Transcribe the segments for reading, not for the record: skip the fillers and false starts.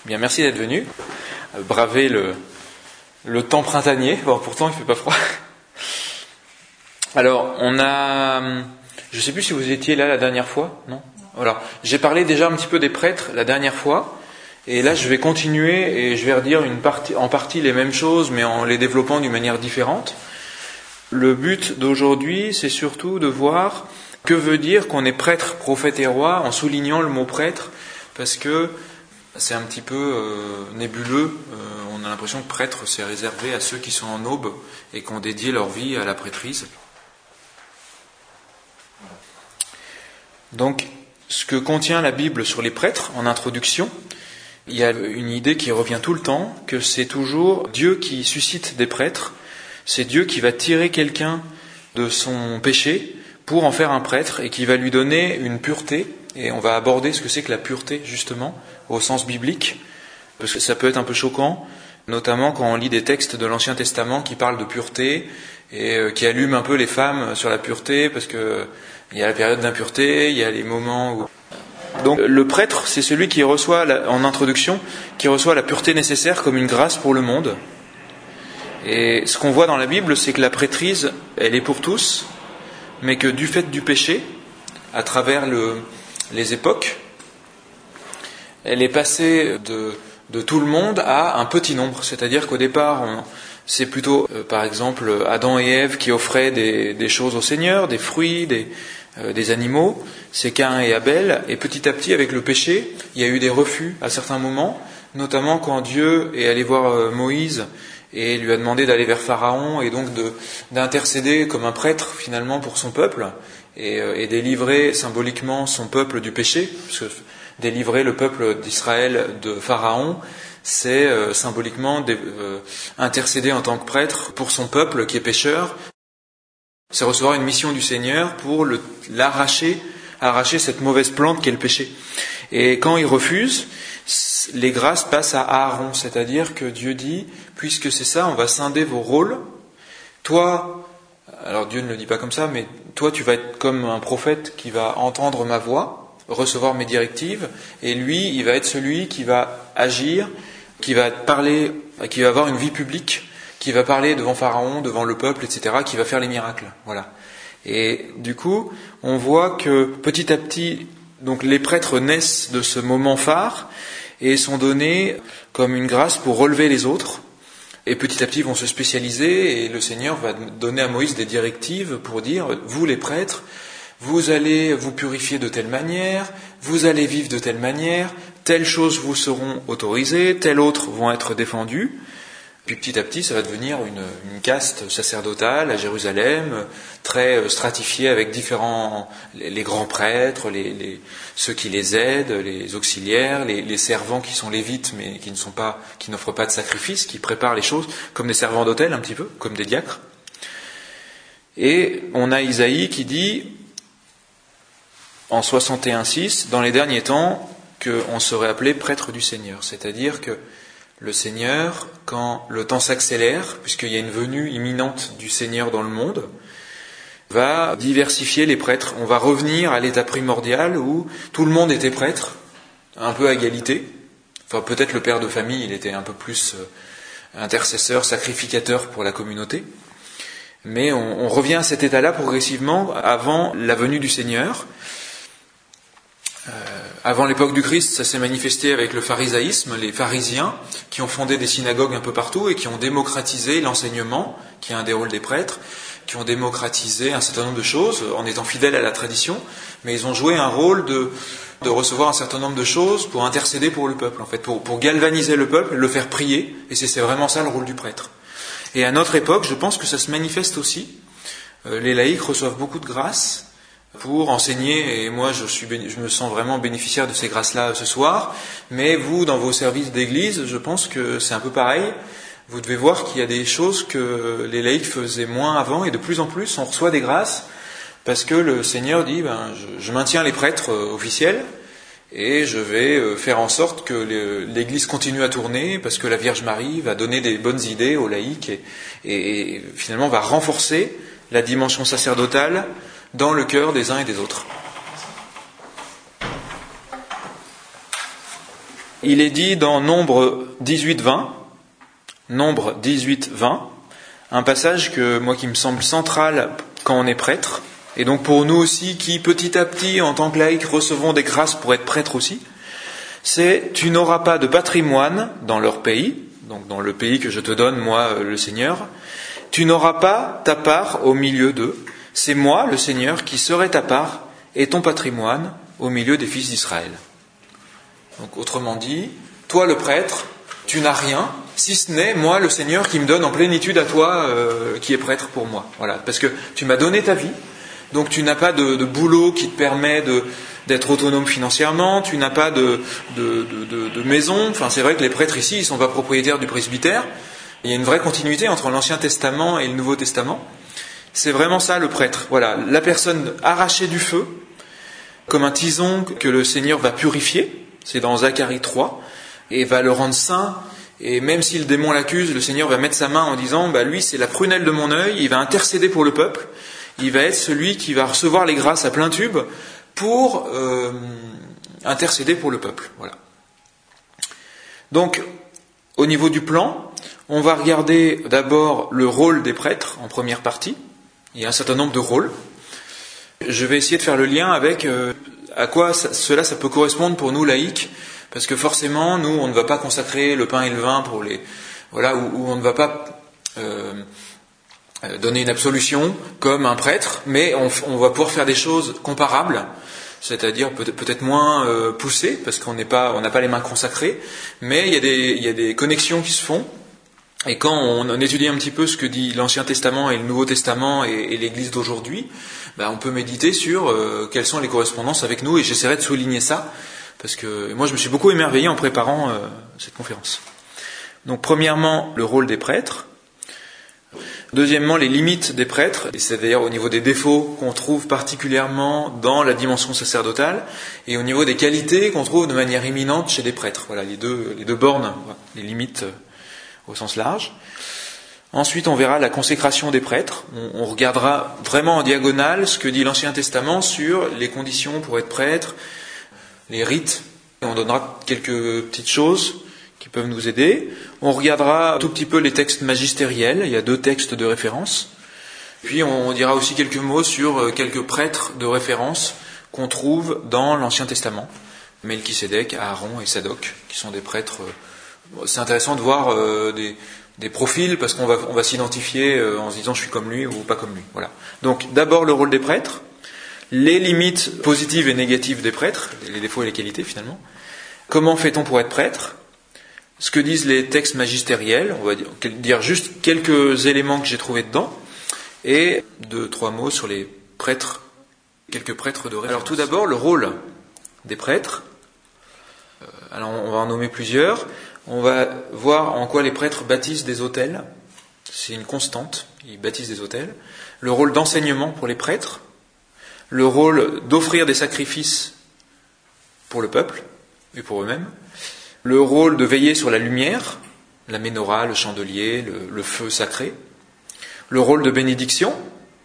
Bien, merci d'être venu, braver le temps printanier. Bon, pourtant, il fait pas froid. Alors, je ne sais plus si vous étiez là la dernière fois, non ? Voilà. J'ai parlé déjà un petit peu des prêtres la dernière fois, et là, je vais continuer et je vais redire en partie les mêmes choses, mais en les développant d'une manière différente. Le but d'aujourd'hui, c'est surtout de voir que veut dire qu'on est prêtre, prophète et roi, en soulignant le mot prêtre, parce que c'est un petit peu nébuleux. On a l'impression que prêtre, c'est réservé à ceux qui sont en aube et qui ont dédié leur vie à la prêtrise. Donc, ce que contient la Bible sur les prêtres, en introduction, il y a une idée qui revient tout le temps, que c'est toujours Dieu qui suscite des prêtres, c'est Dieu qui va tirer quelqu'un de son péché pour en faire un prêtre et qui va lui donner une pureté. Et on va aborder ce que c'est que la pureté, justement, au sens biblique, parce que ça peut être un peu choquant, notamment quand on lit des textes de l'Ancien Testament qui parlent de pureté et qui allument un peu les femmes sur la pureté, parce que il y a la période d'impureté, il y a les moments où... Donc le prêtre, c'est celui qui reçoit, en introduction, qui reçoit la pureté nécessaire comme une grâce pour le monde. Et ce qu'on voit dans la Bible, c'est que la prêtrise, elle est pour tous, mais que du fait du péché, à travers les époques, elle est passée de tout le monde à un petit nombre. C'est-à-dire qu'au départ, c'est plutôt, par exemple, Adam et Ève qui offraient des choses au Seigneur, des fruits, des animaux. C'est Caïn et Abel. Et petit à petit, avec le péché, il y a eu des refus à certains moments, notamment quand Dieu est allé voir Moïse et lui a demandé d'aller vers Pharaon et donc d'intercéder comme un prêtre finalement pour son peuple et délivrer symboliquement son peuple du péché, parce que délivrer le peuple d'Israël de Pharaon, c'est symboliquement intercéder en tant que prêtre pour son peuple qui est pécheur. C'est recevoir une mission du Seigneur pour arracher cette mauvaise plante qu'est le péché. Et quand il refuse, les grâces passent à Aaron, c'est-à-dire que Dieu dit, puisque c'est ça, on va scinder vos rôles. Toi, alors Dieu ne le dit pas comme ça, mais toi tu vas être comme un prophète qui va entendre ma voix, recevoir mes directives, et lui, il va être celui qui va agir, qui va parler, qui va avoir une vie publique, qui va parler devant Pharaon, devant le peuple, etc., qui va faire les miracles. Voilà. Et du coup, on voit que petit à petit, donc les prêtres naissent de ce moment phare et sont donnés comme une grâce pour relever les autres. Et petit à petit, ils vont se spécialiser et le Seigneur va donner à Moïse des directives pour dire, vous les prêtres, vous allez vous purifier de telle manière, vous allez vivre de telle manière, telles choses vous seront autorisées, telles autres vont être défendues. Puis petit à petit, ça va devenir une caste sacerdotale à Jérusalem, très stratifiée avec les grands prêtres, ceux qui les aident, les auxiliaires, les servants qui sont lévites mais qui n'offrent pas de sacrifice, qui préparent les choses comme des servants d'autel un petit peu, comme des diacres. Et on a Isaïe qui dit en 61:6, dans les derniers temps, qu'on serait appelé prêtre du Seigneur, c'est-à-dire que le Seigneur, quand le temps s'accélère, puisqu'il y a une venue imminente du Seigneur dans le monde, va diversifier les prêtres. On va revenir à l'état primordial où tout le monde était prêtre, un peu à égalité. Enfin, peut-être le père de famille, il était un peu plus intercesseur, sacrificateur pour la communauté. Mais on revient à cet état-là progressivement avant la venue du Seigneur. Avant l'époque du Christ, ça s'est manifesté avec le pharisaïsme, les pharisiens qui ont fondé des synagogues un peu partout et qui ont démocratisé l'enseignement, qui est un des rôles des prêtres, qui ont démocratisé un certain nombre de choses en étant fidèles à la tradition, mais ils ont joué un rôle de recevoir un certain nombre de choses pour intercéder pour le peuple, en fait, pour galvaniser le peuple, le faire prier, et c'est vraiment ça le rôle du prêtre. Et à notre époque, je pense que ça se manifeste aussi. Les laïcs reçoivent beaucoup de grâces pour enseigner, et moi je me sens vraiment bénéficiaire de ces grâces-là ce soir, mais vous, dans vos services d'église, je pense que c'est un peu pareil. Vous devez voir qu'il y a des choses que les laïcs faisaient moins avant, et de plus en plus on reçoit des grâces, parce que le Seigneur dit, je maintiens les prêtres officiels, et je vais faire en sorte que l'Église continue à tourner, parce que la Vierge Marie va donner des bonnes idées aux laïcs, et finalement va renforcer la dimension sacerdotale dans le cœur des uns et des autres. Il est dit dans Nombre 18-20, Nombre 18-20, un passage qui me semble central quand on est prêtre, et donc pour nous aussi qui petit à petit en tant que laïcs recevons des grâces pour être prêtres aussi, c'est « Tu n'auras pas de patrimoine dans leur pays », donc dans le pays que je te donne, moi, le Seigneur, « Tu n'auras pas ta part au milieu d'eux, c'est moi, le Seigneur, qui serai ta part et ton patrimoine au milieu des fils d'Israël. » Donc autrement dit, toi le prêtre, tu n'as rien, si ce n'est moi, le Seigneur, qui me donne en plénitude à toi, qui est prêtre pour moi. Voilà, parce que tu m'as donné ta vie, donc tu n'as pas de boulot qui te permet d'être autonome financièrement, tu n'as pas de maison. Enfin, c'est vrai que les prêtres ici, ils ne sont pas propriétaires du presbytère. Il y a une vraie continuité entre l'Ancien Testament et le Nouveau Testament. C'est vraiment ça le prêtre. Voilà, la personne arrachée du feu, comme un tison que le Seigneur va purifier, c'est dans Zacharie 3, et va le rendre saint. Et même si le démon l'accuse, le Seigneur va mettre sa main en disant, lui c'est la prunelle de mon œil, il va intercéder pour le peuple, il va être celui qui va recevoir les grâces à plein tube pour intercéder pour le peuple. Voilà. Donc, au niveau du plan, on va regarder d'abord le rôle des prêtres en première partie. Il y a un certain nombre de rôles. Je vais essayer de faire le lien avec à quoi cela peut correspondre pour nous laïcs, parce que forcément, nous, on ne va pas consacrer le pain et le vin pour les... Voilà, où on ne va pas donner une absolution comme un prêtre, mais on va pouvoir faire des choses comparables, c'est-à-dire peut-être moins poussées, parce qu'on n'a pas les mains consacrées, mais il y a des connexions qui se font. Et quand on étudie un petit peu ce que dit l'Ancien Testament et le Nouveau Testament et l'Église d'aujourd'hui, on peut méditer sur quelles sont les correspondances avec nous, et j'essaierai de souligner ça, parce que moi je me suis beaucoup émerveillé en préparant cette conférence. Donc premièrement, le rôle des prêtres. Deuxièmement, les limites des prêtres, et c'est d'ailleurs au niveau des défauts qu'on trouve particulièrement dans la dimension sacerdotale, et au niveau des qualités qu'on trouve de manière éminente chez les prêtres. Voilà, les deux bornes, les limites au sens large. Ensuite, on verra la consécration des prêtres. On regardera vraiment en diagonale ce que dit l'Ancien Testament sur les conditions pour être prêtre, les rites. On donnera quelques petites choses qui peuvent nous aider. On regardera un tout petit peu les textes magistériels. Il y a 2 textes de référence. Puis on dira aussi quelques mots sur quelques prêtres de référence qu'on trouve dans l'Ancien Testament. Melchisédek, Aaron et Sadoc, qui sont des prêtres. C'est intéressant de voir des profils, parce qu'on va s'identifier en se disant je suis comme lui ou pas comme lui. Voilà. Donc d'abord le rôle des prêtres, les limites positives et négatives des prêtres, les défauts et les qualités finalement. Comment fait-on pour être prêtre ? Ce que disent les textes magistériels, on va dire juste quelques éléments que j'ai trouvés dedans, et 2-3 mots sur les prêtres, quelques prêtres de référence. Alors tout d'abord le rôle des prêtres. Alors on va en nommer plusieurs. On va voir en quoi les prêtres bâtissent des autels. C'est une constante, ils bâtissent des autels. Le rôle d'enseignement pour les prêtres. Le rôle d'offrir des sacrifices pour le peuple et pour eux-mêmes. Le rôle de veiller sur la lumière, la ménorah, le chandelier, le feu sacré. Le rôle de bénédiction.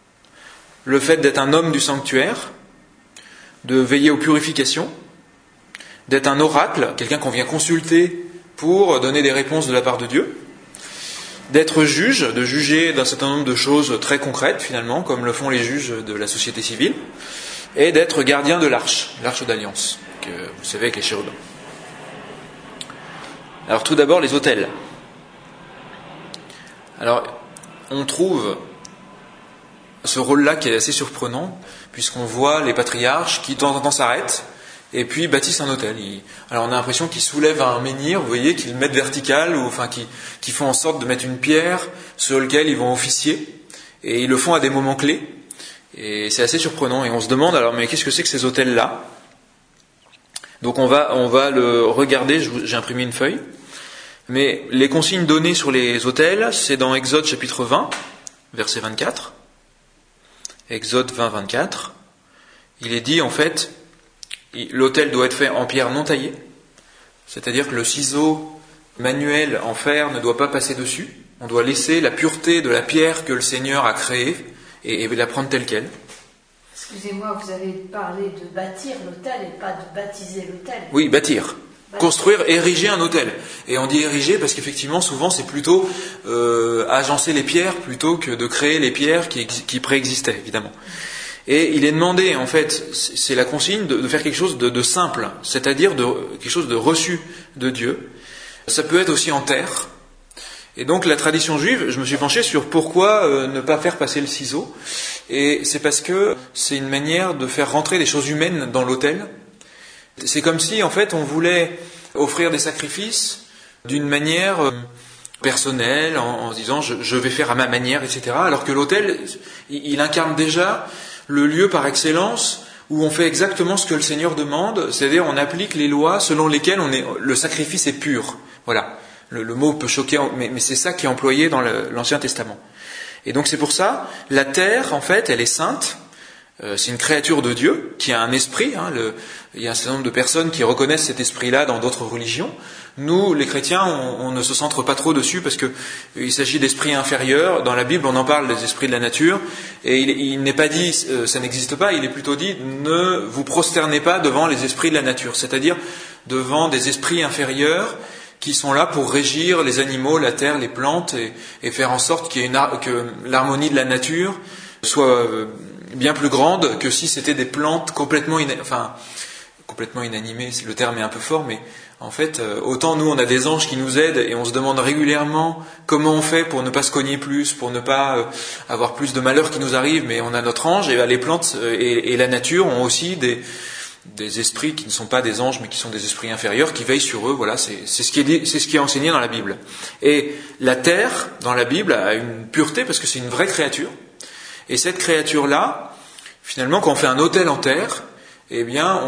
Le fait d'être un homme du sanctuaire. De veiller aux purifications. D'être un oracle, quelqu'un qu'on vient consulter pour donner des réponses de la part de Dieu, d'être juge, de juger d'un certain nombre de choses très concrètes finalement, comme le font les juges de la société civile, et d'être gardien de l'arche d'alliance, que vous savez avec les chérubins. Alors tout d'abord les autels. Alors on trouve ce rôle-là qui est assez surprenant, puisqu'on voit les patriarches qui de temps en temps s'arrêtent, et puis bâtissent un autel. Alors on a l'impression qu'ils soulèvent un menhir, vous voyez, qu'ils le mettent vertical, ou enfin qu'ils font en sorte de mettre une pierre sur laquelle ils vont officier, et ils le font à des moments clés, et c'est assez surprenant, et on se demande alors mais qu'est-ce que c'est que ces autels-là ? Donc on va le regarder, j'ai imprimé une feuille, mais les consignes données sur les autels, c'est dans Exode chapitre 20, verset 24, Exode 20, 24, il est dit en fait, l'autel doit être fait en pierre non taillée, c'est-à-dire que le ciseau manuel en fer ne doit pas passer dessus. On doit laisser la pureté de la pierre que le Seigneur a créée et la prendre telle qu'elle. Excusez-moi, vous avez parlé de bâtir l'autel et pas de baptiser l'autel. Oui, bâtir. construire, ériger un autel. Et on dit ériger parce qu'effectivement, souvent, c'est plutôt agencer les pierres plutôt que de créer les pierres qui préexistaient, évidemment. Et il est demandé, en fait, c'est la consigne de faire quelque chose de simple, c'est-à-dire quelque chose de reçu de Dieu. Ça peut être aussi en terre. Et donc la tradition juive, je me suis penché sur pourquoi ne pas faire passer le ciseau. Et c'est parce que c'est une manière de faire rentrer des choses humaines dans l'autel. C'est comme si, en fait, on voulait offrir des sacrifices d'une manière personnelle, en se disant je vais faire à ma manière, etc. Alors que l'autel, il incarne déjà le lieu par excellence où on fait exactement ce que le Seigneur demande, c'est-à-dire on applique les lois selon lesquelles le sacrifice est pur. Voilà. Le mot peut choquer, mais c'est ça qui est employé dans l'Ancien Testament. Et donc c'est pour ça, la terre, en fait, elle est sainte. C'est une créature de Dieu qui a un esprit. Il y a un certain nombre de personnes qui reconnaissent cet esprit-là dans d'autres religions. Nous, les chrétiens, on ne se centre pas trop dessus parce qu'il s'agit d'esprits inférieurs. Dans la Bible, on en parle des esprits de la nature. Et il n'est pas dit, ça n'existe pas, il est plutôt dit, ne vous prosternez pas devant les esprits de la nature. C'est-à-dire devant des esprits inférieurs qui sont là pour régir les animaux, la terre, les plantes et faire en sorte que l'harmonie de la nature soit bien plus grande que si c'était des plantes complètement inanimées, le terme est un peu fort, mais en fait, autant nous on a des anges qui nous aident et on se demande régulièrement comment on fait pour ne pas se cogner plus, pour ne pas avoir plus de malheurs qui nous arrivent, mais on a notre ange, et les plantes et la nature ont aussi des esprits qui ne sont pas des anges mais qui sont des esprits inférieurs qui veillent sur eux. Voilà, c'est ce qui est enseigné dans la Bible. Et la terre dans la Bible a une pureté parce que c'est une vraie créature. Et cette créature-là, finalement, quand on fait un autel en terre, eh bien,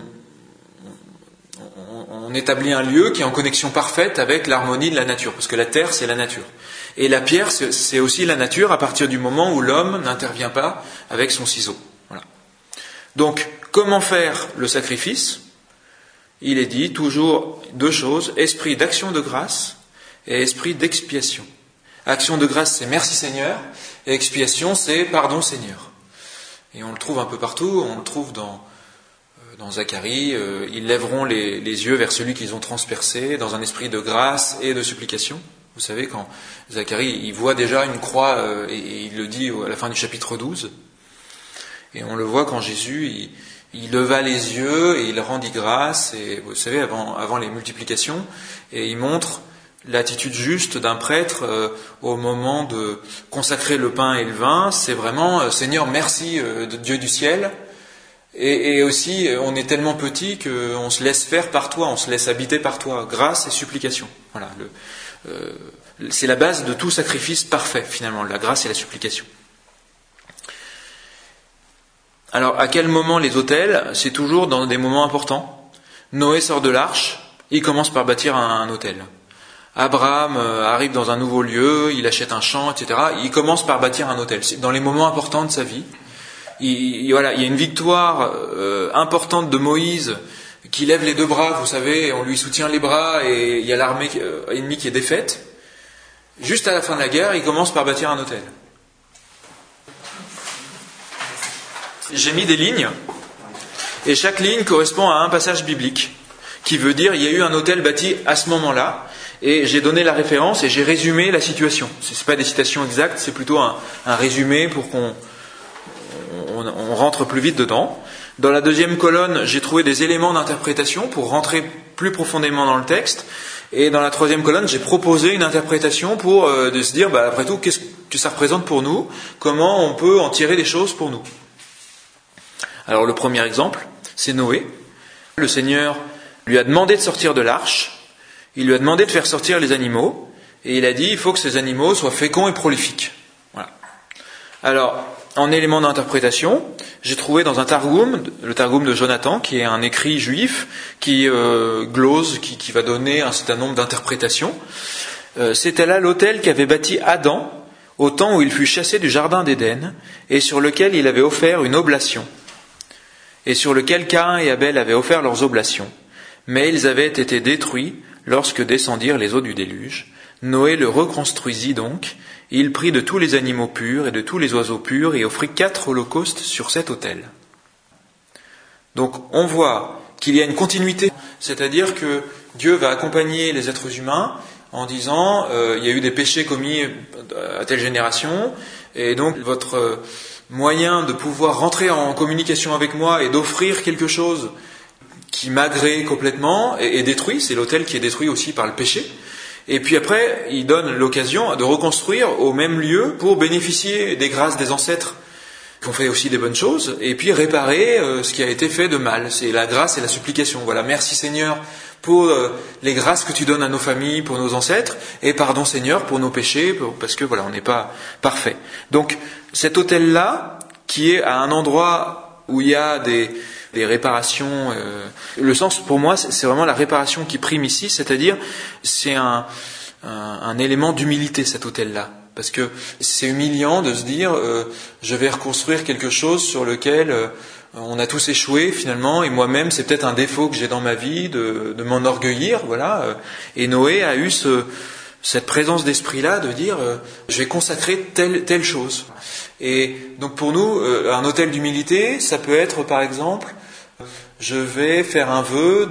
on établit un lieu qui est en connexion parfaite avec l'harmonie de la nature, parce que la terre, c'est la nature. Et la pierre, c'est aussi la nature à partir du moment où l'homme n'intervient pas avec son ciseau. Voilà. Donc, comment faire le sacrifice ? Il est dit toujours deux choses, esprit d'action de grâce et esprit d'expiation. Action de grâce, c'est merci Seigneur, et expiation, c'est pardon Seigneur. Et on le trouve un peu partout, on le trouve dans Zacharie, ils lèveront les yeux vers celui qu'ils ont transpercé, dans un esprit de grâce et de supplication. Vous savez, quand Zacharie, il voit déjà une croix, et il le dit à la fin du chapitre 12, et on le voit quand Jésus, il leva les yeux et il rendit grâce, et vous savez, avant les multiplications, et il montre l'attitude juste d'un prêtre au moment de consacrer le pain et le vin. C'est vraiment Seigneur, merci de Dieu du ciel. Et aussi, on est tellement petit qu'on se laisse faire par toi, on se laisse habiter par toi. Grâce et supplication. Voilà, c'est la base de tout sacrifice parfait, finalement, la grâce et la supplication. Alors, à quel moment les autels ? C'est toujours dans des moments importants. Noé sort de l'arche, il commence par bâtir un autel. Abraham arrive dans un nouveau lieu, il achète un champ, etc. Il commence par bâtir un autel. C'est dans les moments importants de sa vie. Il y a une victoire importante de Moïse qui lève les deux bras, vous savez, on lui soutient les bras et il y a l'armée ennemie qui est défaite. Juste à la fin de la guerre, il commence par bâtir un autel. J'ai mis des lignes et chaque ligne correspond à un passage biblique qui veut dire il y a eu un autel bâti à ce moment-là. Et j'ai donné la référence et j'ai résumé la situation. Ce n'est pas des citations exactes, c'est plutôt un résumé pour qu'on rentre plus vite dedans. Dans la deuxième colonne, j'ai trouvé des éléments d'interprétation pour rentrer plus profondément dans le texte. Et dans la troisième colonne, j'ai proposé une interprétation pour de se dire, après tout, qu'est-ce que ça représente pour nous ? Comment on peut en tirer des choses pour nous ? Alors le premier exemple, c'est Noé. Le Seigneur lui a demandé de sortir de l'arche. Il lui a demandé de faire sortir les animaux, et il a dit il faut que ces animaux soient féconds et prolifiques. Voilà. Alors, en élément d'interprétation, j'ai trouvé dans un Targum, le Targum de Jonathan, qui est un écrit juif, qui glose, qui va donner un certain nombre d'interprétations. C'était là l'autel qu'avait bâti Adam au temps où il fut chassé du jardin d'Éden, et sur lequel il avait offert une oblation, et sur lequel Caïn et Abel avaient offert leurs oblations. Mais ils avaient été détruits lorsque descendirent les eaux du déluge. Noé le reconstruisit donc, et il prit de tous les animaux purs et de tous les oiseaux purs, et offrit 4 holocaustes sur cet autel. Donc on voit qu'il y a une continuité. C'est-à-dire que Dieu va accompagner les êtres humains en disant il y a eu des péchés commis à telle génération, et donc votre moyen de pouvoir rentrer en communication avec moi et d'offrir quelque chose qui m'agrée complètement est détruit. C'est l'autel qui est détruit aussi par le péché. Et puis après, il donne l'occasion de reconstruire au même lieu pour bénéficier des grâces des ancêtres qui ont fait aussi des bonnes choses, et puis réparer ce qui a été fait de mal. C'est la grâce et la supplication. Voilà, merci Seigneur pour les grâces que tu donnes à nos familles, pour nos ancêtres, et pardon Seigneur pour nos péchés, parce que voilà, on n'est pas parfait. Donc cet autel-là, qui est à un endroit où il y a des réparations, le sens pour moi c'est vraiment la réparation qui prime ici, c'est-à-dire c'est un élément d'humilité, cet autel-là, parce que c'est humiliant de se dire je vais reconstruire quelque chose sur lequel on a tous échoué finalement, et moi-même c'est peut-être un défaut que j'ai dans ma vie de m'enorgueillir, voilà. Et Noé a eu cette présence d'esprit-là de dire je vais consacrer telle chose. Et donc pour nous, un autel d'humilité, ça peut être par exemple je vais faire un vœu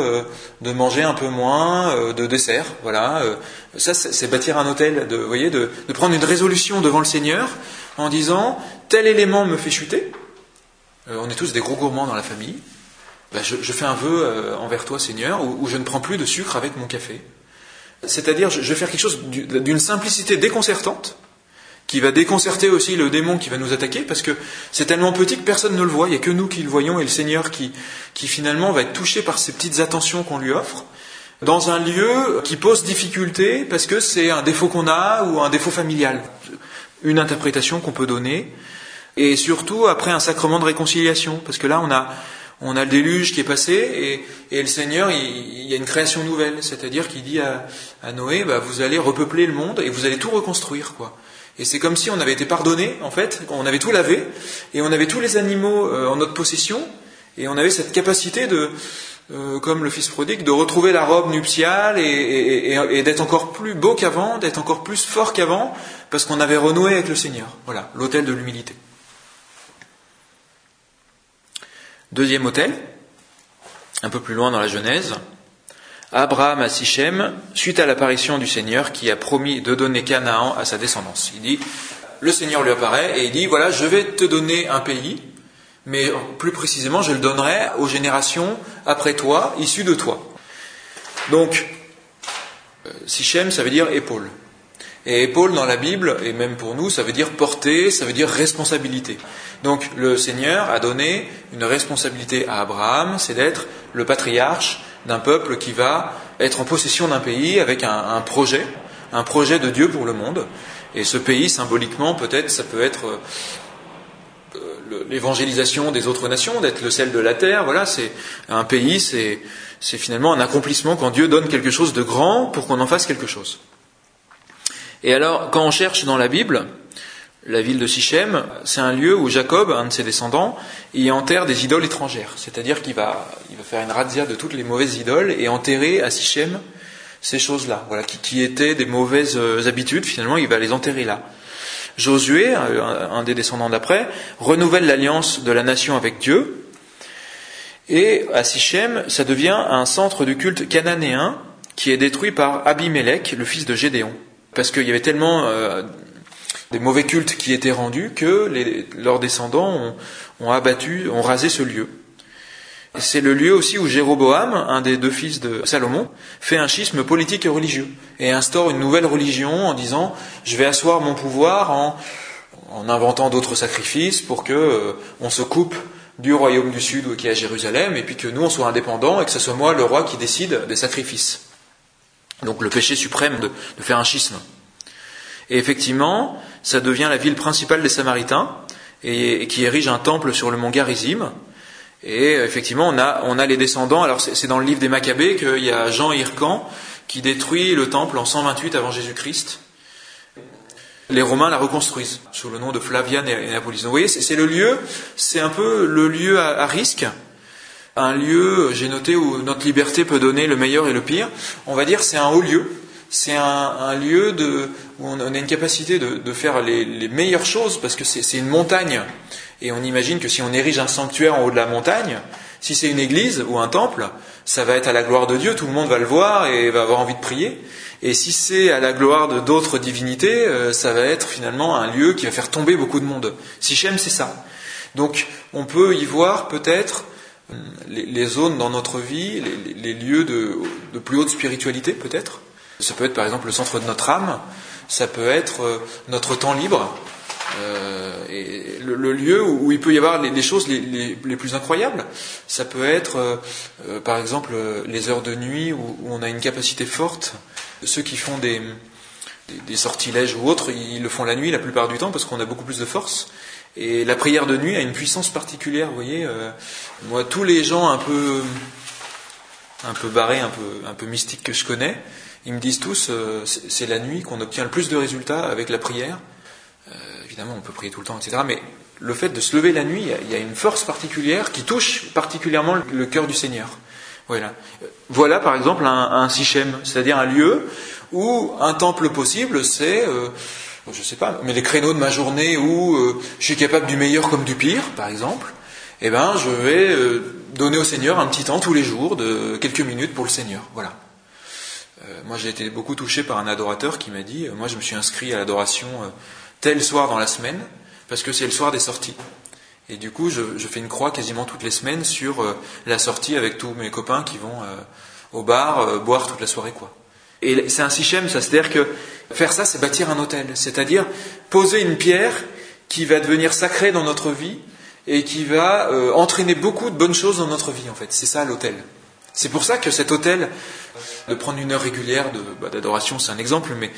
de manger un peu moins de dessert, voilà. Ça, c'est bâtir un autel, vous voyez, de prendre une résolution devant le Seigneur en disant tel élément me fait chuter. On est tous des gros gourmands dans la famille. Je fais un vœu envers toi, Seigneur, où je ne prends plus de sucre avec mon café. C'est-à-dire, je vais faire quelque chose d'une simplicité déconcertante, qui va déconcerter aussi le démon qui va nous attaquer, parce que c'est tellement petit que personne ne le voit, il n'y a que nous qui le voyons, et le Seigneur qui finalement va être touché par ces petites attentions qu'on lui offre, dans un lieu qui pose difficulté, parce que c'est un défaut qu'on a, ou un défaut familial. Une interprétation qu'on peut donner, et surtout après un sacrement de réconciliation, parce que là on a le déluge qui est passé, et le Seigneur, il y a une création nouvelle, c'est-à-dire qu'il dit à Noé, vous allez repeupler le monde, et vous allez tout reconstruire, quoi. Et c'est comme si on avait été pardonné, en fait, on avait tout lavé, et on avait tous les animaux en notre possession, et on avait cette capacité comme le fils prodigue, de retrouver la robe nuptiale et d'être encore plus beau qu'avant, d'être encore plus fort qu'avant, parce qu'on avait renoué avec le Seigneur. Voilà, l'autel de l'humilité. Deuxième autel, un peu plus loin dans la Genèse. Abraham à Sichem, suite à l'apparition du Seigneur qui a promis de donner Canaan à sa descendance. Il dit, le Seigneur lui apparaît et il dit, voilà, je vais te donner un pays, mais plus précisément, je le donnerai aux générations après toi, issues de toi. Donc, Sichem, ça veut dire épaule. Et épaule dans la Bible, et même pour nous, ça veut dire porter, ça veut dire responsabilité. Donc le Seigneur a donné une responsabilité à Abraham, c'est d'être le patriarche d'un peuple qui va être en possession d'un pays avec un projet de Dieu pour le monde. Et ce pays, symboliquement, peut-être, ça peut être l'évangélisation des autres nations, d'être le sel de la terre. Voilà, c'est un pays, c'est finalement un accomplissement quand Dieu donne quelque chose de grand pour qu'on en fasse quelque chose. Et alors, quand on cherche dans la Bible, la ville de Sichem, c'est un lieu où Jacob, un de ses descendants, y enterre des idoles étrangères. C'est-à-dire qu'il va faire une razzia de toutes les mauvaises idoles et enterrer à Sichem ces choses-là, voilà, qui étaient des mauvaises habitudes. Finalement, il va les enterrer là. Josué, un des descendants d'après, renouvelle l'alliance de la nation avec Dieu. Et à Sichem, ça devient un centre du culte cananéen qui est détruit par Abimélec, le fils de Gédéon. Parce qu'il y avait tellement des mauvais cultes qui étaient rendus que leurs descendants ont rasé ce lieu. Et c'est le lieu aussi où Jéroboam, un des deux fils de Salomon, fait un schisme politique et religieux et instaure une nouvelle religion en disant je vais asseoir mon pouvoir en inventant d'autres sacrifices pour que on se coupe du royaume du sud qui est à Jérusalem et puis que nous on soit indépendants et que ce soit moi le roi qui décide des sacrifices. Donc le péché suprême de faire un schisme. Et effectivement, ça devient la ville principale des Samaritains et qui érige un temple sur le mont Garizim. Et effectivement, on a les descendants. Alors c'est dans le livre des Maccabées qu'il y a Jean Hircan qui détruit le temple en 128 avant Jésus-Christ. Les Romains la reconstruisent sous le nom de Flavian et Napolis. Vous voyez, c'est le lieu, c'est un peu le lieu à risque. Un lieu, j'ai noté, où notre liberté peut donner le meilleur et le pire. On va dire c'est un haut lieu. C'est un lieu où on a une capacité de faire les meilleures choses parce que c'est une montagne. Et on imagine que si on érige un sanctuaire en haut de la montagne, Si c'est une église ou un temple, ça va être à la gloire de Dieu, tout le monde va le voir et va avoir envie de prier. Et si c'est à la gloire de d'autres divinités, ça va être finalement un lieu qui va faire tomber beaucoup de monde. Sichem, c'est ça. Donc on peut y voir peut-être les zones dans notre vie, les lieux de plus haute spiritualité peut-être. Ça peut être par exemple le centre de notre âme, ça peut être notre temps libre, et le lieu où il peut y avoir les choses les plus incroyables. Ça peut être par exemple les heures de nuit où on a une capacité forte. Ceux qui font des sortilèges ou autres, ils le font la nuit la plupart du temps parce qu'on a beaucoup plus de force. Et la prière de nuit a une puissance particulière, vous voyez. Moi, tous les gens un peu barrés, un peu mystiques que je connais, ils me disent tous, c'est la nuit qu'on obtient le plus de résultats avec la prière. Évidemment, on peut prier tout le temps, etc. Mais le fait de se lever la nuit, il y a une force particulière qui touche particulièrement le cœur du Seigneur. Voilà par exemple un Sichem, c'est-à-dire un lieu où un temple possible, c'est, je sais pas, mais les créneaux de ma journée où je suis capable du meilleur comme du pire, par exemple, eh ben je vais donner au Seigneur un petit temps tous les jours de quelques minutes pour le Seigneur. Voilà. Moi j'ai été beaucoup touché par un adorateur qui m'a dit, moi je me suis inscrit à l'adoration tel soir dans la semaine, parce que c'est le soir des sorties. Et du coup, je fais une croix quasiment toutes les semaines sur la sortie avec tous mes copains qui vont au bar boire toute la soirée, quoi. Et c'est un Sichem, ça, c'est-à-dire que faire ça, c'est bâtir un autel, c'est-à-dire poser une pierre qui va devenir sacrée dans notre vie et qui va entraîner beaucoup de bonnes choses dans notre vie, en fait. C'est ça l'autel. C'est pour ça que cet autel, de prendre une heure régulière d'adoration, c'est un exemple, mais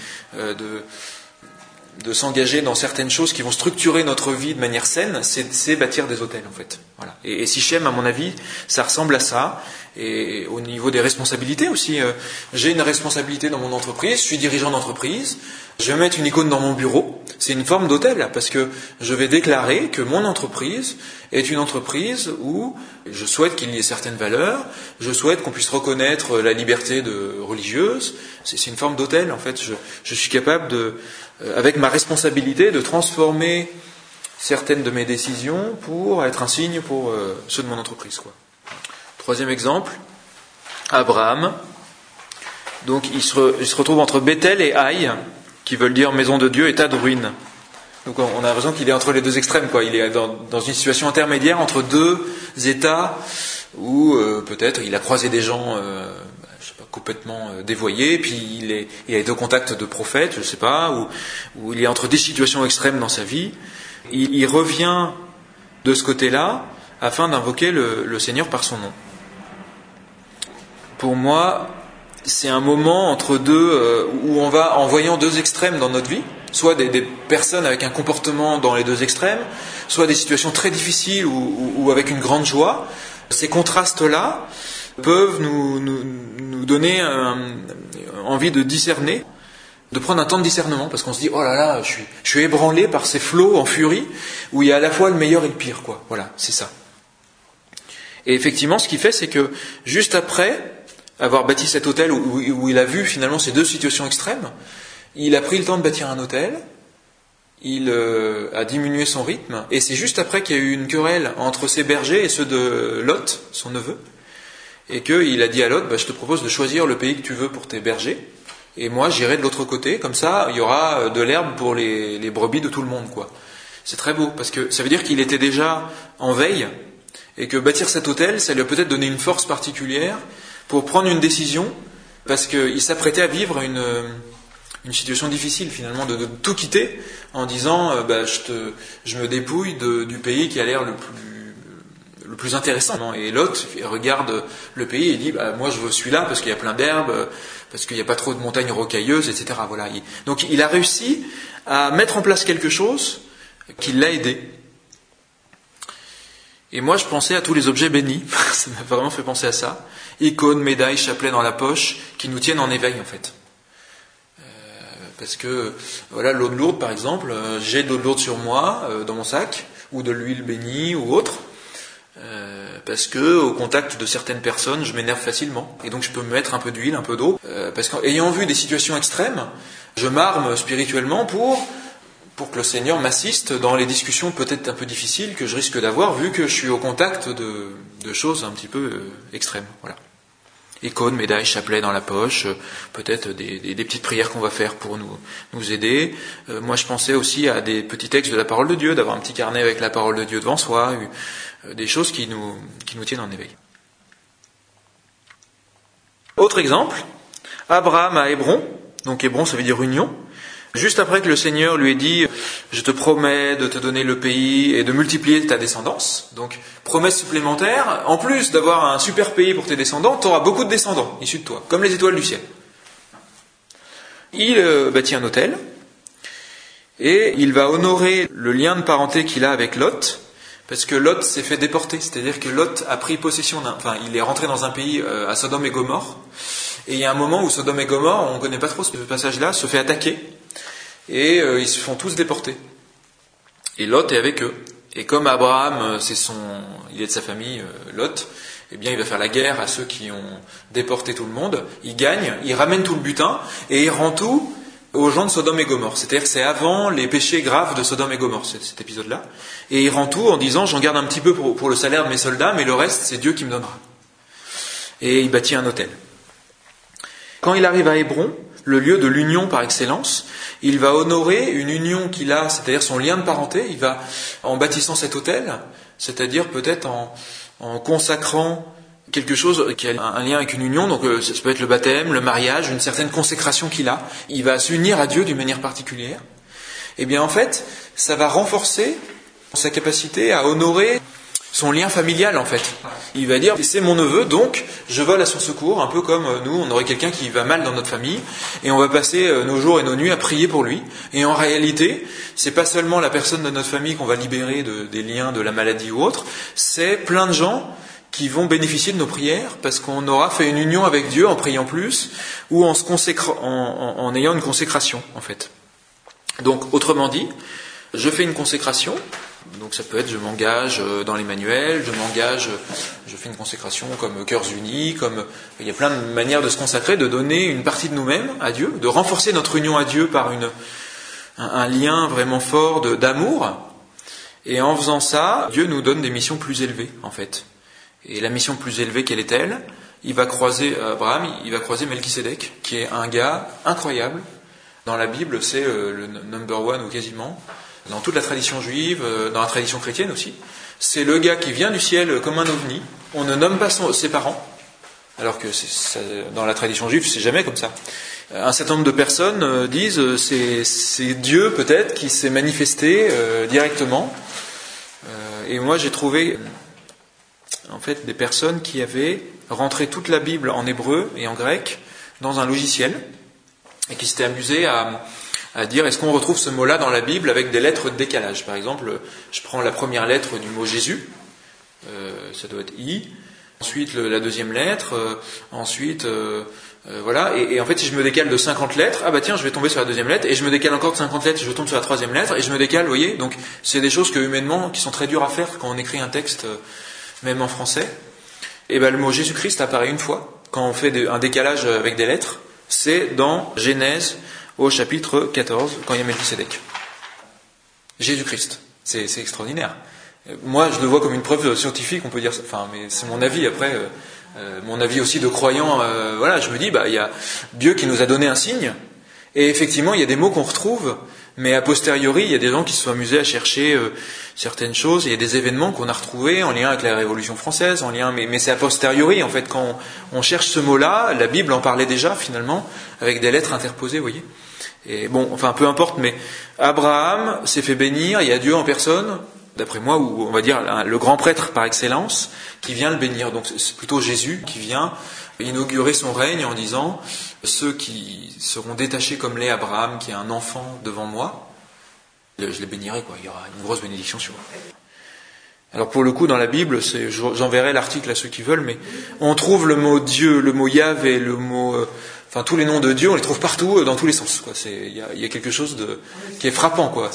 de s'engager dans certaines choses qui vont structurer notre vie de manière saine, c'est bâtir des autels en fait. Voilà. Et Sichem, à mon avis, ça ressemble à ça. Et au niveau des responsabilités aussi, j'ai une responsabilité dans mon entreprise, je suis dirigeant d'entreprise, je vais mettre une icône dans mon bureau, c'est une forme d'autel, parce que je vais déclarer que mon entreprise est une entreprise où je souhaite qu'il y ait certaines valeurs, je souhaite qu'on puisse reconnaître la liberté religieuse, c'est une forme d'autel en fait, je suis capable avec ma responsabilité, de transformer certaines de mes décisions pour être un signe pour ceux de mon entreprise, quoi. Troisième exemple, Abraham. Donc il se retrouve entre Bethel et Haï, qui veulent dire maison de Dieu et tas de ruines. Donc on a l'impression qu'il est entre les deux extrêmes, quoi. Il est dans une situation intermédiaire entre deux états où peut-être il a croisé des gens complètement dévoyé, puis il a été au contact de prophètes, je ne sais pas, où il est entre des situations extrêmes dans sa vie. Il revient de ce côté-là afin d'invoquer le Seigneur par son nom. Pour moi, c'est un moment entre deux, où on va en voyant deux extrêmes dans notre vie, soit des personnes avec un comportement dans les deux extrêmes, soit des situations très difficiles ou avec une grande joie. Ces contrastes-là peuvent nous donner envie de discerner, de prendre un temps de discernement, parce qu'on se dit, oh là là, je suis ébranlé par ces flots en furie, où il y a à la fois le meilleur et le pire, quoi. Voilà, c'est ça. Et effectivement, ce qu'il fait, c'est que juste après avoir bâti cet autel où il a vu finalement ces deux situations extrêmes, il a pris le temps de bâtir un autel, il a diminué son rythme, et c'est juste après qu'il y a eu une querelle entre ses bergers et ceux de Lot, son neveu, et qu'il a dit à Lot, je te propose de choisir le pays que tu veux pour tes bergers, et moi j'irai de l'autre côté, comme ça il y aura de l'herbe pour les brebis de tout le monde, quoi. C'est très beau, parce que ça veut dire qu'il était déjà en veille, et que bâtir cet autel, ça lui a peut-être donné une force particulière pour prendre une décision, parce qu'il s'apprêtait à vivre une situation difficile finalement, de tout quitter en disant je me dépouille du pays qui a l'air le plus intéressant. Et Lot regarde le pays et dit moi je veux celui-là parce qu'il y a plein d'herbes, parce qu'il n'y a pas trop de montagnes rocailleuses, etc. Voilà. Donc il a réussi à mettre en place quelque chose qui l'a aidé. Et moi je pensais à tous les objets bénis, ça m'a vraiment fait penser à ça. Icônes, médailles, chapelets dans la poche, qui nous tiennent en éveil en fait. Parce que, voilà, l'eau de Lourdes par exemple, j'ai de l'eau de Lourdes sur moi, dans mon sac, ou de l'huile bénie, ou autre, parce que au contact de certaines personnes, je m'énerve facilement, et donc je peux me mettre un peu d'huile, un peu d'eau, parce qu'ayant vu des situations extrêmes, je m'arme spirituellement pour pour que le Seigneur m'assiste dans les discussions peut-être un peu difficiles que je risque d'avoir, vu que je suis au contact de choses un petit peu extrêmes. Voilà. Icônes, médailles, chapelets dans la poche, peut-être des petites prières qu'on va faire pour nous aider. Moi, je pensais aussi à des petits textes de la parole de Dieu, d'avoir un petit carnet avec la parole de Dieu devant soi, des choses qui nous tiennent en éveil. Autre exemple, Abraham à Hébron, donc Hébron ça veut dire union, juste après que le Seigneur lui ait dit « Je te promets de te donner le pays et de multiplier ta descendance », donc promesse supplémentaire, en plus d'avoir un super pays pour tes descendants, tu auras beaucoup de descendants issus de toi, comme les étoiles du ciel. Il bâtit un autel, et il va honorer le lien de parenté qu'il a avec Lot, parce que Lot s'est fait déporter, c'est-à-dire que Lot a pris possession il est rentré dans un pays à Sodome et Gomorrhe, et il y a un moment où Sodome et Gomorrhe, on ne connaît pas trop ce passage-là, se fait attaquer, et ils se font tous déporter. Et Lot est avec eux. Et comme Abraham, il est de sa famille, Lot, eh bien il va faire la guerre à ceux qui ont déporté tout le monde, il gagne, il ramène tout le butin, et il rend tout aux gens de Sodome et Gomorrhe. C'est-à-dire que c'est avant les péchés graves de Sodome et Gomorrhe, cet épisode-là. Et il rend tout en disant, j'en garde un petit peu pour le salaire de mes soldats, mais le reste, c'est Dieu qui me donnera. Et il bâtit un autel. Quand il arrive à Hébron, le lieu de l'union par excellence, il va honorer une union qu'il a, c'est-à-dire son lien de parenté, il va, en bâtissant cet autel, c'est-à-dire peut-être en consacrant quelque chose qui a un lien avec une union, donc ça peut être le baptême, le mariage, une certaine consécration qu'il a, il va s'unir à Dieu d'une manière particulière, et bien en fait, ça va renforcer sa capacité à honorer son lien familial en fait. Il va dire, c'est mon neveu, donc je vole à son secours, un peu comme nous, on aurait quelqu'un qui va mal dans notre famille, et on va passer nos jours et nos nuits à prier pour lui. Et en réalité, c'est pas seulement la personne de notre famille qu'on va libérer des liens de la maladie ou autre, c'est plein de gens qui vont bénéficier de nos prières, parce qu'on aura fait une union avec Dieu en priant plus, ou en ayant une consécration en fait. Donc autrement dit, je fais une consécration. Donc ça peut être, je m'engage dans l'Emmanuel, je fais une consécration comme Cœurs Unis, il y a plein de manières de se consacrer, de donner une partie de nous-mêmes à Dieu, de renforcer notre union à Dieu par un lien vraiment fort d'amour. Et en faisant ça, Dieu nous donne des missions plus élevées, en fait. Et la mission plus élevée, quelle est-elle ? Il va croiser Melchisédek, qui est un gars incroyable. Dans la Bible, c'est le number one ou quasiment. Dans toute la tradition juive, dans la tradition chrétienne aussi. C'est le gars qui vient du ciel comme un ovni. On ne nomme pas ses parents, alors que dans la tradition juive, c'est jamais comme ça. Un certain nombre de personnes disent c'est Dieu peut-être qui s'est manifesté directement. Et moi j'ai trouvé en fait des personnes qui avaient rentré toute la Bible en hébreu et en grec dans un logiciel et qui s'étaient amusés à dire est-ce qu'on retrouve ce mot-là dans la Bible avec des lettres de décalage. Par exemple, je prends la première lettre du mot Jésus, ça doit être I, ensuite la deuxième lettre, ensuite voilà, et en fait si je me décale de 50 lettres, ah bah tiens je vais tomber sur la deuxième lettre, et je me décale encore de 50 lettres, je tombe sur la troisième lettre, et je me décale, vous voyez, donc c'est des choses que humainement qui sont très dures à faire quand on écrit un texte, même en français. Et ben le mot Jésus-Christ apparaît une fois, quand on fait un décalage avec des lettres, c'est dans Genèse au chapitre 14, quand il y a Melchisédek. Jésus-Christ. C'est extraordinaire. Moi, je le vois comme une preuve scientifique, on peut dire ça. Enfin, mais c'est mon avis. Après, mon avis aussi de croyant. Voilà, je me dis, il y a Dieu qui nous a donné un signe. Et effectivement, il y a des mots qu'on retrouve, mais a posteriori, il y a des gens qui se sont amusés à chercher certaines choses. Il y a des événements qu'on a retrouvés en lien avec la Révolution française, mais c'est a posteriori. En fait, quand on cherche ce mot-là, la Bible en parlait déjà finalement, avec des lettres interposées, vous voyez. Et bon, enfin, peu importe, mais Abraham s'est fait bénir, il y a Dieu en personne, d'après moi, ou on va dire le grand prêtre par excellence, qui vient le bénir. Donc c'est plutôt Jésus qui vient inaugurer son règne en disant ceux qui seront détachés comme l'est Abraham, qui est un enfant devant moi, je les bénirai, quoi. Il y aura une grosse bénédiction sur eux. Alors pour le coup, dans la Bible, j'enverrai l'article à ceux qui veulent, mais on trouve le mot Dieu, le mot Yahvé, le mot... Enfin, tous les noms de Dieu, on les trouve partout, dans tous les sens, quoi. Il y a quelque chose qui est frappant, quoi.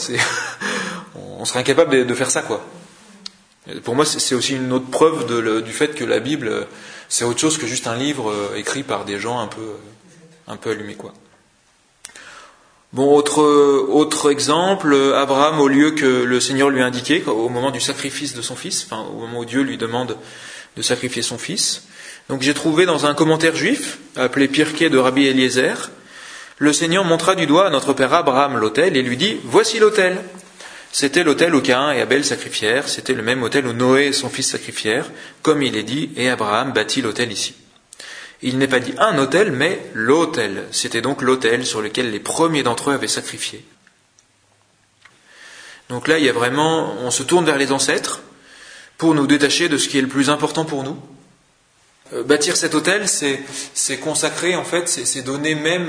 On serait incapable de faire ça, quoi. Pour moi, c'est aussi une autre preuve du fait que la Bible, c'est autre chose que juste un livre écrit par des gens un peu allumés, quoi. Bon, autre exemple, Abraham, au lieu que le Seigneur lui indiquait, au moment du sacrifice de son fils, enfin au moment où Dieu lui demande de sacrifier son fils. Donc j'ai trouvé dans un commentaire juif, appelé Pirkei de Rabbi Eliezer, le Seigneur montra du doigt à notre père Abraham l'autel et lui dit « Voici l'autel ». C'était l'autel où Caïn et Abel sacrifièrent, c'était le même autel où Noé et son fils sacrifièrent, comme il est dit, et Abraham bâtit l'autel ici. Il n'est pas dit un autel, mais l'autel. C'était donc l'autel sur lequel les premiers d'entre eux avaient sacrifié. Donc là, il y a vraiment, on se tourne vers les ancêtres pour nous détacher de ce qui est le plus important pour nous. Bâtir cet autel, c'est consacrer, en fait, c'est donner même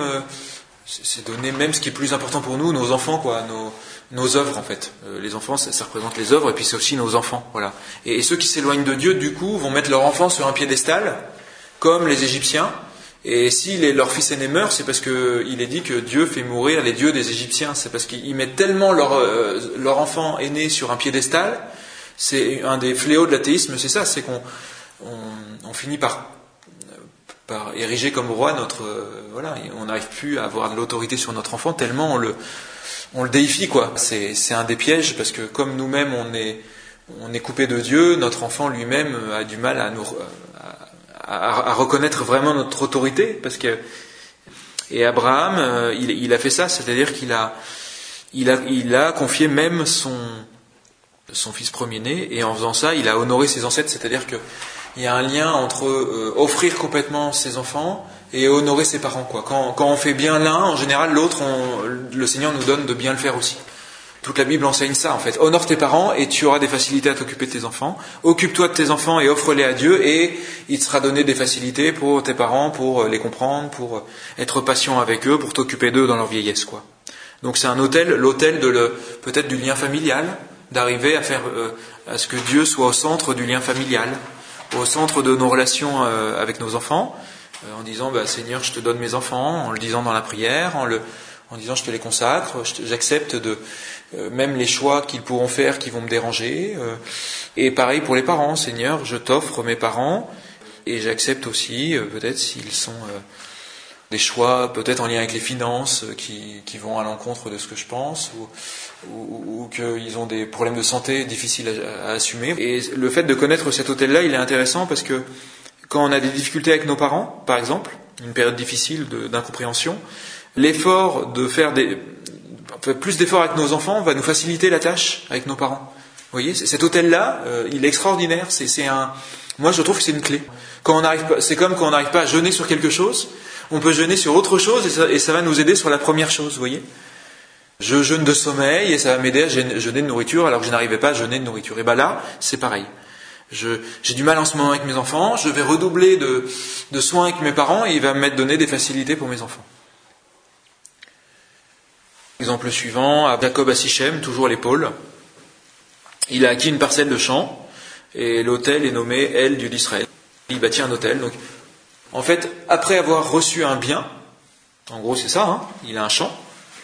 ce qui est le plus important pour nous, nos enfants, quoi, nos œuvres, en fait. Les enfants, ça représente les œuvres, et puis c'est aussi nos enfants, voilà. Et ceux qui s'éloignent de Dieu, du coup, vont mettre leur enfant sur un piédestal, comme les Égyptiens, et si leur fils aîné meurt, c'est parce qu'il est dit que Dieu fait mourir les dieux des Égyptiens. C'est parce qu'ils mettent tellement leur enfant aîné sur un piédestal. C'est un des fléaux de l'athéisme, c'est ça, c'est qu'on finit par ériger comme roi voilà, on n'arrive plus à avoir de l'autorité sur notre enfant tellement on le déifie, quoi. C'est un des pièges, parce que comme nous-mêmes on est coupé de Dieu, notre enfant lui-même a du mal à reconnaître vraiment notre autorité, parce que et Abraham il a fait ça, c'est-à-dire qu'il a confié même son fils premier-né, et en faisant ça il a honoré ses ancêtres, c'est-à-dire que il y a un lien entre offrir complètement ses enfants et honorer ses parents, quoi. Quand on fait bien l'un, en général l'autre, le Seigneur nous donne de bien le faire aussi. Toute la Bible enseigne ça, en fait. Honore tes parents et tu auras des facilités à t'occuper de tes enfants. Occupe-toi de tes enfants et offre-les à Dieu, et il te sera donné des facilités pour tes parents, pour les comprendre, pour être patient avec eux, pour t'occuper d'eux dans leur vieillesse, quoi. Donc c'est l'autel peut-être du lien familial, d'arriver à faire à ce que Dieu soit au centre du lien familial, au centre de nos relations avec nos enfants, en disant Seigneur, je te donne mes enfants, en le disant dans la prière, en disant je te les consacre, j'accepte même les choix qu'ils pourront faire qui vont me déranger. Et pareil pour les parents, Seigneur, je t'offre mes parents, et j'accepte aussi, peut-être s'ils sont des choix peut-être en lien avec les finances qui vont à l'encontre de ce que je pense, ou qu'ils ont des problèmes de santé difficiles à assumer. Et le fait de connaître cet autel-là, il est intéressant, parce que quand on a des difficultés avec nos parents, par exemple, une période difficile d'incompréhension, l'effort de faire plus d'efforts avec nos enfants va nous faciliter la tâche avec nos parents. Vous voyez, cet autel-là, il est extraordinaire. Moi, je trouve que c'est une clé. C'est comme quand on n'arrive pas à jeûner sur quelque chose, on peut jeûner sur autre chose, et ça va nous aider sur la première chose. Vous voyez, je jeûne de sommeil et ça va m'aider à jeûner de nourriture, alors que je n'arrivais pas à jeûner de nourriture. Et là, c'est pareil. J'ai du mal en ce moment avec mes enfants, je vais redoubler de soins avec mes parents, et il va me donner des facilités pour mes enfants. Exemple suivant, Jacob à Sichem, toujours l'épaule. Il a acquis une parcelle de champ, et l'autel est nommé El, Dieu d'Israël. Il bâtit un autel. Donc, en fait, après avoir reçu un bien, en gros c'est ça, il a un champ,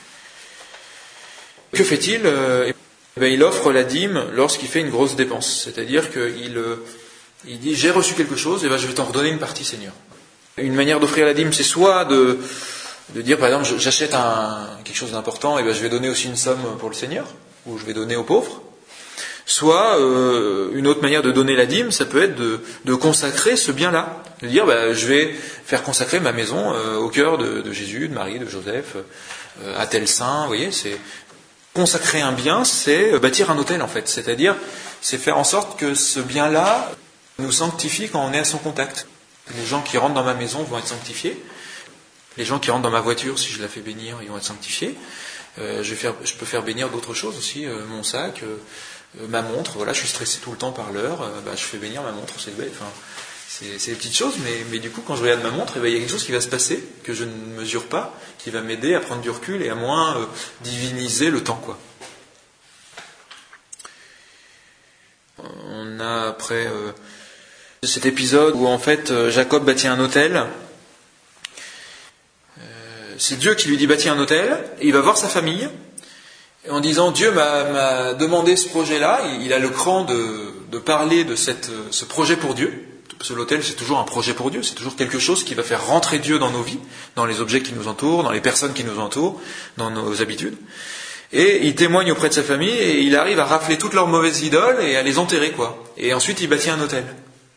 que fait-il ? Il offre la dîme lorsqu'il fait une grosse dépense. C'est-à-dire qu'il dit j'ai reçu quelque chose, et je vais t'en redonner une partie, Seigneur. Une manière d'offrir la dîme, c'est soit de dire, par exemple, j'achète quelque chose d'important, et je vais donner aussi une somme pour le Seigneur, ou je vais donner aux pauvres. Soit, une autre manière de donner la dîme, ça peut être de consacrer ce bien-là. De dire, je vais faire consacrer ma maison au cœur de Jésus, de Marie, de Joseph, à tel saint. Vous voyez, c'est consacrer un bien, c'est bâtir un autel, en fait. C'est-à-dire, c'est faire en sorte que ce bien-là nous sanctifie quand on est à son contact. Les gens qui rentrent dans ma maison vont être sanctifiés. Les gens qui rentrent dans ma voiture, si je la fais bénir, ils vont être sanctifiés. Je peux faire bénir d'autres choses aussi, mon sac, ma montre. Voilà, je suis stressé tout le temps par l'heure. Je fais bénir ma montre, c'est bête. Enfin, c'est des petites choses, mais du coup, quand je regarde ma montre, il y a quelque chose qui va se passer que je ne mesure pas, qui va m'aider à prendre du recul et à moins diviniser le temps, quoi. On a après cet épisode où en fait Jacob bâtit un autel. C'est Dieu qui lui dit bâtis un autel, et il va voir sa famille, et en disant Dieu m'a demandé ce projet-là, il a le cran de parler de ce projet pour Dieu, Parce que l'autel, c'est toujours un projet pour Dieu, c'est toujours quelque chose qui va faire rentrer Dieu dans nos vies, dans les objets qui nous entourent, dans les personnes qui nous entourent, dans nos habitudes. Et il témoigne auprès de sa famille, et il arrive à rafler toutes leurs mauvaises idoles et à les enterrer, quoi. Et ensuite, il bâtit un autel.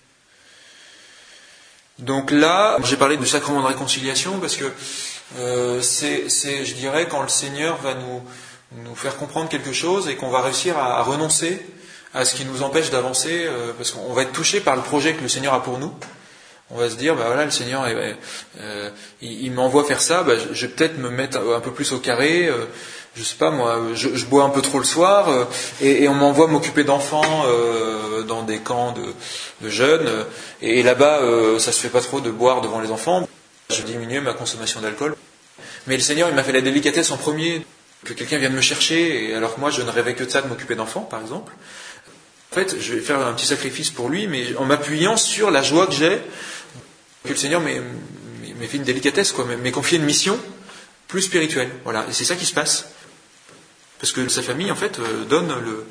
Donc là, j'ai parlé du sacrement de réconciliation, parce que c'est, je dirais, quand le Seigneur va nous faire comprendre quelque chose, et qu'on va réussir à renoncer à ce qui nous empêche d'avancer, parce qu'on va être touché par le projet que le Seigneur a pour nous. On va se dire, voilà, le Seigneur, il m'envoie faire ça, je vais peut-être me mettre un peu plus au carré, je sais pas moi, je bois un peu trop le soir, et on m'envoie m'occuper d'enfants dans des camps de jeunes, et là-bas, ça se fait pas trop de boire devant les enfants. Je vais diminuer ma consommation d'alcool. Mais le Seigneur, il m'a fait la délicatesse en premier, que quelqu'un vienne me chercher, et alors que moi, je ne rêvais que de ça, de m'occuper d'enfants, par exemple. En fait, je vais faire un petit sacrifice pour lui, mais en m'appuyant sur la joie que j'ai, que le Seigneur m'ait fait une délicatesse, quoi, m'ait confié une mission plus spirituelle. Voilà, et c'est ça qui se passe. Parce que sa famille, en fait, donne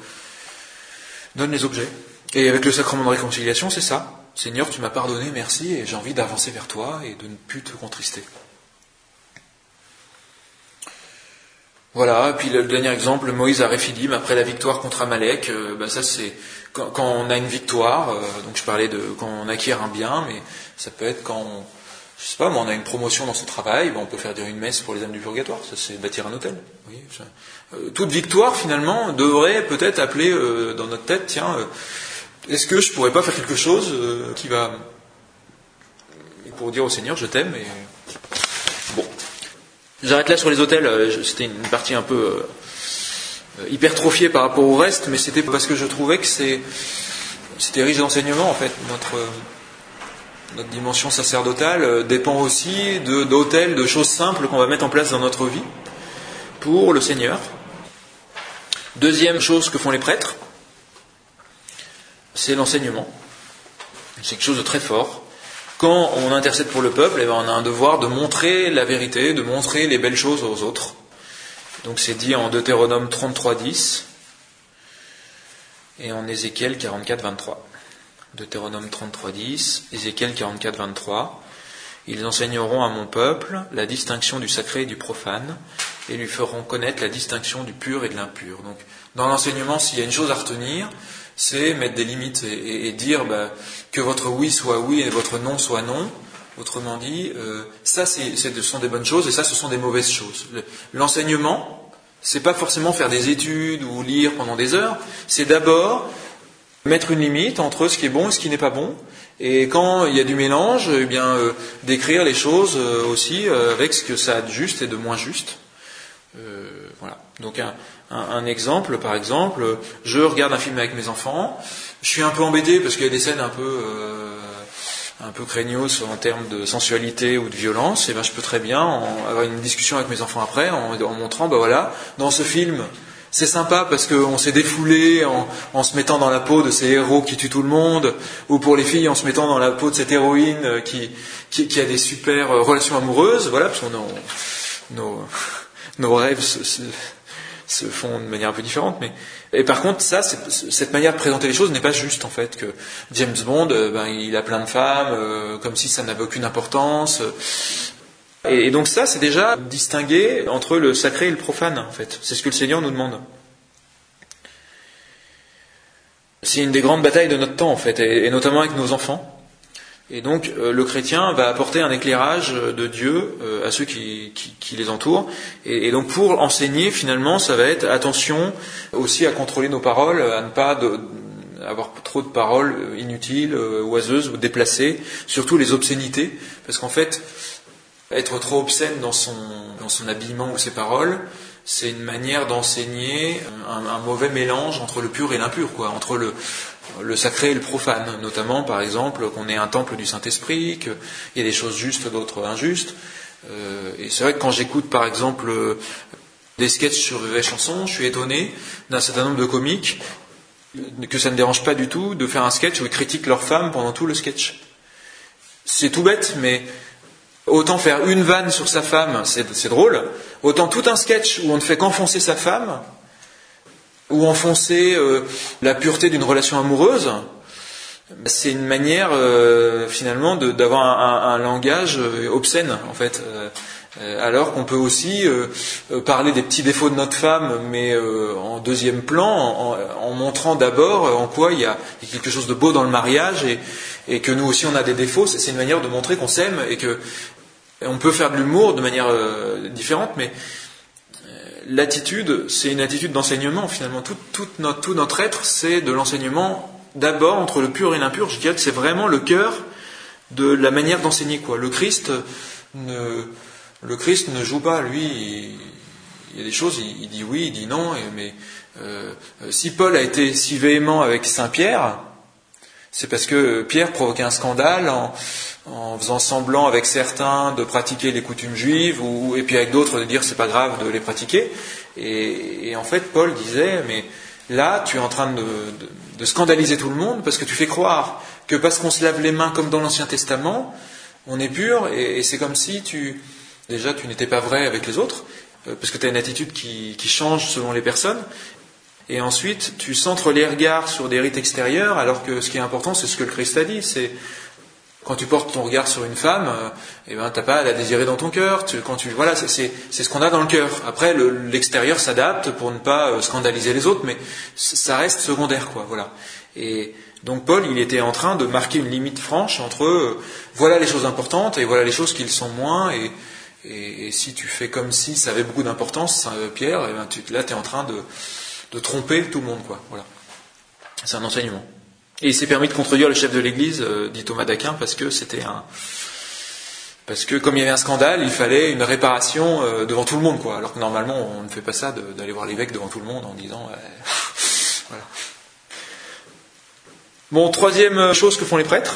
les objets. Et avec le sacrement de réconciliation, c'est ça. Seigneur, tu m'as pardonné, merci, et j'ai envie d'avancer vers toi et de ne plus te contrister. Voilà, et puis le dernier exemple, Moïse à Réphidim, après la victoire contre Amalek, ça c'est quand on a une victoire, donc je parlais de quand on acquiert un bien, mais ça peut être quand on a une promotion dans son travail, on peut faire dire une messe pour les âmes du purgatoire, ça c'est bâtir un hôtel. Oui, toute victoire finalement devrait peut-être appeler dans notre tête, tiens, est-ce que je pourrais pas faire quelque chose qui va pour dire au Seigneur je t'aime et bon. J'arrête là sur les autels, c'était une partie un peu hypertrophiée par rapport au reste, mais c'était parce que je trouvais que c'était riche d'enseignements en fait. Notre dimension sacerdotale dépend aussi d'autels, de choses simples qu'on va mettre en place dans notre vie pour le Seigneur. Deuxième chose que font les prêtres, c'est l'enseignement. C'est quelque chose de très fort. Quand on intercède pour le peuple, on a un devoir de montrer la vérité, de montrer les belles choses aux autres. Donc c'est dit en Deutéronome 33:10 et en Ézéchiel 44:23. Deutéronome 33:10, Ézéchiel 44:23. Ils enseigneront à mon peuple la distinction du sacré et du profane, et lui feront connaître la distinction du pur et de l'impur. Donc, dans l'enseignement, s'il y a une chose à retenir, c'est mettre des limites et dire que votre oui soit oui et votre non soit non. Autrement dit, ça ce sont des bonnes choses et ça ce sont des mauvaises choses. L'enseignement, c'est pas forcément faire des études ou lire pendant des heures, c'est d'abord mettre une limite entre ce qui est bon et ce qui n'est pas bon. Et quand il y a du mélange, décrire les choses aussi avec ce que ça a de juste et de moins juste. Voilà. Donc un exemple, par exemple, je regarde un film avec mes enfants, je suis un peu embêté parce qu'il y a des scènes un peu craignos en termes de sensualité ou de violence, et je peux très bien avoir une discussion avec mes enfants après en montrant, dans ce film, c'est sympa parce qu'on s'est défoulé en se mettant dans la peau de ces héros qui tuent tout le monde, ou pour les filles en se mettant dans la peau de cette héroïne qui a des super relations amoureuses, voilà, parce que nos rêves se font de manière un peu différente. Et par contre, cette manière de présenter les choses n'est pas juste en fait. Que James Bond, il a plein de femmes, comme si ça n'avait aucune importance. Et donc ça, c'est déjà distinguer entre le sacré et le profane, en fait. C'est ce que le Seigneur nous demande. C'est une des grandes batailles de notre temps, en fait, et notamment avec nos enfants. Et donc, le chrétien va apporter un éclairage de Dieu à ceux qui les entourent. Et donc, pour enseigner, finalement, ça va être attention aussi à contrôler nos paroles, à ne pas avoir trop de paroles inutiles, oiseuses ou déplacées, surtout les obscénités, parce qu'en fait, être trop obscène dans son habillement ou ses paroles, c'est une manière d'enseigner un mauvais mélange entre le pur et l'impur, entre le sacré et le profane, notamment par exemple qu'on est un temple du Saint-Esprit, qu'il y a des choses justes, d'autres injustes. Et c'est vrai que quand j'écoute par exemple des sketchs sur les chansons, je suis étonné d'un certain nombre de comiques que ça ne dérange pas du tout de faire un sketch où ils critiquent leur femme pendant tout le sketch. C'est tout bête, mais autant faire une vanne sur sa femme, c'est drôle, autant tout un sketch où on ne fait qu'enfoncer sa femme, ou enfoncer la pureté d'une relation amoureuse, c'est une manière finalement d'avoir un langage obscène en fait. Alors qu'on peut aussi parler des petits défauts de notre femme, mais en deuxième plan, en montrant d'abord en quoi il y a quelque chose de beau dans le mariage et que nous aussi on a des défauts. C'est une manière de montrer qu'on s'aime et que on peut faire de l'humour de manière différente, mais l'attitude, c'est une attitude d'enseignement finalement. Tout notre être, c'est de l'enseignement d'abord entre le pur et l'impur. Je dirais que c'est vraiment le cœur de la manière d'enseigner, quoi. Le Christ ne joue pas, lui, il y a des choses, il dit oui, il dit non, mais si Paul a été si véhément avec Saint Pierre, c'est parce que Pierre provoquait un scandale en faisant semblant avec certains de pratiquer les coutumes juives, et puis avec d'autres de dire c'est pas grave de les pratiquer. Et en fait, Paul disait, mais là, tu es en train de scandaliser tout le monde parce que tu fais croire que parce qu'on se lave les mains comme dans l'Ancien Testament, on est pur, et c'est comme si tu n'étais pas vrai avec les autres, parce que tu as une attitude qui change selon les personnes. Et ensuite, tu centres les regards sur des rites extérieurs, alors que ce qui est important, c'est ce que le Christ a dit. C'est quand tu portes ton regard sur une femme, t'as pas à la désirer dans ton cœur. Voilà, c'est ce qu'on a dans le cœur. Après, l'extérieur s'adapte pour ne pas scandaliser les autres, mais ça reste secondaire, quoi. Voilà. Et donc Paul, il était en train de marquer une limite franche entre voilà les choses importantes et voilà les choses qui le sont moins. Et si tu fais comme si ça avait beaucoup d'importance, Pierre, là, tu es en train de tromper tout le monde, quoi. Voilà. C'est un enseignement. Et il s'est permis de contredire le chef de l'Église, dit Thomas d'Aquin, parce que comme il y avait un scandale, il fallait une réparation devant tout le monde, quoi. Alors que normalement, on ne fait pas ça d'aller voir l'évêque devant tout le monde en disant voilà. Bon, troisième chose que font les prêtres,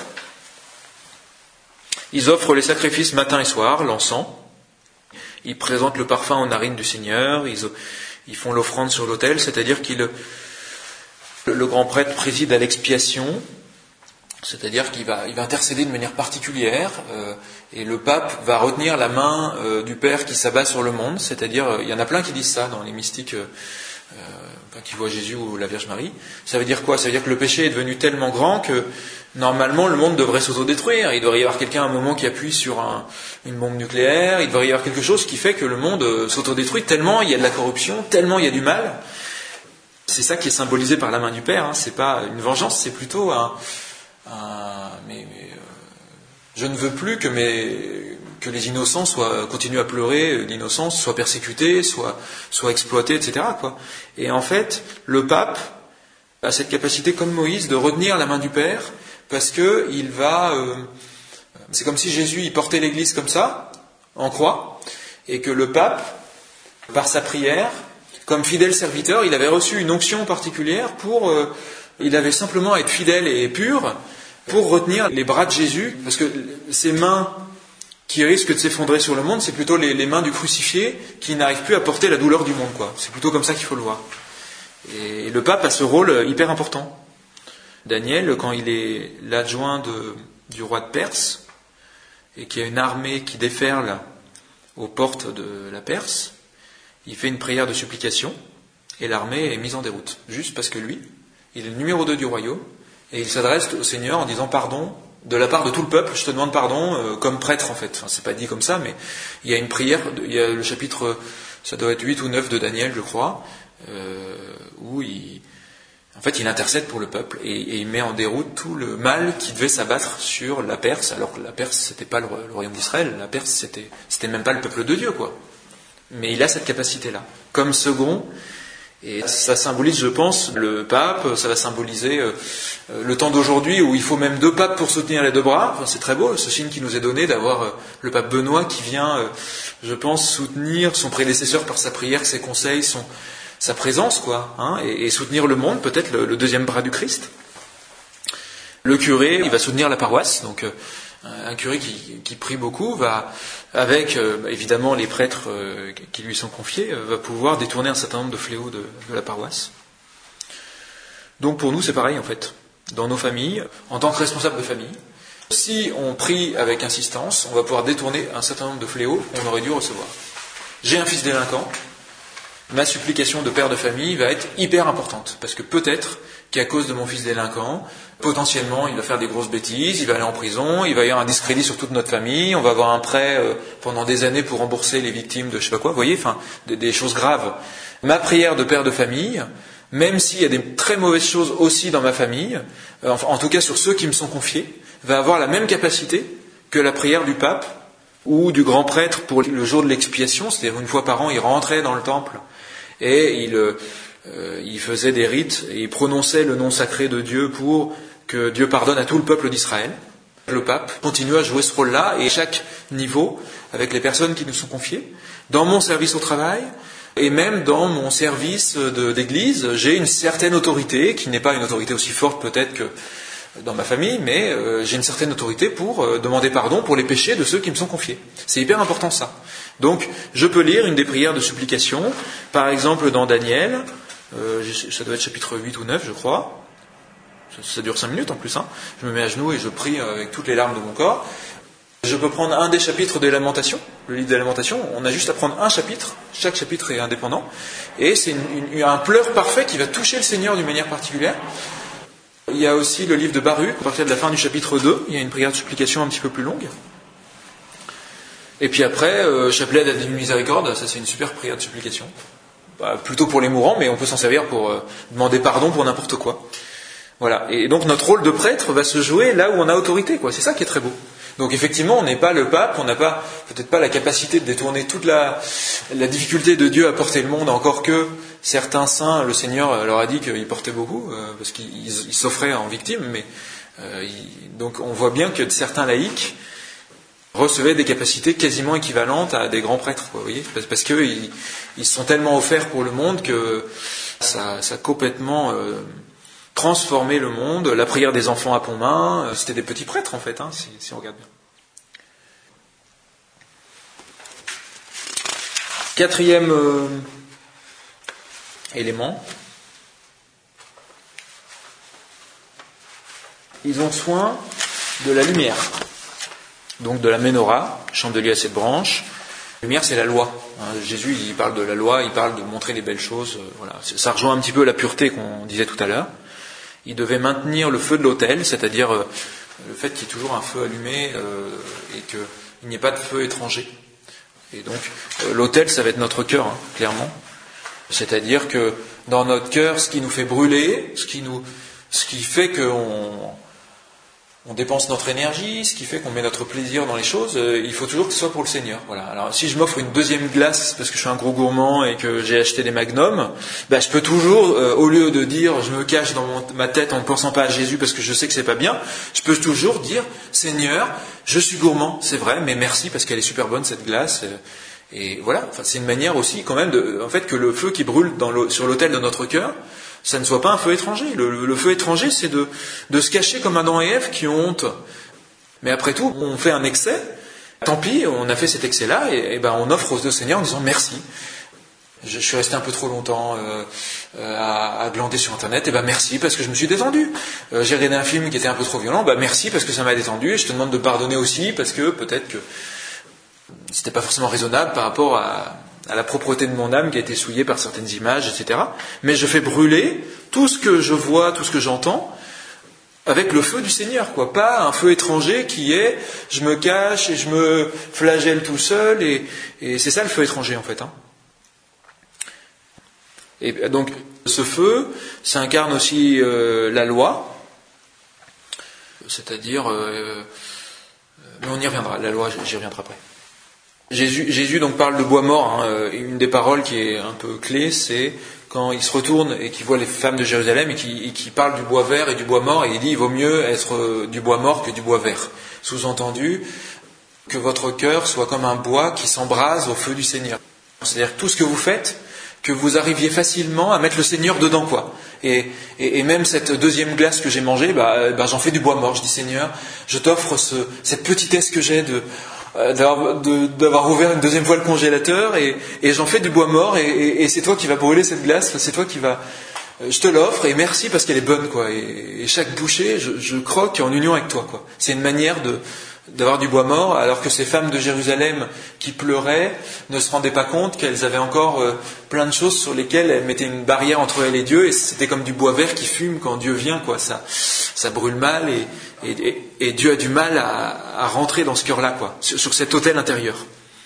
ils offrent les sacrifices matin et soir, l'encens. Ils présentent le parfum aux narines du Seigneur. Ils font l'offrande sur l'autel, c'est-à-dire le grand prêtre préside à l'expiation, c'est-à-dire qu'il va intercéder de manière particulière, et le pape va retenir la main du Père qui s'abat sur le monde, c'est-à-dire, il y en a plein qui disent ça dans les mystiques qui voient Jésus ou la Vierge Marie. Ça veut dire quoi ? Ça veut dire que le péché est devenu tellement grand que normalement le monde devrait s'autodétruire. Il devrait y avoir quelqu'un à un moment qui appuie sur une bombe nucléaire, il devrait y avoir quelque chose qui fait que le monde s'autodétruit tellement il y a de la corruption, tellement il y a du mal. C'est ça qui est symbolisé par la main du Père, hein. C'est pas une vengeance, c'est plutôt je ne veux plus que les innocents continuent à pleurer l'innocence, soient persécutés, soient exploités, etc., quoi. Et en fait, le pape a cette capacité, comme Moïse, de retenir la main du Père, parce que c'est comme si Jésus il portait l'Église comme ça, en croix, et que le pape, par sa prière, comme fidèle serviteur, il avait reçu une onction particulière il avait simplement à être fidèle et pur pour retenir les bras de Jésus, parce que ces mains qui risquent de s'effondrer sur le monde, c'est plutôt les mains du crucifié qui n'arrivent plus à porter la douleur du monde, quoi. C'est plutôt comme ça qu'il faut le voir. Et le pape a ce rôle hyper important. Daniel, quand il est l'adjoint du roi de Perse, et qu'il y a une armée qui déferle aux portes de la Perse, il fait une prière de supplication, et l'armée est mise en déroute. Juste parce que lui, il est le numéro 2 du royaume, et il s'adresse au Seigneur en disant pardon, de la part de tout le peuple, je te demande pardon, comme prêtre en fait. Enfin, c'est pas dit comme ça, mais il y a une prière, il y a le chapitre, ça doit être 8 ou 9 de Daniel, je crois, où il intercède pour le peuple, et il met en déroute tout le mal qui devait s'abattre sur la Perse, alors que la Perse, c'était pas le royaume d'Israël, la Perse, c'était même pas le peuple de Dieu, quoi. Mais il a cette capacité-là, comme second, et ça symbolise, je pense, le pape, ça va symboliser le temps d'aujourd'hui où il faut même 2 papes pour soutenir les 2 bras. Enfin, c'est très beau, ce signe qui nous est donné d'avoir le pape Benoît qui vient, je pense, soutenir son prédécesseur par sa prière, ses conseils, sa présence, quoi, hein, et soutenir le monde, peut-être le deuxième bras du Christ. Le curé, il va soutenir la paroisse, donc un curé qui prie beaucoup va, avec évidemment les prêtres qui lui sont confiés, va pouvoir détourner un certain nombre de fléaux de la paroisse. Donc pour nous c'est pareil en fait. Dans nos familles, en tant que responsable de famille, si on prie avec insistance, on va pouvoir détourner un certain nombre de fléaux qu'on aurait dû recevoir. J'ai un fils délinquant, ma supplication de père de famille va être hyper importante. Parce que peut-être qu'à cause de mon fils délinquant, potentiellement, il va faire des grosses bêtises, il va aller en prison, il va y avoir un discrédit sur toute notre famille, on va avoir un prêt pendant des années pour rembourser les victimes de je sais pas quoi, vous voyez, enfin, des choses graves. Ma prière de père de famille, même s'il y a des très mauvaises choses aussi dans ma famille, en tout cas sur ceux qui me sont confiés, va avoir la même capacité que la prière du pape ou du grand prêtre pour le jour de l'expiation, c'est-à-dire une fois par an, il rentrait dans le temple et il faisait des rites et il prononçait le nom sacré de Dieu pour que Dieu pardonne à tout le peuple d'Israël. Le pape continue à jouer ce rôle-là et à chaque niveau, avec les personnes qui nous sont confiées, dans mon service au travail et même dans mon service d'église, j'ai une certaine autorité, qui n'est pas une autorité aussi forte peut-être que dans ma famille, mais j'ai une certaine autorité pour demander pardon pour les péchés de ceux qui me sont confiés. C'est hyper important ça. Donc, je peux lire une des prières de supplication, par exemple dans Daniel, ça doit être chapitre 8 ou 9, je crois. Ça dure 5 minutes en plus. Hein. Je me mets à genoux et je prie avec toutes les larmes de mon corps. Je peux prendre un des chapitres des Lamentations, le livre des Lamentations. On a juste à prendre un chapitre, chaque chapitre est indépendant, et c'est un pleur parfait qui va toucher le Seigneur d'une manière particulière. Il y a aussi le livre de Baruch, à partir de la fin du chapitre 2, il y a une prière de supplication un petit peu plus longue. Et puis après, chapelet de la Divine Miséricorde, ça c'est une super prière de supplication. Plutôt pour les mourants, mais on peut s'en servir pour demander pardon pour n'importe quoi. Voilà. Et donc notre rôle de prêtre va se jouer là où on a autorité, quoi. C'est ça qui est très beau. Donc effectivement, on n'est pas le pape, on n'a pas peut-être pas la capacité de détourner toute la difficulté de Dieu à porter le monde, encore que certains saints, le Seigneur leur a dit qu'ils portaient beaucoup, parce qu'ils s'offraient en victime, mais donc on voit bien que certains laïcs recevaient des capacités quasiment équivalentes à des grands prêtres, quoi, vous voyez, parce qu'ils se sont tellement offerts pour le monde que ça a complètement transformé le monde. La prière des enfants à Pontmain, c'était des petits prêtres en fait, hein, si on regarde bien. Quatrième élément, ils ont soin de la lumière, donc de la menorah, chandelier à 7 branches. La lumière, c'est la loi. Jésus, il parle de la loi, il parle de montrer les belles choses. Voilà. Ça rejoint un petit peu la pureté qu'on disait tout à l'heure. Il devait maintenir le feu de l'autel, c'est-à-dire le fait qu'il y ait toujours un feu allumé et qu'il n'y ait pas de feu étranger. Et donc, l'autel, ça va être notre cœur, hein, clairement. C'est-à-dire que dans notre cœur, ce qui nous fait brûler, ce qui fait qu'on dépense notre énergie, ce qui fait qu'on met notre plaisir dans les choses, il faut toujours que ce soit pour le Seigneur. Voilà. Alors si je m'offre une deuxième glace parce que je suis un gros gourmand et que j'ai acheté des magnums, je peux toujours, au lieu de dire je me cache dans ma tête en ne pensant pas à Jésus parce que je sais que c'est pas bien, je peux toujours dire Seigneur, je suis gourmand, c'est vrai, mais merci parce qu'elle est super bonne cette glace. Et voilà, enfin, c'est une manière aussi quand même que le feu qui brûle sur l'autel de notre cœur, ça ne soit pas un feu étranger. Le feu étranger, c'est de se cacher comme Adam et Ève qui ont honte. Mais après tout, on fait un excès. Tant pis, on a fait cet excès-là, et on offre au Seigneur en disant merci. Je suis resté un peu trop longtemps à glander sur Internet, merci parce que je me suis détendu. J'ai regardé un film qui était un peu trop violent, merci parce que ça m'a détendu, et je te demande de pardonner aussi parce que peut-être que c'était pas forcément raisonnable par rapport à la propreté de mon âme qui a été souillée par certaines images, etc. Mais je fais brûler tout ce que je vois, tout ce que j'entends, avec le feu du Seigneur, quoi. Pas un feu étranger qui est, je me cache et je me flagelle tout seul, et c'est ça le feu étranger, en fait. Hein. Et donc, ce feu, ça incarne aussi la loi, c'est-à-dire, mais on y reviendra, la loi, j'y reviendrai après. Jésus donc parle de bois mort. Une des paroles qui est un peu clé, c'est quand il se retourne et qu'il voit les femmes de Jérusalem et qu'il parle du bois vert et du bois mort, et il dit il vaut mieux être du bois mort que du bois vert. Sous-entendu, que votre cœur soit comme un bois qui s'embrase au feu du Seigneur. C'est-à-dire que tout ce que vous faites, que vous arriviez facilement à mettre le Seigneur dedans, quoi. Et même cette deuxième glace que j'ai mangée, j'en fais du bois mort. Je dis Seigneur, je t'offre cette petitesse que j'ai d'avoir ouvert une deuxième fois le congélateur, et j'en fais du bois mort, et c'est toi qui vas brûler cette glace, c'est toi qui vas, je te l'offre, et merci parce qu'elle est bonne, quoi. Et chaque bouchée, je croque en union avec toi, quoi. C'est une manière d'avoir du bois mort, alors que ces femmes de Jérusalem qui pleuraient ne se rendaient pas compte qu'elles avaient encore plein de choses sur lesquelles elles mettaient une barrière entre elles et Dieu, et c'était comme du bois vert qui fume quand Dieu vient, quoi. Ça brûle mal, et Dieu a du mal à rentrer dans ce cœur-là, quoi, sur cet autel intérieur.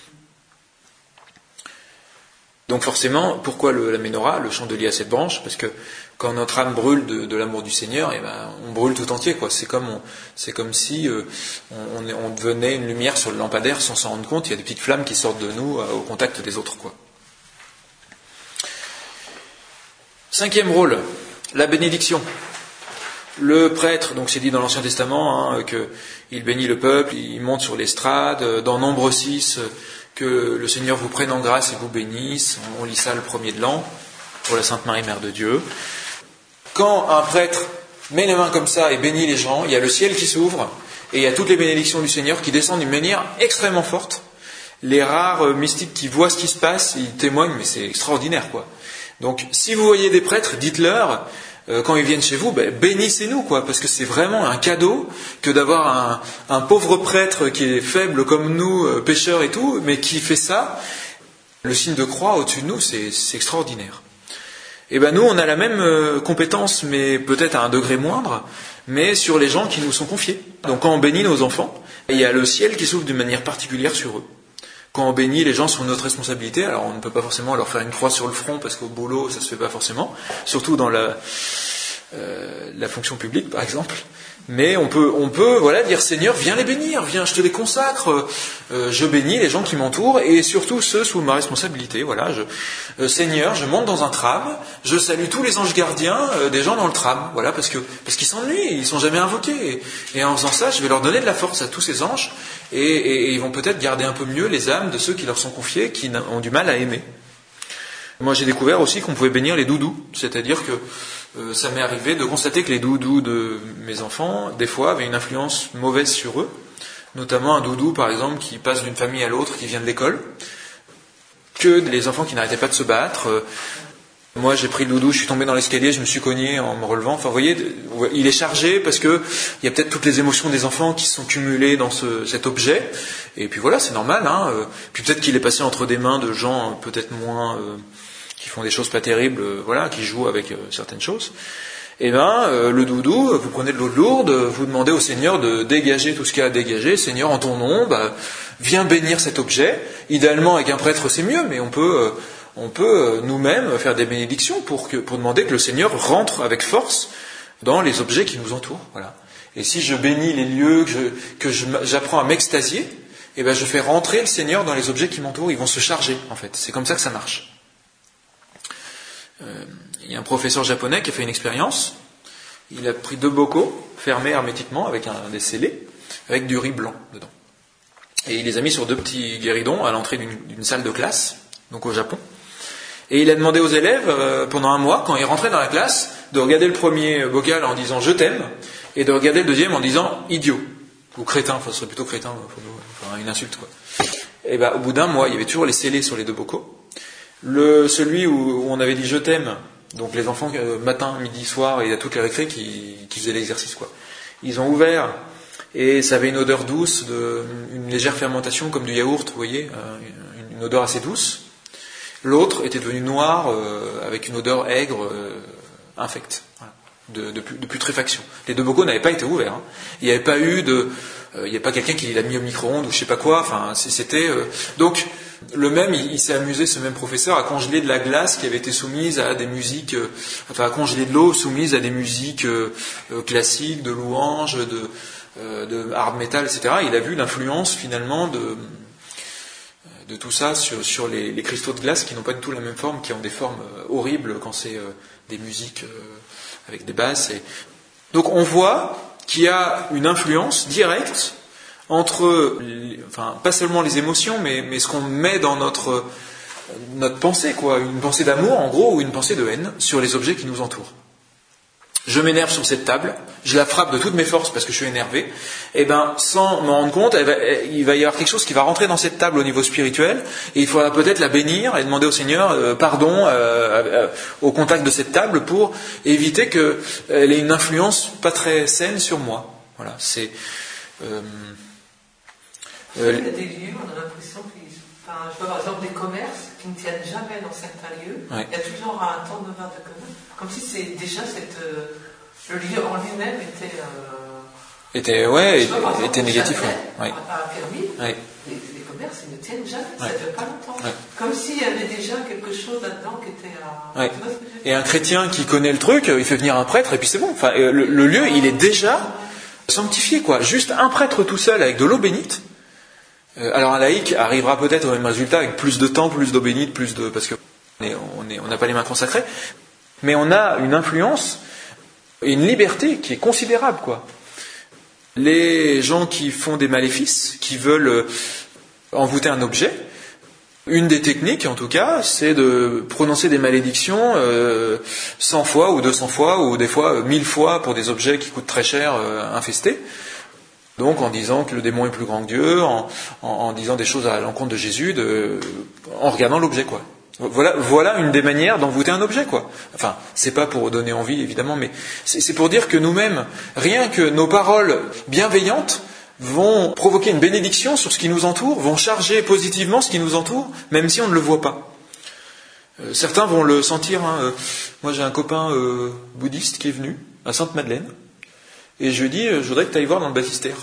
Donc forcément, pourquoi la menorah, le chandelier à 7 branches? Parce que quand notre âme brûle de l'amour du Seigneur, on brûle tout entier, quoi. C'est comme si on devenait une lumière sur le lampadaire sans s'en rendre compte. Il y a des petites flammes qui sortent de nous au contact des autres, quoi. 5e rôle, la bénédiction. Le prêtre, donc c'est dit dans l'Ancien Testament, qu'il bénit le peuple, il monte sur l'estrade. Dans Nombre 6, que le Seigneur vous prenne en grâce et vous bénisse. On lit ça le 1er de l'an, pour la Sainte Marie, Mère de Dieu. Quand un prêtre met les mains comme ça et bénit les gens, il y a le ciel qui s'ouvre, et il y a toutes les bénédictions du Seigneur qui descendent d'une manière extrêmement forte. Les rares mystiques qui voient ce qui se passe, ils témoignent, mais c'est extraordinaire, quoi. Donc, si vous voyez des prêtres, dites-leur, quand ils viennent chez vous, bénissez-nous, quoi, parce que c'est vraiment un cadeau que d'avoir un pauvre prêtre qui est faible comme nous, pécheurs et tout, mais qui fait ça. Le signe de croix au-dessus de nous, c'est extraordinaire. Et nous, on a la même compétence, mais peut-être à un degré moindre, mais sur les gens qui nous sont confiés. Donc quand on bénit nos enfants, il y a le ciel qui s'ouvre d'une manière particulière sur eux. Quand on bénit les gens sur notre responsabilité, alors on ne peut pas forcément leur faire une croix sur le front, parce qu'au boulot, ça se fait pas forcément, surtout dans la fonction publique, par exemple. Mais on peut voilà, dire Seigneur, viens les bénir, viens, je te les consacre, je bénis les gens qui m'entourent, et surtout ceux sous ma responsabilité. Voilà, Seigneur, je monte dans un tram, je salue tous les anges gardiens des gens dans le tram, voilà, parce qu'ils s'ennuient, ils sont jamais invoqués, et en faisant ça, je vais leur donner de la force à tous ces anges, et ils vont peut-être garder un peu mieux les âmes de ceux qui leur sont confiés, qui ont du mal à aimer. Moi, j'ai découvert aussi qu'on pouvait bénir les doudous, c'est-à-dire que ça m'est arrivé de constater que les doudous de mes enfants, des fois, avaient une influence mauvaise sur eux, notamment un doudou, par exemple, qui passe d'une famille à l'autre, qui vient de l'école, que les enfants qui n'arrêtaient pas de se battre. Moi, j'ai pris le doudou, je suis tombé dans l'escalier, je me suis cogné en me relevant. Enfin, vous voyez, il est chargé parce que il y a peut-être toutes les émotions des enfants qui sont cumulées dans cet objet. Et puis voilà, c'est normal. Puis peut-être qu'il est passé entre des mains de gens peut-être moins... qui font des choses pas terribles, voilà, qui jouent avec certaines choses. Le doudou, vous prenez de l'eau de Lourdes, vous demandez au Seigneur de dégager tout ce qu'il y a à dégager. Seigneur, en ton nom, viens bénir cet objet. Idéalement, avec un prêtre, c'est mieux, mais on peut nous-mêmes faire des bénédictions pour demander que le Seigneur rentre avec force dans les objets qui nous entourent. Voilà. Et si je bénis les lieux, j'apprends à m'extasier, je fais rentrer le Seigneur dans les objets qui m'entourent. Ils vont se charger, en fait. C'est comme ça que ça marche. Il y a un professeur japonais qui a fait une expérience. Il a pris 2 bocaux fermés hermétiquement avec des scellés, avec du riz blanc dedans. Et il les a mis sur 2 petits guéridons à l'entrée d'une salle de classe, donc au Japon. Et il a demandé aux élèves, pendant un mois, quand ils rentraient dans la classe, de regarder le premier bocal en disant « je t'aime » et de regarder le deuxième en disant « idiot » ou « crétin », ce serait plutôt crétin, une insulte, quoi. Et au bout d'un mois, il y avait toujours les scellés sur les 2 bocaux. Celui où on avait dit je t'aime, donc les enfants matin, midi, soir, et il y a toutes les récrés qui faisaient l'exercice, quoi. Ils ont ouvert et ça avait une odeur douce, une légère fermentation comme du yaourt, vous voyez, une odeur assez douce. L'autre était devenu noir avec une odeur aigre, infecte, voilà, de putréfaction. Les 2 bocaux n'avaient pas été ouverts. Il n'y avait pas eu il n'y a pas quelqu'un qui l'a mis au micro-ondes ou je sais pas quoi. Enfin, c'était donc il s'est amusé, ce même professeur, à congeler de la glace qui avait été soumise à des musiques, à congeler de l'eau soumise à des musiques classiques, de louanges, de hard metal, etc. Il a vu l'influence finalement de tout ça sur les cristaux de glace qui n'ont pas du tout la même forme, qui ont des formes horribles quand c'est des musiques avec des basses. Donc on voit qu'il y a une influence directe entre, pas seulement les émotions, mais ce qu'on met dans notre pensée, quoi, une pensée d'amour en gros, ou une pensée de haine sur les objets qui nous entourent. Je m'énerve sur cette table, je la frappe de toutes mes forces parce que je suis énervé, sans m'en rendre compte, il va y avoir quelque chose qui va rentrer dans cette table au niveau spirituel, et il faudra peut-être la bénir et demander au Seigneur pardon au contact de cette table pour éviter qu'elle ait une influence pas très saine sur moi. Voilà, Il y a des lieux, on a l'impression qu'ils... Enfin, je vois par exemple des commerces qui ne tiennent jamais dans certains lieux. Ouais. Il y a toujours un turnover de commerce. Comme si c'est déjà le lieu en lui-même était... était négatif. Ouais. À permis, ouais. Les commerces, ils ne tiennent jamais, ouais. ça ne dure pas longtemps. Ouais. Comme s'il y avait déjà quelque chose là-dedans qui était... Ouais. Et un chrétien qui connaît le truc, il fait venir un prêtre et puis c'est bon. Enfin, le lieu, il est déjà sanctifié, quoi. Juste un prêtre tout seul avec de l'eau bénite. Alors un laïc arrivera peut-être au même résultat avec plus de temps, plus d'eau bénite, parce que on n'a pas les mains consacrées, mais on a une influence et une liberté qui est considérable, quoi. Les gens qui font des maléfices, qui veulent envoûter un objet, une des techniques, en tout cas, c'est de prononcer des malédictions 100 fois ou 200 fois, ou des fois 1000 fois pour des objets qui coûtent très cher, infestés. Donc en disant que le démon est plus grand que Dieu, en disant des choses à l'encontre de Jésus, en regardant l'objet, quoi. Voilà une des manières d'envoûter un objet, quoi. Enfin, c'est pas pour donner envie, évidemment, mais c'est pour dire que nous-mêmes, rien que nos paroles bienveillantes vont provoquer une bénédiction sur ce qui nous entoure, vont charger positivement ce qui nous entoure, même si on ne le voit pas. Certains vont le sentir. Moi, j'ai un copain bouddhiste qui est venu à Sainte-Madeleine, et je lui dis, je voudrais que tu ailles voir dans le baptistère.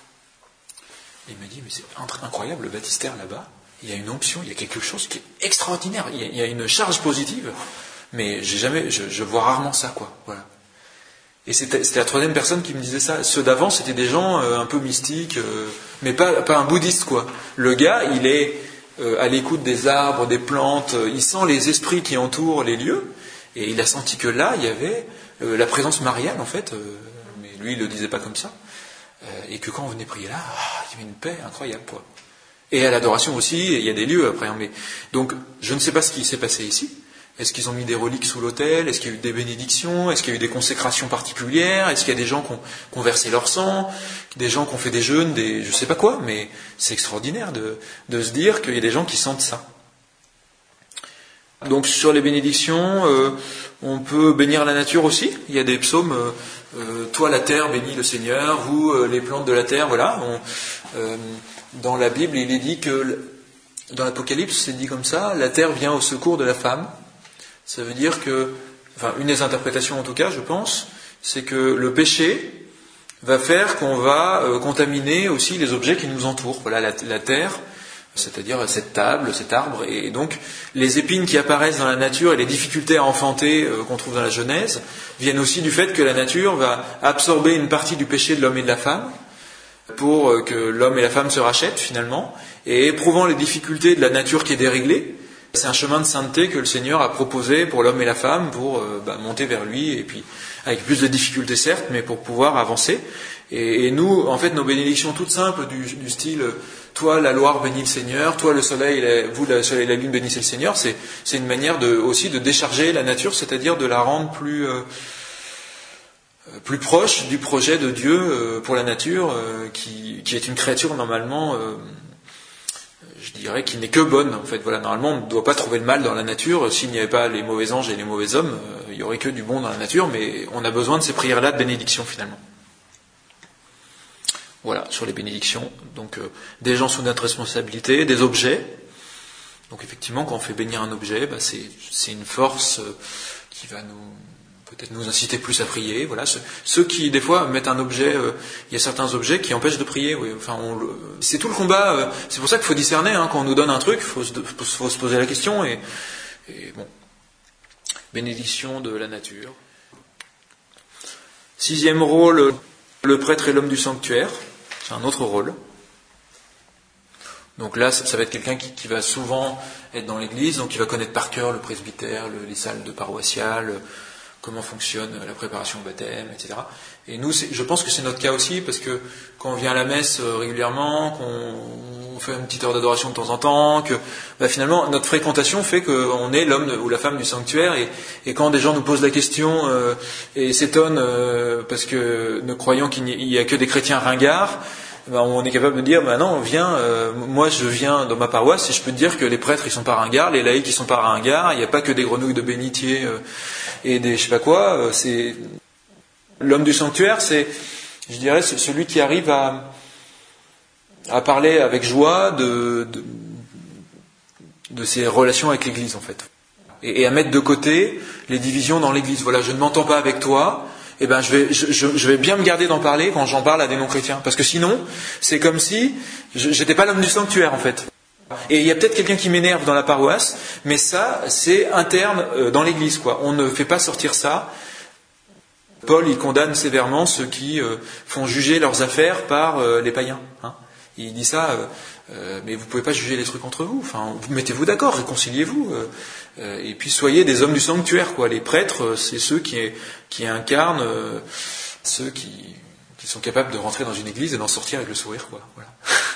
Et il me dit, mais c'est incroyable, le baptistère là-bas. Il y a une onction, il y a quelque chose qui est extraordinaire. Il y a une charge positive, mais je vois rarement ça, quoi. Voilà. Et c'était la troisième personne qui me disait ça. Ceux d'avant, c'était des gens un peu mystiques, mais pas un bouddhiste, quoi. Le gars, il est à l'écoute des arbres, des plantes, il sent les esprits qui entourent les lieux, et il a senti que là, il y avait la présence mariale, en fait, mais lui, il le disait pas comme ça, et que quand on venait prier là, il y avait une paix incroyable, quoi. Et à l'adoration aussi, il y a des lieux après. Mais donc, je ne sais pas ce qui s'est passé ici. Est-ce qu'ils ont mis des reliques sous l'autel? Est-ce qu'il y a eu des bénédictions? Est-ce qu'il y a eu des consécrations particulières? Est-ce qu'il y a des gens qui ont versé leur sang? Des gens qui ont fait des jeûnes, je ne sais pas quoi, mais c'est extraordinaire de se dire qu'il y a des gens qui sentent ça. Donc sur les bénédictions, on peut bénir la nature aussi. Il y a des psaumes, toi la terre bénis le Seigneur, vous les plantes de la terre, voilà. Dans la Bible, il est dit que, dans l'Apocalypse, c'est dit comme ça, la terre vient au secours de la femme. Ça veut dire que, enfin, une des interprétations en tout cas, je pense, c'est que le péché va faire qu'on va contaminer aussi les objets qui nous entourent. Voilà, la terre, c'est-à-dire cette table, cet arbre, et donc les épines qui apparaissent dans la nature et les difficultés à enfanter qu'on trouve dans la Genèse viennent aussi du fait que la nature va absorber une partie du péché de l'homme et de la femme, pour que l'homme et la femme se rachètent finalement, et éprouvant les difficultés de la nature qui est déréglée, c'est un chemin de sainteté que le Seigneur a proposé pour l'homme et la femme pour monter vers lui, et puis avec plus de difficultés certes, mais pour pouvoir avancer. Et nous, en fait, nos bénédictions toutes simples du style toi la Loire bénis le Seigneur, toi le soleil, vous le soleil et la lune bénissez le Seigneur, c'est une manière aussi de décharger la nature, c'est-à-dire de la rendre plus proche du projet de Dieu pour la nature, qui est une créature normalement, je dirais, qui n'est que bonne. En fait, voilà, normalement, on ne doit pas trouver le mal dans la nature. S'il n'y avait pas les mauvais anges et les mauvais hommes, il n'y aurait que du bon dans la nature, mais on a besoin de ces prières-là de bénédiction, finalement. Voilà, sur les bénédictions. Donc, des gens sous notre responsabilité, des objets. Donc, effectivement, quand on fait bénir un objet, c'est une force qui va peut-être nous inciter plus à prier. Voilà, ceux qui des fois mettent un objet, il y a certains objets qui empêchent de prier. Oui. Enfin, c'est tout le combat. C'est pour ça qu'il faut discerner. Quand on nous donne un truc, il faut se poser la question. Et bon, bénédiction de la nature. 6e rôle, le prêtre est l'homme du sanctuaire. C'est un autre rôle. Donc là, ça va être quelqu'un qui va souvent être dans l'église, donc il va connaître par cœur le presbytère, les salles de paroissiales, comment fonctionne la préparation au baptême, etc. Et nous, je pense que c'est notre cas aussi, parce que quand on vient à la messe régulièrement, qu'on fait une petite heure d'adoration de temps en temps, que finalement notre fréquentation fait qu'on est l'homme ou la femme du sanctuaire, et quand des gens nous posent la question et s'étonnent parce que nous croyons qu'il n'y a que des chrétiens ringards, on est capable de dire, non, viens, moi je viens dans ma paroisse et je peux te dire que les prêtres ils sont pas ringards, les laïcs ils sont pas ringards, il n'y a pas que des grenouilles de bénitier et des je sais pas quoi. C'est l'homme du sanctuaire, c'est, je dirais, celui qui arrive à à parler avec joie de ses relations avec l'Église, en fait. Et à mettre de côté les divisions dans l'Église. Voilà, je ne m'entends pas avec toi, eh ben je vais bien me garder d'en parler quand j'en parle à des non-chrétiens. Parce que sinon, c'est comme si j'étais pas l'homme du sanctuaire, en fait. Et il y a peut-être quelqu'un qui m'énerve dans la paroisse, mais ça, c'est interne dans l'Église, quoi. On ne fait pas sortir ça. Paul, il condamne sévèrement ceux qui font juger leurs affaires par les païens. Hein. Il dit ça, mais vous ne pouvez pas juger les trucs entre vous. Enfin, vous mettez-vous d'accord, réconciliez-vous. Et puis soyez des hommes du sanctuaire, quoi. Les prêtres, c'est ceux qui incarnent ceux qui sont capables de rentrer dans une église et d'en sortir avec le sourire, quoi. Voilà.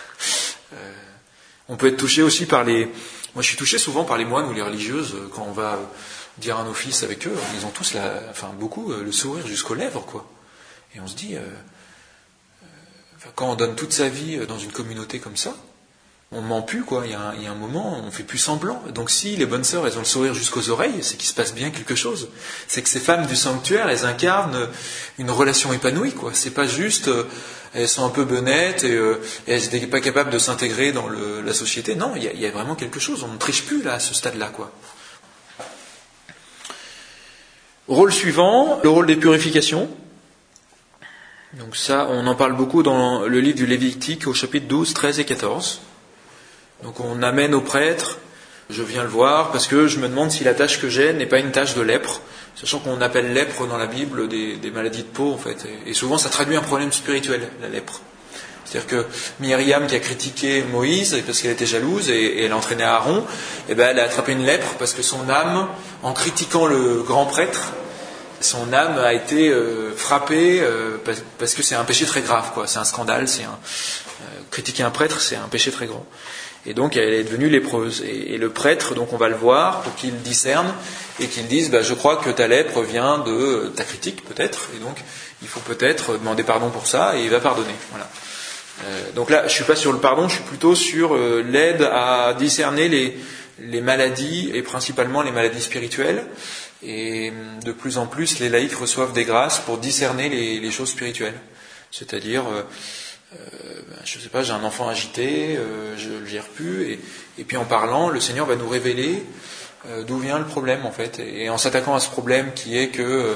On peut être touché aussi par les... Moi, je suis touché souvent par les moines ou les religieuses quand on va dire un office avec eux. Ils ont tous, beaucoup, le sourire jusqu'aux lèvres, quoi. Et on se dit, quand on donne toute sa vie dans une communauté comme ça, on ne ment plus, quoi. Il y a un moment, on ne fait plus semblant. Donc si les bonnes sœurs, elles ont le sourire jusqu'aux oreilles, c'est qu'il se passe bien quelque chose. C'est que ces femmes du sanctuaire, elles incarnent une relation épanouie, quoi. C'est pas juste, elles sont un peu benettes et elles n'étaient pas capables de s'intégrer dans la société. Non, il y a vraiment quelque chose. On ne triche plus là, à ce stade-là, quoi. Rôle suivant, le rôle des purifications. Donc ça, on en parle beaucoup dans le livre du Lévitique au chapitre 12, 13 et 14. Donc on amène au prêtre, je viens le voir parce que je me demande si la tâche que j'ai n'est pas une tâche de lèpre, sachant qu'on appelle lèpre dans la Bible des maladies de peau, en fait. Et souvent ça traduit un problème spirituel, la lèpre. C'est-à-dire que Myriam, qui a critiqué Moïse parce qu'elle était jalouse et elle a entraîné Aaron, elle a attrapé une lèpre parce que son âme, en critiquant le grand prêtre, son âme a été frappée parce que c'est un péché très grave, quoi. C'est un scandale, critiquer un prêtre, c'est un péché très grand. Et donc elle est devenue lépreuse. Et le prêtre, donc on va le voir pour qu'il discerne et qu'il dise, je crois que ta lèpre vient de ta critique peut-être, et donc il faut peut-être demander pardon pour ça, et il va pardonner. Voilà. Donc là, je suis pas sur le pardon, je suis plutôt sur l'aide à discerner les maladies, et principalement les maladies spirituelles. Et de plus en plus, les laïcs reçoivent des grâces pour discerner les choses spirituelles. C'est-à-dire, je sais pas, j'ai un enfant agité, je le gère plus, et puis en parlant, le Seigneur va nous révéler d'où vient le problème, en fait. Et en s'attaquant à ce problème qui est que,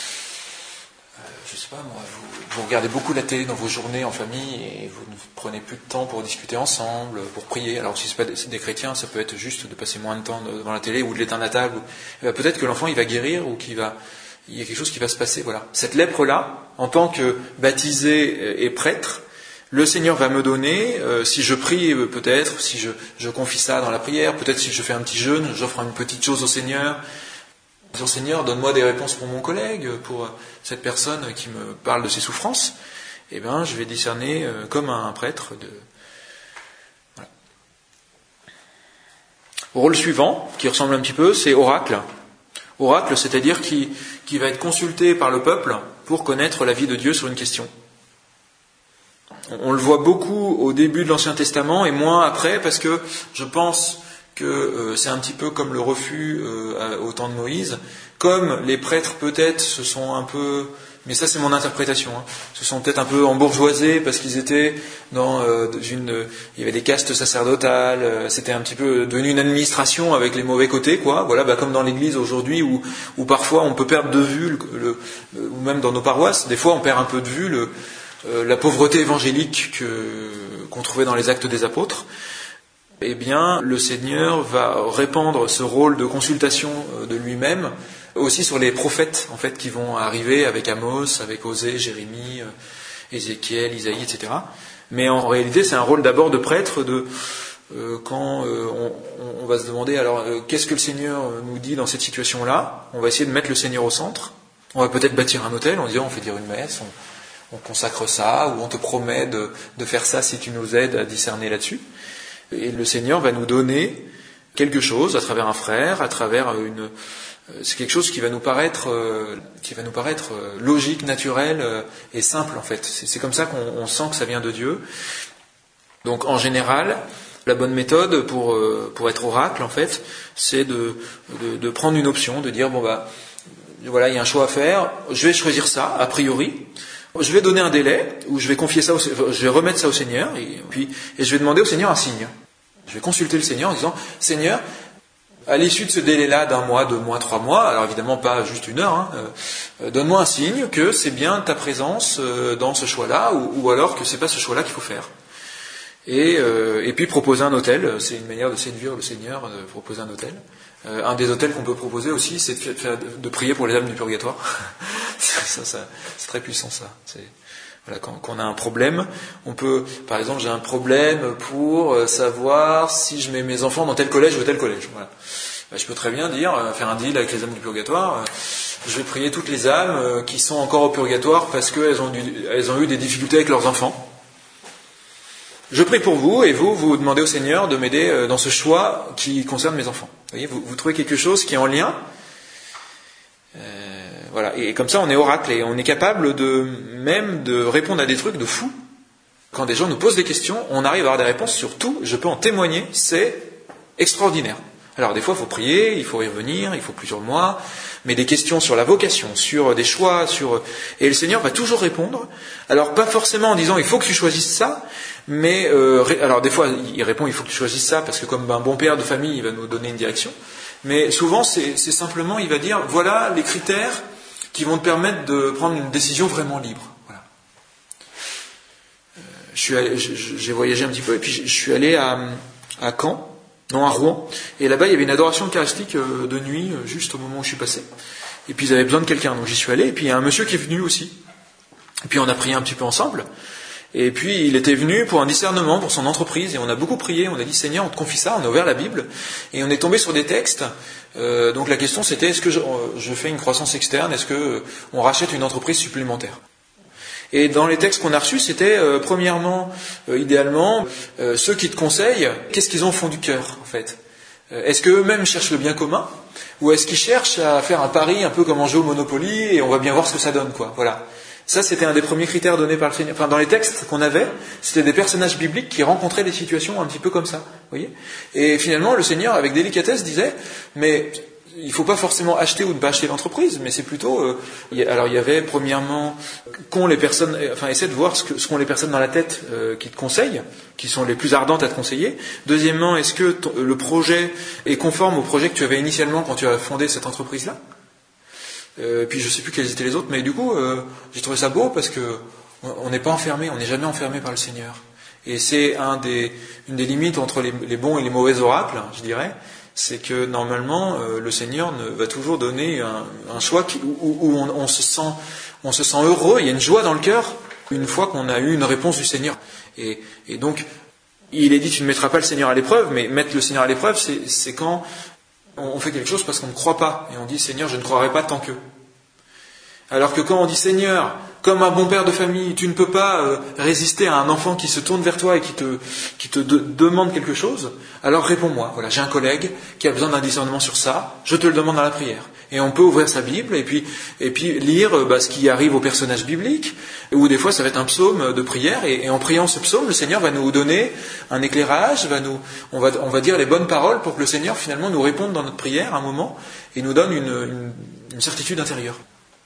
je sais pas moi, vous regardez beaucoup la télé dans vos journées en famille et vous ne prenez plus de temps pour discuter ensemble, pour prier. Alors si c'est des chrétiens, ça peut être juste de passer moins de temps devant la télé ou de l'éteindre à table. Peut-être que l'enfant il va guérir ou il y a quelque chose qui va se passer. Voilà. Cette lèpre-là, en tant que baptisé et prêtre, le Seigneur va me donner, si je prie peut-être, si je confie ça dans la prière, peut-être si je fais un petit jeûne, j'offre une petite chose au Seigneur. Disons, Seigneur, donne-moi des réponses pour mon collègue, pour cette personne qui me parle de ses souffrances. Eh bien, je vais discerner comme un prêtre. Voilà. Rôle suivant, qui ressemble un petit peu, c'est oracle. Oracle, c'est-à-dire qui va être consulté par le peuple pour connaître la vie de Dieu sur une question. On le voit beaucoup au début de l'Ancien Testament et moins après, parce que je pense que c'est un petit peu comme le refus au temps de Moïse. Comme les prêtres peut-être se sont un peu, mais ça c'est mon interprétation, se sont peut-être un peu embourgeoisés parce qu'ils étaient dans il y avait des castes sacerdotales, c'était un petit peu devenu une administration avec les mauvais côtés, quoi. Voilà, comme dans l'Église aujourd'hui où parfois on peut perdre de vue, ou même dans nos paroisses, des fois on perd un peu de vue la pauvreté évangélique qu'on trouvait dans les Actes des Apôtres. Eh bien, le Seigneur va répandre ce rôle de consultation de lui-même aussi sur les prophètes, en fait, qui vont arriver avec Amos, avec Osée, Jérémie, Ézéchiel, Isaïe, etc. Mais en réalité, c'est un rôle d'abord de prêtre, quand on va se demander, alors, qu'est-ce que le Seigneur nous dit dans cette situation-là ? On va essayer de mettre le Seigneur au centre. On va peut-être bâtir un autel en disant, on fait dire une messe, on consacre ça, ou on te promet de faire ça si tu nous aides à discerner là-dessus. Et le Seigneur va nous donner quelque chose à travers un frère, à travers c'est quelque chose qui va nous paraître logique, naturel et simple en fait. C'est comme ça qu'on sent que ça vient de Dieu. Donc en général, la bonne méthode pour être oracle en fait, c'est de prendre une option, de dire voilà, il y a un choix à faire, je vais choisir ça a priori. je vais donner un délai où je vais confier ça, je vais remettre ça au Seigneur, et je vais demander au Seigneur un signe. Je vais consulter le Seigneur en disant, Seigneur, à l'issue de ce délai-là d'un mois, 2 mois, 3 mois, alors évidemment pas juste 1 heure, donne-moi un signe que c'est bien ta présence dans ce choix-là, ou alors que c'est pas ce choix-là qu'il faut faire. Et puis proposer un autel, c'est une manière de séduire le Seigneur, de proposer un autel. Un des autels qu'on peut proposer aussi, c'est de prier pour les âmes du purgatoire. ça, c'est très puissant ça. Voilà, quand on a un problème, on peut, par exemple, j'ai un problème pour savoir si je mets mes enfants dans tel collège ou tel collège. Voilà. Je peux très bien faire un deal avec les âmes du purgatoire. Je vais prier toutes les âmes qui sont encore au purgatoire parce qu'elles ont eu des difficultés avec leurs enfants. Je prie pour vous, et vous demandez au Seigneur de m'aider dans ce choix qui concerne mes enfants. Vous voyez, vous trouvez quelque chose qui est en lien. Voilà. Et comme ça, on est oracle, et on est capable même de répondre à des trucs de fous. Quand des gens nous posent des questions, on arrive à avoir des réponses sur tout. Je peux en témoigner, c'est extraordinaire. Alors des fois, il faut prier, il faut y revenir, il faut plusieurs mois, mais des questions sur la vocation, sur des choix, et le Seigneur va toujours répondre. Alors pas forcément en disant il faut que tu choisisses ça, mais alors des fois il répond il faut que tu choisisses ça parce que comme un bon père de famille, il va nous donner une direction. Mais souvent c'est simplement il va dire voilà les critères qui vont te permettre de prendre une décision vraiment libre. Voilà. J'ai voyagé un petit peu et puis je suis allé à Caen. Non, à Rouen. Et là-bas, il y avait une adoration eucharistique de nuit, juste au moment où je suis passé. Et puis, ils avaient besoin de quelqu'un. Donc, j'y suis allé. Et puis, il y a un monsieur qui est venu aussi. Et puis, on a prié un petit peu ensemble. Et puis, il était venu pour un discernement pour son entreprise. Et on a beaucoup prié. On a dit, Seigneur, on te confie ça. On a ouvert la Bible. Et on est tombé sur des textes. Donc, la question, c'était, est-ce que je fais une croissance externe? Est-ce que on rachète une entreprise supplémentaire? Et dans les textes qu'on a reçus, c'était premièrement, idéalement, ceux qui te conseillent, qu'est-ce qu'ils ont au fond du cœur, en fait? Est-ce qu'eux-mêmes cherchent le bien commun? Ou est-ce qu'ils cherchent à faire un pari un peu comme en jeu au Monopoly et on va bien voir ce que ça donne, quoi? Voilà. Ça, c'était un des premiers critères donnés par le Seigneur. Enfin, dans les textes qu'on avait, c'était des personnages bibliques qui rencontraient des situations un petit peu comme ça, vous voyez? Et finalement, le Seigneur, avec délicatesse, disait, mais il ne faut pas forcément acheter ou ne pas acheter l'entreprise, mais c'est plutôt... alors il y avait premièrement qu'ont les personnes... Enfin, essaie de voir ce qu'ont les personnes dans la tête qui te conseillent, qui sont les plus ardentes à te conseiller. Deuxièmement, est-ce que le projet est conforme au projet que tu avais initialement quand tu as fondé cette entreprise-là? Puis je ne sais plus quels étaient les autres, mais du coup, j'ai trouvé ça beau parce que on n'est pas enfermé, on n'est jamais enfermé par le Seigneur. Et c'est une des limites entre les bons et les mauvais oracles, je dirais. C'est que normalement, le Seigneur va toujours donner un choix où on se sent heureux, il y a une joie dans le cœur, une fois qu'on a eu une réponse du Seigneur. Et donc, il est dit, tu ne mettras pas le Seigneur à l'épreuve, mais mettre le Seigneur à l'épreuve, c'est quand on fait quelque chose parce qu'on ne croit pas, et on dit, Seigneur, je ne croirai pas tant que... Alors que quand on dit Seigneur, comme un bon père de famille, tu ne peux pas résister à un enfant qui se tourne vers toi et qui te demande quelque chose, alors réponds-moi. Voilà, j'ai un collègue qui a besoin d'un discernement sur ça, je te le demande dans la prière. Et on peut ouvrir sa Bible et puis lire ce qui arrive aux personnages bibliques, ou des fois ça va être un psaume de prière, et en priant ce psaume, le Seigneur va nous donner un éclairage, on va dire les bonnes paroles pour que le Seigneur finalement nous réponde dans notre prière à un moment et nous donne une certitude intérieure.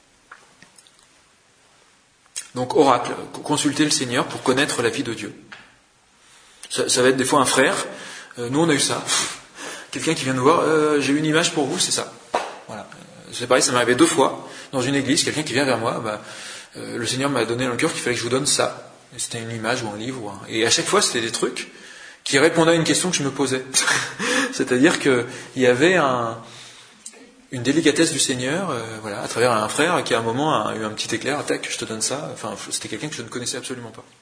Donc, oracle, consulter le Seigneur pour connaître la vie de Dieu. Ça va être des fois un frère. Nous, on a eu ça. Quelqu'un qui vient nous voir, j'ai une image pour vous, c'est ça. Voilà. C'est pareil, ça m'est arrivé 2 fois dans une église. Quelqu'un qui vient vers moi, le Seigneur m'a donné dans le cœur qu'il fallait que je vous donne ça. Et c'était une image ou un livre. Et à chaque fois, c'était des trucs qui répondaient à une question que je me posais. C'est-à-dire qu'il y avait une délicatesse du Seigneur, à travers un frère qui à un moment a eu un petit éclair, tac, je te donne ça. Enfin, c'était quelqu'un que je ne connaissais absolument pas.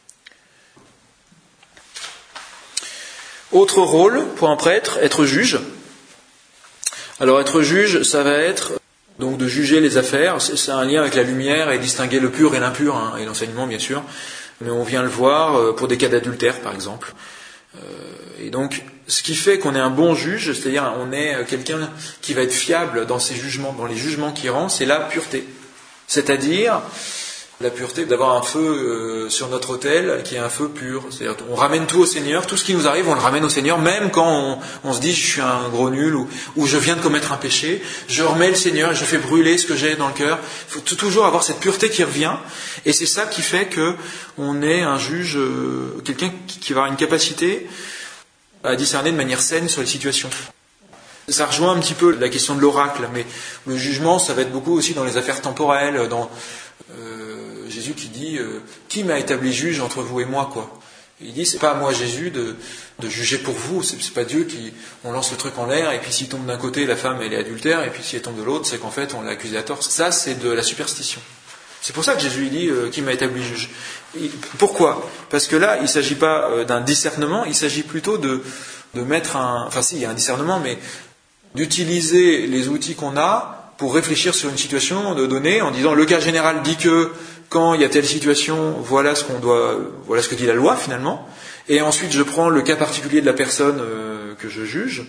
Autre rôle pour un prêtre, être juge. Alors être juge, ça va être donc de juger les affaires. C'est un lien avec la lumière et distinguer le pur et l'impur, et l'enseignement bien sûr. Mais on vient le voir pour des cas d'adultère par exemple. Et donc, ce qui fait qu'on est un bon juge, c'est-à-dire on est quelqu'un qui va être fiable dans ses jugements, dans les jugements qu'il rend, c'est la pureté. C'est-à-dire, La pureté, d'avoir un feu sur notre autel qui est un feu pur. C'est-à-dire on ramène tout au Seigneur, tout ce qui nous arrive, on le ramène au Seigneur, même quand on se dit je suis un gros nul ou je viens de commettre un péché, je remets le Seigneur et je fais brûler ce que j'ai dans le cœur. Il faut toujours avoir cette pureté qui revient, et c'est ça qui fait que on est un juge, quelqu'un qui va avoir une capacité à discerner de manière saine sur les situations. Ça rejoint un petit peu la question de l'oracle, mais le jugement, ça va être beaucoup aussi dans les affaires temporelles, dans Jésus qui dit qui m'a établi juge entre vous et moi, quoi. Il dit c'est pas à moi Jésus de juger pour vous, c'est pas Dieu qui on lance le truc en l'air et puis s'il tombe d'un côté la femme elle est adultère et puis si elle tombe de l'autre c'est qu'en fait on l'a accusé à tort. Ça c'est de la superstition. C'est pour ça que Jésus il dit qui m'a établi juge. Pourquoi ? Parce que là il ne s'agit pas d'un discernement, il s'agit plutôt de mettre il y a un discernement, mais d'utiliser les outils qu'on a pour réfléchir sur une situation donnée en disant le cas général dit que quand il y a telle situation, voilà ce que dit la loi finalement, et ensuite je prends le cas particulier de la personne que je juge,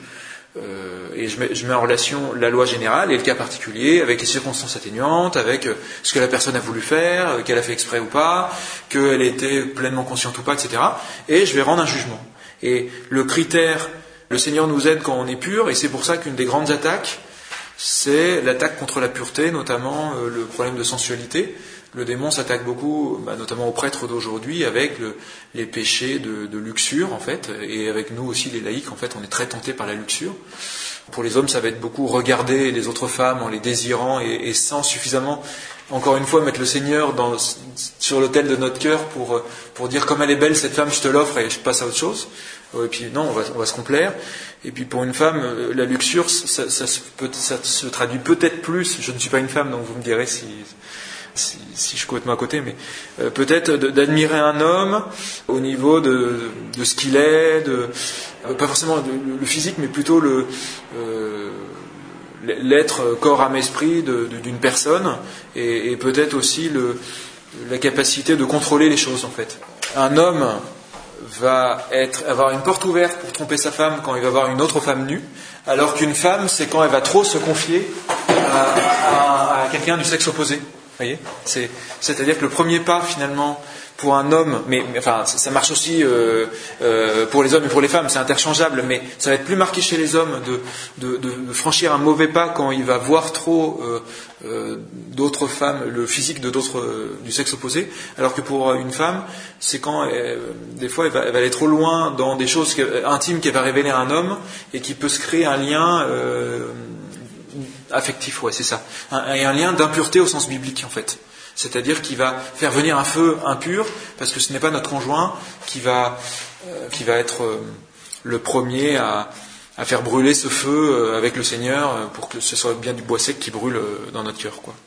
et je mets en relation la loi générale et le cas particulier avec les circonstances atténuantes, avec ce que la personne a voulu faire, qu'elle a fait exprès ou pas, qu'elle était pleinement consciente ou pas, etc. Et je vais rendre un jugement. Et le critère, le Seigneur nous aide quand on est pur, et c'est pour ça qu'une des grandes attaques, c'est l'attaque contre la pureté, notamment le problème de sensualité. Le démon s'attaque beaucoup, notamment aux prêtres d'aujourd'hui, avec les péchés de luxure, en fait, et avec nous aussi, les laïcs, en fait, on est très tentés par la luxure. Pour les hommes, ça va être beaucoup regarder les autres femmes en les désirant et sans suffisamment, encore une fois, mettre le Seigneur sur l'autel de notre cœur pour dire comme elle est belle cette femme, je te l'offre et je passe à autre chose. Et puis non, on va se complaire. Et puis pour une femme, la luxure, ça se traduit peut-être plus. Je ne suis pas une femme, donc vous me direz si je suis complètement à côté, mais peut-être d'admirer un homme au niveau de ce qu'il est, pas forcément le physique, mais plutôt l'être corps, âme, esprit d'une personne, et peut-être aussi la capacité de contrôler les choses en fait. Un homme va avoir une porte ouverte pour tromper sa femme quand il va voir une autre femme nue, alors qu'une femme, c'est quand elle va trop se confier à quelqu'un du sexe opposé. Vous voyez, c'est-à-dire que le premier pas finalement pour un homme, mais enfin ça marche aussi pour les hommes et pour les femmes, c'est interchangeable, mais ça va être plus marqué chez les hommes de franchir un mauvais pas quand il va voir trop d'autres femmes, le physique du sexe opposé, alors que pour une femme, c'est quand des fois elle va aller trop loin dans des choses intimes qu'elle va révéler à un homme et qui peut se créer un lien affectif, ouais, c'est ça. Et un lien d'impureté au sens biblique, en fait. C'est-à-dire qu'il va faire venir un feu impur, parce que ce n'est pas notre conjoint qui va être le premier à faire brûler ce feu avec le Seigneur, pour que ce soit bien du bois sec qui brûle dans notre cœur, quoi.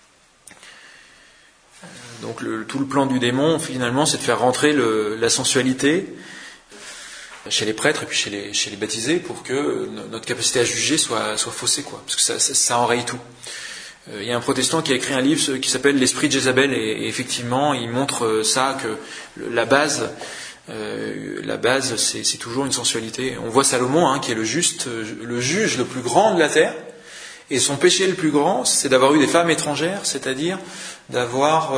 Donc tout le plan du démon, finalement, c'est de faire rentrer la sensualité chez les prêtres et puis chez les baptisés pour que notre capacité à juger soit faussée, quoi, parce que ça enraye tout. Il y a un protestant qui a écrit un livre qui s'appelle L'Esprit de Jézabel, et effectivement il montre ça, que la base c'est toujours une sensualité. On voit Salomon, qui est le juge le plus grand de la terre, et son péché le plus grand c'est d'avoir eu des femmes étrangères, c'est-à-dire d'avoir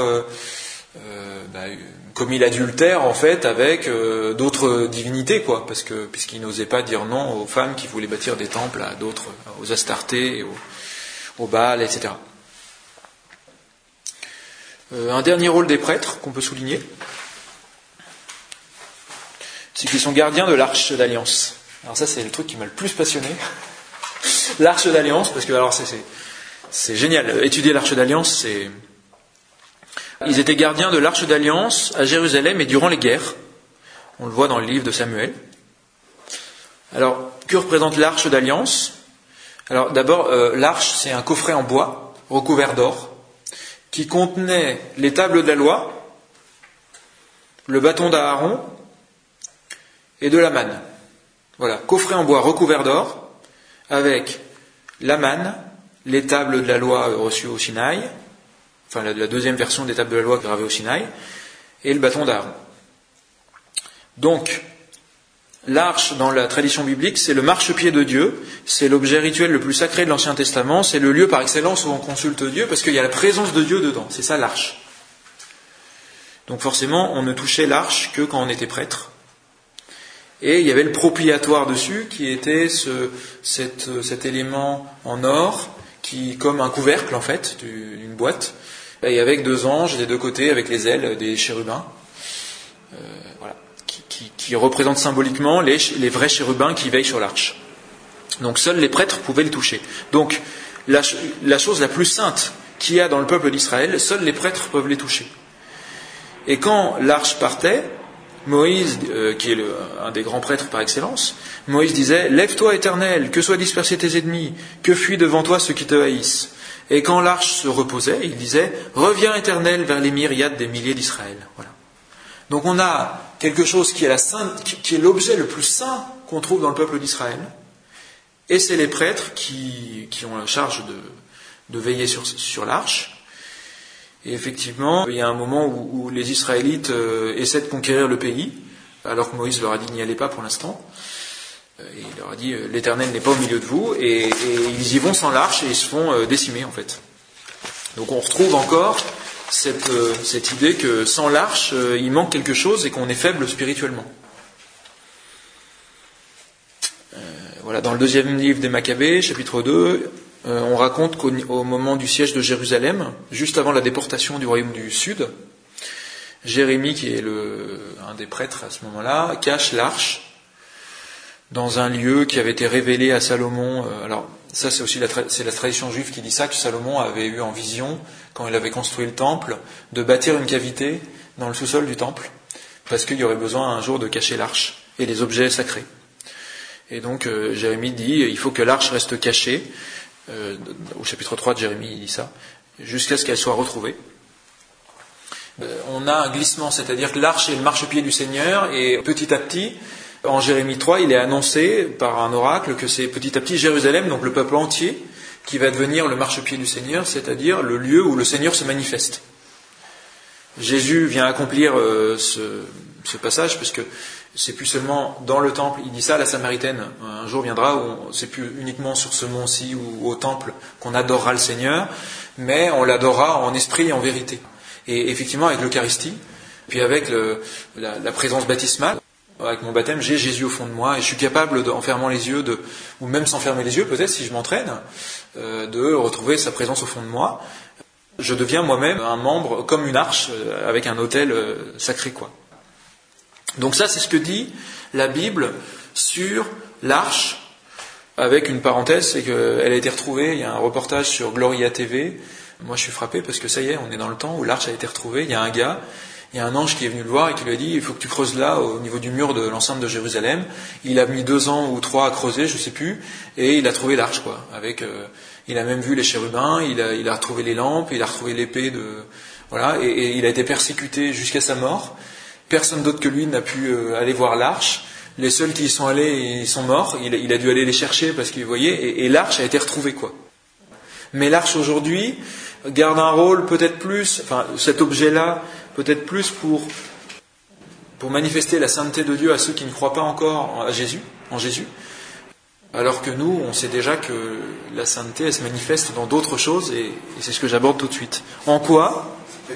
commis l'adultère en fait avec d'autres divinités, quoi, puisqu'il n'osait pas dire non aux femmes qui voulaient bâtir des temples à d'autres, aux Astartés, au Baal, etc. Un dernier rôle des prêtres qu'on peut souligner, c'est qu'ils sont gardiens de l'arche d'alliance. Alors ça c'est le truc qui m'a le plus passionné, l'arche d'alliance, parce que alors c'est génial, étudier l'arche d'alliance, ils étaient gardiens de l'arche d'alliance à Jérusalem et durant les guerres. On le voit dans le livre de Samuel. Alors, que représente l'arche d'alliance ? Alors, d'abord, l'arche, c'est un coffret en bois, recouvert d'or, qui contenait les tables de la loi, le bâton d'Aaron et de la manne. Voilà, coffret en bois recouvert d'or, avec la manne, les tables de la loi reçues au Sinaï, enfin la deuxième version des tables de la loi gravées au Sinaï, et le bâton d'Aaron. Donc, l'arche, dans la tradition biblique, c'est le marchepied de Dieu, c'est l'objet rituel le plus sacré de l'Ancien Testament, c'est le lieu par excellence où on consulte Dieu, parce qu'il y a la présence de Dieu dedans, c'est ça l'arche. Donc forcément, on ne touchait l'arche que quand on était prêtre. Et il y avait le propriatoire dessus, qui était cet élément en or, qui comme un couvercle en fait, d'une boîte, et avec 2 anges des 2 côtés, avec les ailes des chérubins, voilà, qui représentent symboliquement les vrais chérubins qui veillent sur l'arche. Donc seuls les prêtres pouvaient le toucher. Donc la chose la plus sainte qu'il y a dans le peuple d'Israël, seuls les prêtres peuvent les toucher. Et quand l'arche partait, Moïse, qui est un des grands prêtres par excellence, Moïse disait « Lève-toi, Éternel, que soient dispersés tes ennemis, que fuient devant toi ceux qui te haïssent. » Et quand l'arche se reposait, il disait « Reviens, Éternel, vers les myriades des milliers d'Israël. » Voilà. Donc on a quelque chose qui est l'objet le plus saint qu'on trouve dans le peuple d'Israël, et c'est les prêtres qui ont la charge de veiller sur l'arche. Et effectivement, il y a un moment où les Israélites essaient de conquérir le pays, alors que Moïse leur a dit n'y allez pas pour l'instant. Et il leur a dit l'Éternel n'est pas au milieu de vous, et ils y vont sans l'arche et ils se font décimer en fait. Donc on retrouve encore cette idée que sans l'arche, il manque quelque chose et qu'on est faible spirituellement. Voilà, dans le 2e livre des Maccabées, chapitre 2, on raconte qu'au moment du siège de Jérusalem, juste avant la déportation du royaume du Sud, Jérémie, qui est un des prêtres à ce moment-là, cache l'arche dans un lieu qui avait été révélé à Salomon. Alors ça, c'est aussi la tradition juive qui dit ça, que Salomon avait eu en vision, quand il avait construit le temple, de bâtir une cavité dans le sous-sol du temple, parce qu'il y aurait besoin un jour de cacher l'arche et les objets sacrés. Et donc Jérémie dit il faut que l'arche reste cachée. Au chapitre 3 de Jérémie, il dit ça, jusqu'à ce qu'elle soit retrouvée. On a un glissement, c'est-à-dire que l'arche est le marchepied du Seigneur, et petit à petit, en Jérémie 3, il est annoncé par un oracle que c'est petit à petit Jérusalem, donc le peuple entier, qui va devenir le marchepied du Seigneur, c'est-à-dire le lieu où le Seigneur se manifeste. Jésus vient accomplir ce passage, parce que c'est plus seulement dans le temple, il dit ça à la Samaritaine, un jour viendra où c'est plus uniquement sur ce mont-ci ou au temple qu'on adorera le Seigneur, mais on l'adorera en esprit et en vérité. Et effectivement avec l'Eucharistie, puis avec la présence baptismale, avec mon baptême, j'ai Jésus au fond de moi, et je suis capable, en fermant les yeux, ou même sans fermer les yeux peut-être si je m'entraîne, de retrouver sa présence au fond de moi. Je deviens moi-même un membre, comme une arche, avec un autel sacré, quoi. Donc ça, c'est ce que dit la Bible sur l'arche, avec une parenthèse, c'est qu'elle a été retrouvée, il y a un reportage sur Gloria TV. Moi, je suis frappé parce que ça y est, on est dans le temps où l'arche a été retrouvée. Il y a un ange qui est venu le voir et qui lui a dit il faut que tu creuses là, au niveau du mur de l'enceinte de Jérusalem. Il a mis 2 ans ou 3 à creuser, je sais plus, et il a trouvé l'arche, quoi. Il a même vu les chérubins, il a retrouvé les lampes, il a retrouvé l'épée voilà, et il a été persécuté jusqu'à sa mort. Personne d'autre que lui n'a pu aller voir l'arche. Les seuls qui y sont allés, ils sont morts. Il a dû aller les chercher parce qu'il voyait. Et l'arche a été retrouvée, quoi. Mais l'arche aujourd'hui garde un rôle peut-être plus, enfin cet objet-là peut-être plus pour manifester la sainteté de Dieu à ceux qui ne croient pas encore en Jésus. Alors que nous, on sait déjà que la sainteté, elle se manifeste dans d'autres choses, et c'est ce que j'aborde tout de suite. En quoi ?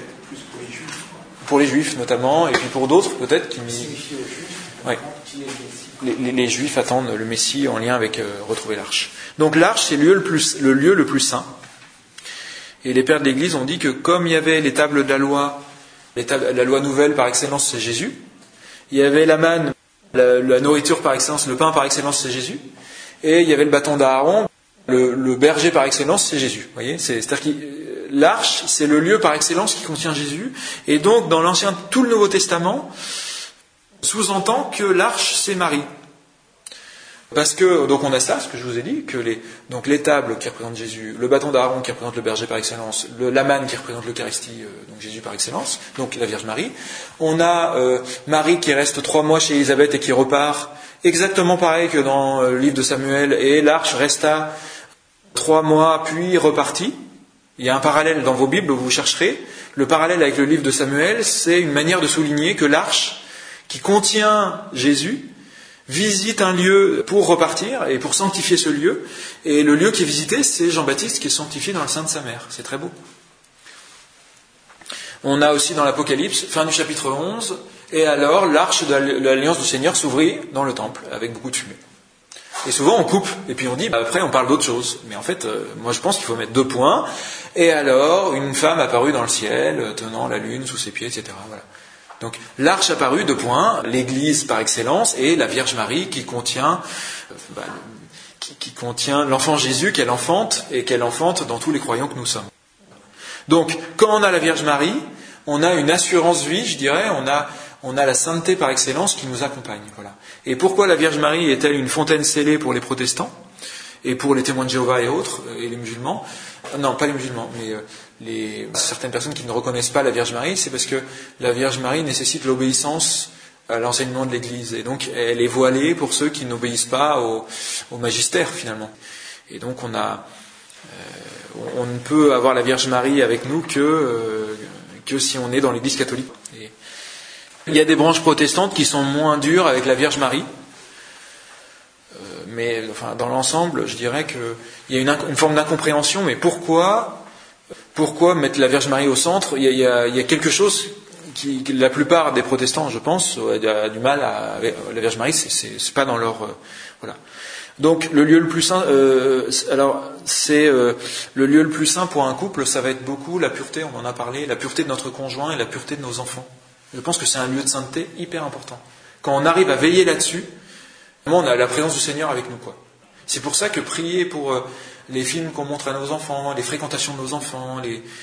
Pour les Juifs notamment, et puis pour d'autres peut-être qui... Ouais. Les Juifs attendent le Messie en lien avec retrouver l'arche. Donc l'arche, c'est le lieu le plus saint. Et les pères de l'Église ont dit que comme il y avait les tables de la loi, la loi nouvelle par excellence, c'est Jésus. Il y avait la manne, la nourriture par excellence, le pain par excellence, c'est Jésus. Et il y avait le bâton d'Aaron, le berger par excellence, c'est Jésus. Vous voyez, c'est-à-dire que l'arche, c'est le lieu par excellence qui contient Jésus. Et donc, dans tout le Nouveau Testament, sous-entend que l'arche, c'est Marie. Parce que, donc on a ça, ce que je vous ai dit, que les tables qui représentent Jésus, le bâton d'Aaron qui représente le berger par excellence, la manne qui représente l'Eucharistie, donc Jésus par excellence, donc la Vierge Marie. On a Marie qui reste 3 mois chez Élisabeth et qui repart, exactement pareil que dans le livre de Samuel, et l'arche resta 3 mois puis repartit. Il y a un parallèle dans vos Bibles, vous chercherez. Le parallèle avec le livre de Samuel, c'est une manière de souligner que l'arche, qui contient Jésus, visite un lieu pour repartir et pour sanctifier ce lieu. Et le lieu qui est visité, c'est Jean-Baptiste qui est sanctifié dans le sein de sa mère. C'est très beau. On a aussi dans l'Apocalypse, fin du chapitre 11, et alors l'arche de l'alliance du Seigneur s'ouvrit dans le temple, avec beaucoup de fumée. Et souvent on coupe, et puis on dit, après on parle d'autre chose. Mais en fait, moi je pense qu'il faut mettre 2 points. Et alors, une femme apparut dans le ciel, tenant la lune sous ses pieds, etc. Voilà. Donc l'arche apparut, 2 points, l'Église par excellence, et la Vierge Marie qui contient l'enfant Jésus qu'elle enfante, et qu'elle enfante dans tous les croyants que nous sommes. Donc, quand on a la Vierge Marie, on a une assurance vie, je dirais, on a la sainteté par excellence qui nous accompagne. Voilà. Et pourquoi la Vierge Marie est-elle une fontaine scellée pour les protestants, et pour les témoins de Jéhovah et autres, et les musulmans? Non, pas les musulmans, mais certaines personnes qui ne reconnaissent pas la Vierge Marie, c'est parce que la Vierge Marie nécessite l'obéissance à l'enseignement de l'Église. Et donc, elle est voilée pour ceux qui n'obéissent pas au magistère, finalement. Et donc, on ne peut avoir la Vierge Marie avec nous que si on est dans l'Église catholique. Et il y a des branches protestantes qui sont moins dures avec la Vierge Marie. Mais enfin, dans l'ensemble, je dirais qu'il y a une forme d'incompréhension. Mais pourquoi mettre la Vierge Marie au centre? Il y a quelque chose qui, la plupart des protestants, je pense, a du mal avec la Vierge Marie. C'est pas dans leur voilà. Donc le lieu le plus saint, le lieu le plus saint pour un couple, ça va être beaucoup la pureté. On en a parlé, la pureté de notre conjoint et la pureté de nos enfants. Je pense que c'est un lieu de sainteté hyper important. Quand on arrive à veiller là-dessus, on a la présence du Seigneur avec nous, quoi. C'est pour ça que prier pour les films qu'on montre à nos enfants, les fréquentations de nos enfants,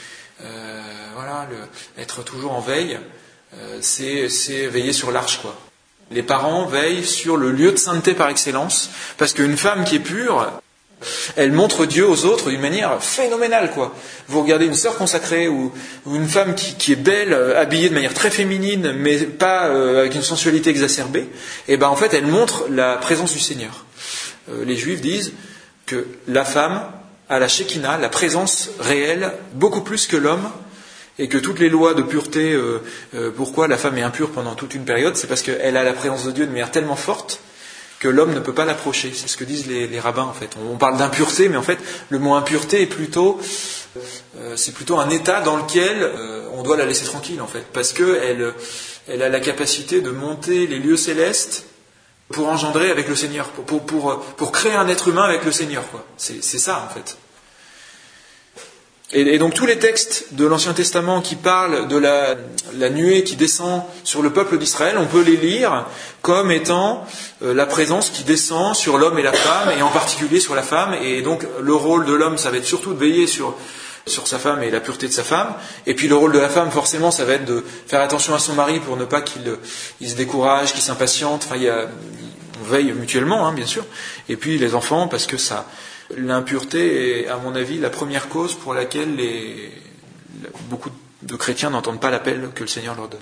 être toujours en veille, c'est veiller sur l'arche, quoi. Les parents veillent sur le lieu de sainteté par excellence, parce qu'une femme qui est pure, elle montre Dieu aux autres d'une manière phénoménale, quoi. Vous regardez une sœur consacrée ou une femme qui est belle, habillée de manière très féminine, mais pas avec une sensualité exacerbée, et ben en fait elle montre la présence du Seigneur. Les Juifs disent que la femme a la Shekinah, la présence réelle, beaucoup plus que l'homme, et que toutes les lois de pureté, pourquoi la femme est impure pendant toute une période, c'est parce qu'elle a la présence de Dieu de manière tellement forte que l'homme ne peut pas l'approcher. C'est ce que disent les rabbins, en fait. On parle d'impureté, mais en fait, le mot impureté est plutôt un état dans lequel on doit la laisser tranquille, en fait, parce qu'elle a la capacité de monter les lieux célestes pour engendrer avec le Seigneur, pour créer un être humain avec le Seigneur, quoi. C'est ça, en fait. Et donc tous les textes de l'Ancien Testament qui parlent de la nuée qui descend sur le peuple d'Israël, on peut les lire comme étant la présence qui descend sur l'homme et la femme, et en particulier sur la femme. Et donc le rôle de l'homme, ça va être surtout de veiller sur sa femme et la pureté de sa femme. Et puis le rôle de la femme, forcément, ça va être de faire attention à son mari pour ne pas qu'il se décourage, qu'il s'impatiente. Enfin, on veille mutuellement, bien sûr. Et puis les enfants, parce que l'impureté est, à mon avis, la première cause pour laquelle beaucoup de chrétiens n'entendent pas l'appel que le Seigneur leur donne.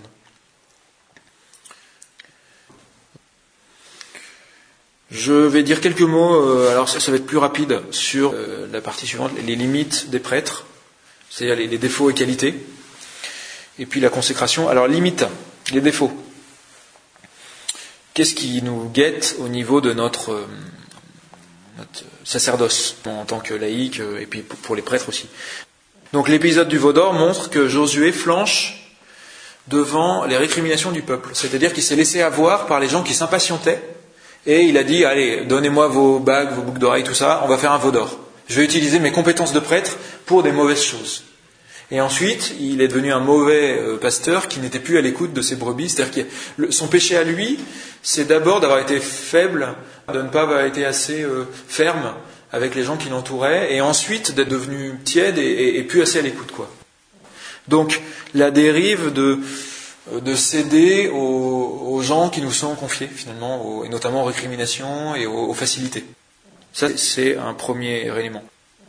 Je vais dire quelques mots, alors ça va être plus rapide, sur la partie suivante, les limites des prêtres, c'est-à-dire les défauts et qualités, et puis la consécration. Alors, limites, les défauts. Qu'est-ce qui nous guette au niveau de notre sacerdoce, en tant que laïc, et puis pour les prêtres aussi. Donc l'épisode du veau d'or montre que Josué flanche devant les récriminations du peuple. C'est-à-dire qu'il s'est laissé avoir par les gens qui s'impatientaient, et il a dit, allez, donnez-moi vos bagues, vos boucles d'oreilles, tout ça, on va faire un veau d'or. Je vais utiliser mes compétences de prêtre pour des mauvaises choses. Et ensuite, il est devenu un mauvais pasteur qui n'était plus à l'écoute de ses brebis. C'est-à-dire que son péché à lui, c'est d'abord d'avoir été faible, de ne pas avoir été assez ferme avec les gens qui l'entouraient, et ensuite d'être devenu tiède et plus assez à l'écoute, quoi. Donc, la dérive de céder aux gens qui nous sont confiés, finalement, et notamment aux récriminations et aux facilités. Ça, c'est un premier élément.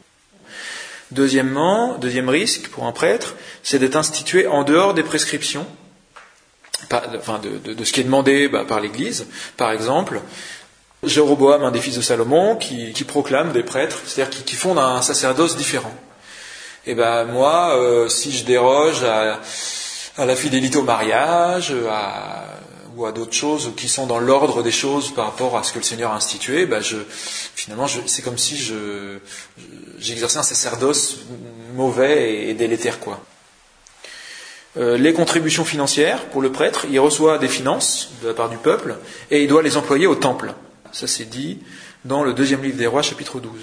Deuxième risque pour un prêtre, c'est d'être institué en dehors des prescriptions, de ce qui est demandé par l'Église. Par exemple, Jéroboam, un des fils de Salomon, qui proclame des prêtres, c'est-à-dire qui fondent un sacerdoce différent. Et moi, si je déroge à la fidélité au mariage, ou à d'autres choses qui sont dans l'ordre des choses par rapport à ce que le Seigneur a institué, finalement, c'est comme si j'exerçais un sacerdoce mauvais et délétère, quoi. les contributions financières pour le prêtre, il reçoit des finances de la part du peuple et il doit les employer au temple. Ça c'est dit dans le 2e livre des Rois, chapitre 12.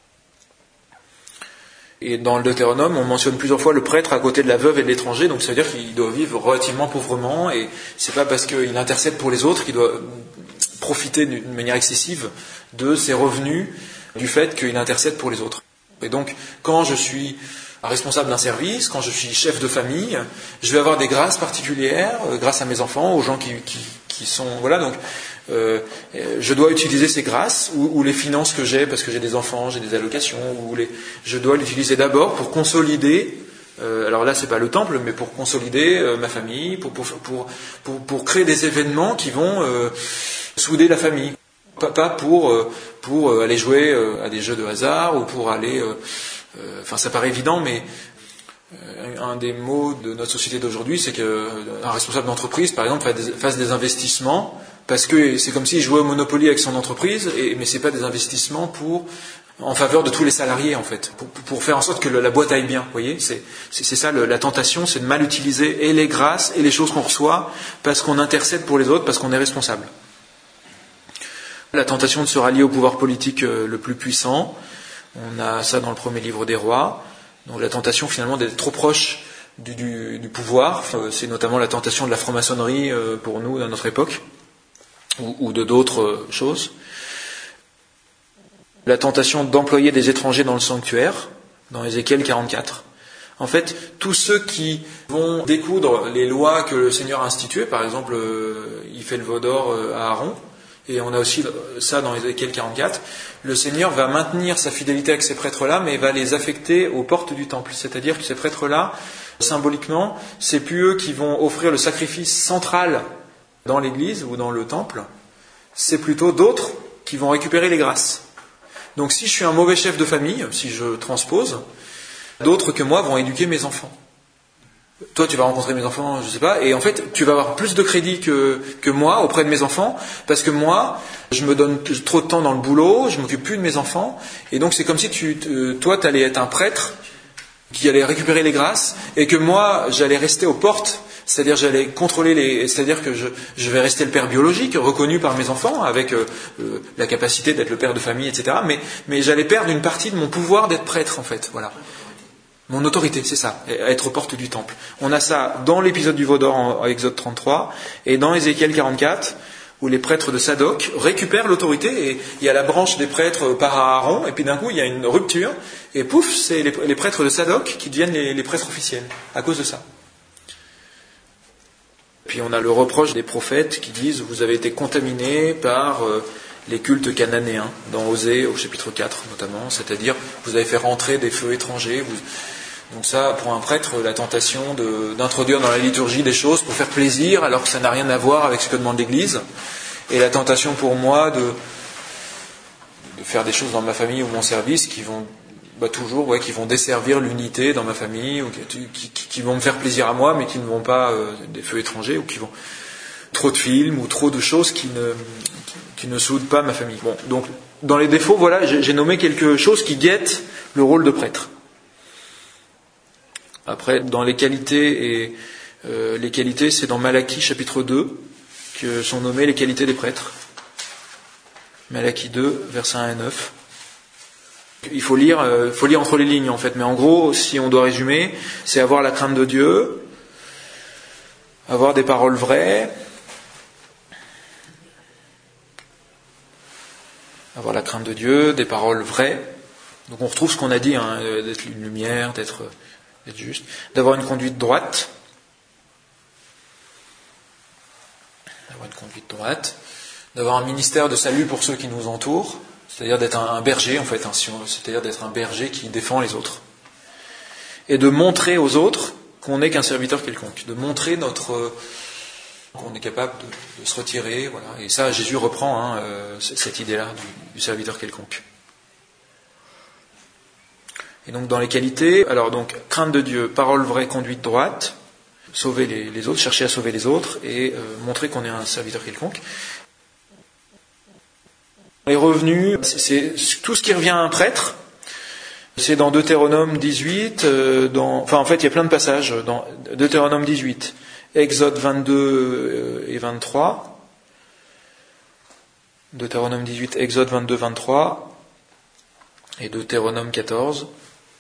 Et dans le Deutéronome, on mentionne plusieurs fois le prêtre à côté de la veuve et de l'étranger, donc ça veut dire qu'il doit vivre relativement pauvrement, et c'est pas parce qu'il intercède pour les autres qu'il doit profiter d'une manière excessive de ses revenus du fait qu'il intercède pour les autres. Et donc, quand je suis responsable d'un service, quand je suis chef de famille, je vais avoir des grâces particulières, grâce à mes enfants, aux gens qui sont... Voilà, donc je dois utiliser ces grâces, ou les finances que j'ai, parce que j'ai des enfants, j'ai des allocations, je dois l'utiliser d'abord pour consolider, alors là c'est pas le temple, mais pour consolider ma famille, pour créer des événements qui vont souder la famille. Pas pour aller jouer à des jeux de hasard, ou pour aller... Enfin, ça paraît évident, mais un des maux de notre société d'aujourd'hui, c'est qu'un responsable d'entreprise, par exemple, fasse des investissements, parce que c'est comme s'il jouait au Monopoly avec son entreprise, mais c'est pas des investissements en faveur de tous les salariés, en fait, pour faire en sorte que la boîte aille bien. Vous voyez, c'est ça la tentation, c'est de mal utiliser et les grâces et les choses qu'on reçoit, parce qu'on intercède pour les autres, parce qu'on est responsable. La tentation de se rallier au pouvoir politique le plus puissant. On a ça dans le 1er livre des Rois. Donc la tentation finalement d'être trop proche du pouvoir. C'est notamment la tentation de la franc-maçonnerie pour nous dans notre époque, ou de d'autres choses. La tentation d'employer des étrangers dans le sanctuaire, dans Ézéchiel 44. En fait, tous ceux qui vont découdre les lois que le Seigneur a instituées, par exemple, il fait le veau d'or à Aaron, et on a aussi ça dans Ézéchiel 44, le Seigneur va maintenir sa fidélité avec ces prêtres-là, mais il va les affecter aux portes du temple. C'est-à-dire que ces prêtres-là, symboliquement, c'est plus eux qui vont offrir le sacrifice central dans l'église ou dans le temple, c'est plutôt d'autres qui vont récupérer les grâces. Donc si je suis un mauvais chef de famille, si je transpose, d'autres que moi vont éduquer mes enfants. Toi, tu vas rencontrer mes enfants, je sais pas, et en fait, tu vas avoir plus de crédit que moi auprès de mes enfants, parce que moi, je me donne trop de temps dans le boulot, je m'occupe plus de mes enfants, et donc c'est comme si toi, tu allais être un prêtre qui allait récupérer les grâces, et que moi, j'allais rester aux portes, c'est-à-dire j'allais contrôler c'est-à-dire que je vais rester le père biologique, reconnu par mes enfants, avec la capacité d'être le père de famille, etc., mais j'allais perdre une partie de mon pouvoir d'être prêtre, en fait, voilà. Mon autorité, c'est ça, être aux portes du temple. On a ça dans l'épisode du veau d'or en Exode 33 et dans Ézéchiel 44, où les prêtres de Sadoc récupèrent l'autorité, et il y a la branche des prêtres par Aaron, et puis d'un coup il y a une rupture, et pouf, c'est les prêtres de Sadoc qui deviennent les prêtres officiels, à cause de ça. Puis on a le reproche des prophètes qui disent « Vous avez été contaminés par les cultes cananéens », dans Osée au chapitre 4 notamment, c'est-à-dire vous avez fait rentrer des feux étrangers. Donc ça, pour un prêtre, la tentation d'introduire dans la liturgie des choses pour faire plaisir, alors que ça n'a rien à voir avec ce que demande l'Église. Et la tentation pour moi de faire des choses dans ma famille ou mon service qui vont qui vont desservir l'unité dans ma famille, ou qui vont me faire plaisir à moi, mais qui ne vont pas des feux étrangers, ou qui vont trop de films, ou trop de choses qui ne soudent pas ma famille. Bon, donc dans les défauts, voilà, j'ai nommé quelque chose qui guette le rôle de prêtre. Après, dans les qualités, c'est dans Malachie chapitre 2 que sont nommées les qualités des prêtres. Malachie 2, versets 1 et 9. Il faut lire entre les lignes en fait, mais en gros, si on doit résumer, c'est avoir la crainte de Dieu, avoir des paroles vraies, avoir la crainte de Dieu, des paroles vraies. Donc on retrouve ce qu'on a dit, d'être une lumière, d'être juste, d'avoir une conduite droite, d'avoir un ministère de salut pour ceux qui nous entourent, c'est-à-dire d'être un berger en fait, c'est-à-dire d'être un berger qui défend les autres, et de montrer aux autres qu'on n'est qu'un serviteur quelconque, de montrer qu'on est capable de se retirer, voilà. Et ça, Jésus reprend cette idée-là du serviteur quelconque. Et donc dans les qualités, alors donc crainte de Dieu, parole vraie, conduite droite, sauver les autres, chercher à sauver les autres, et montrer qu'on est un serviteur quelconque. Les revenus, c'est tout ce qui revient à un prêtre. C'est dans Deutéronome 18, en fait il y a plein de passages, dans Deutéronome 18, Exode 22 et 23, Deutéronome 18, Exode 22, 23, et Deutéronome 14.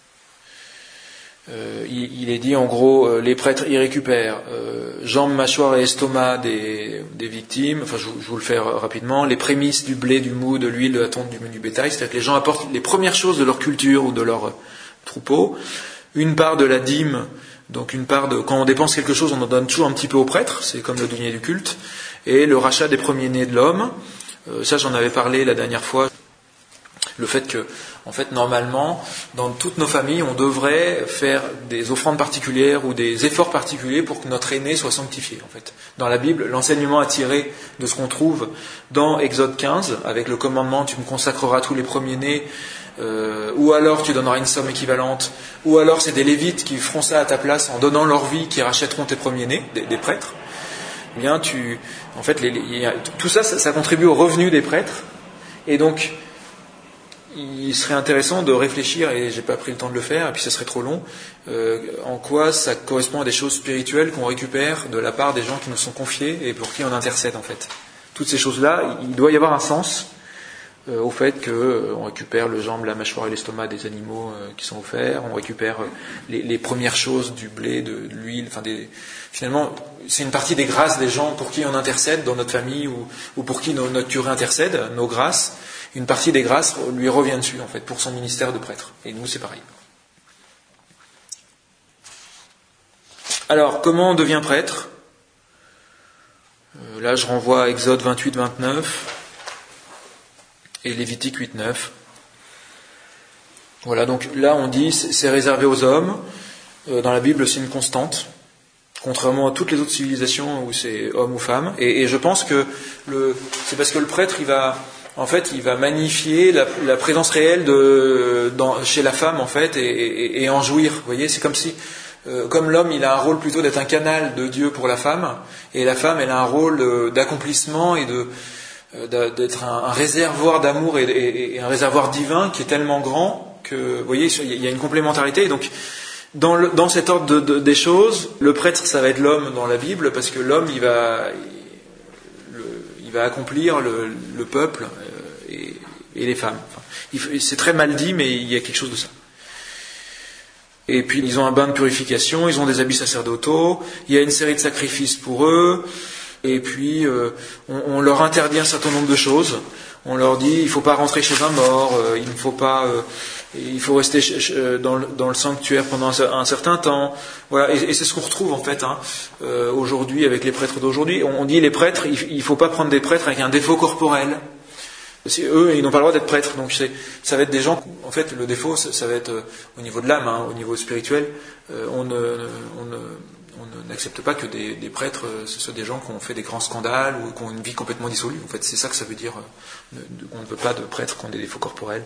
Il est dit en gros, les prêtres y récupèrent jambes, mâchoires et estomac des victimes, enfin je vous le fais rapidement, les prémices du blé, du mou, de l'huile, de la tonte, du menu bétail, c'est-à-dire que les gens apportent les premières choses de leur culture ou de leur troupeau, une part de la dîme, donc une part de, quand on dépense quelque chose, on en donne toujours un petit peu aux prêtres, c'est comme le denier du culte, et le rachat des premiers-nés de l'homme, ça j'en avais parlé la dernière fois. Le fait que, en fait, normalement, dans toutes nos familles, on devrait faire des offrandes particulières ou des efforts particuliers pour que notre aîné soit sanctifié, en fait. Dans la Bible, l'enseignement a tiré de ce qu'on trouve dans Exode 15, avec le commandement « tu me consacreras tous les premiers-nés », ou alors tu donneras une somme équivalente, ou alors c'est des Lévites qui feront ça à ta place en donnant leur vie, qui rachèteront tes premiers-nés, des prêtres. Eh bien, en fait, tout ça, ça contribue au revenu des prêtres, et donc, il serait intéressant de réfléchir, et j'ai pas pris le temps de le faire, et puis ce serait trop long, en quoi ça correspond à des choses spirituelles qu'on récupère de la part des gens qui nous sont confiés et pour qui on intercède en fait. Toutes ces choses-là, il doit y avoir un sens au fait qu'on récupère le jambe, la mâchoire et l'estomac des animaux qui sont offerts, on récupère les premières choses du blé, de l'huile, finalement c'est une partie des grâces des gens pour qui on intercède dans notre famille ou pour qui notre curé intercède, nos grâces. Une partie des grâces lui revient dessus, en fait, pour son ministère de prêtre. Et nous, c'est pareil. Alors, comment on devient prêtre ? Là, je renvoie à Exode 28, 29 et Lévitique 8, 9. Voilà, donc là, on dit, c'est réservé aux hommes. Dans la Bible, c'est une constante. Contrairement à toutes les autres civilisations où c'est homme ou femme. Et je pense que c'est parce que le prêtre, il va magnifier la présence réelle chez la femme, en fait, et en jouir. Vous voyez, c'est comme si, comme l'homme, il a un rôle plutôt d'être un canal de Dieu pour la femme, et la femme, elle a un rôle d'accomplissement et d'être un réservoir d'amour et un réservoir divin qui est tellement grand que, vous voyez, il y a une complémentarité. Et donc, dans cet ordre des choses, le prêtre, ça va être l'homme dans la Bible, parce que l'homme, il va accomplir le peuple et les femmes. C'est très mal dit, mais il y a quelque chose de ça. Et puis ils ont un bain de purification, ils ont des habits sacerdotaux, il y a une série de sacrifices pour eux, et puis on leur interdit un certain nombre de choses. On leur dit il ne faut pas rentrer chez un mort, il faut rester dans le sanctuaire pendant un certain temps. Voilà, et c'est ce qu'on retrouve en fait aujourd'hui avec les prêtres d'aujourd'hui. On dit les prêtres, il ne faut pas prendre des prêtres avec un défaut corporel. Eux, ils n'ont pas le droit d'être prêtres. Donc ça va être des gens, en fait, le défaut, ça va être au niveau de l'âme, au niveau spirituel. On n'accepte pas que des prêtres, ce soient des gens qui ont fait des grands scandales ou qui ont une vie complètement dissolue. En fait, c'est ça que ça veut dire. On ne veut pas de prêtres qui ont des défauts corporels.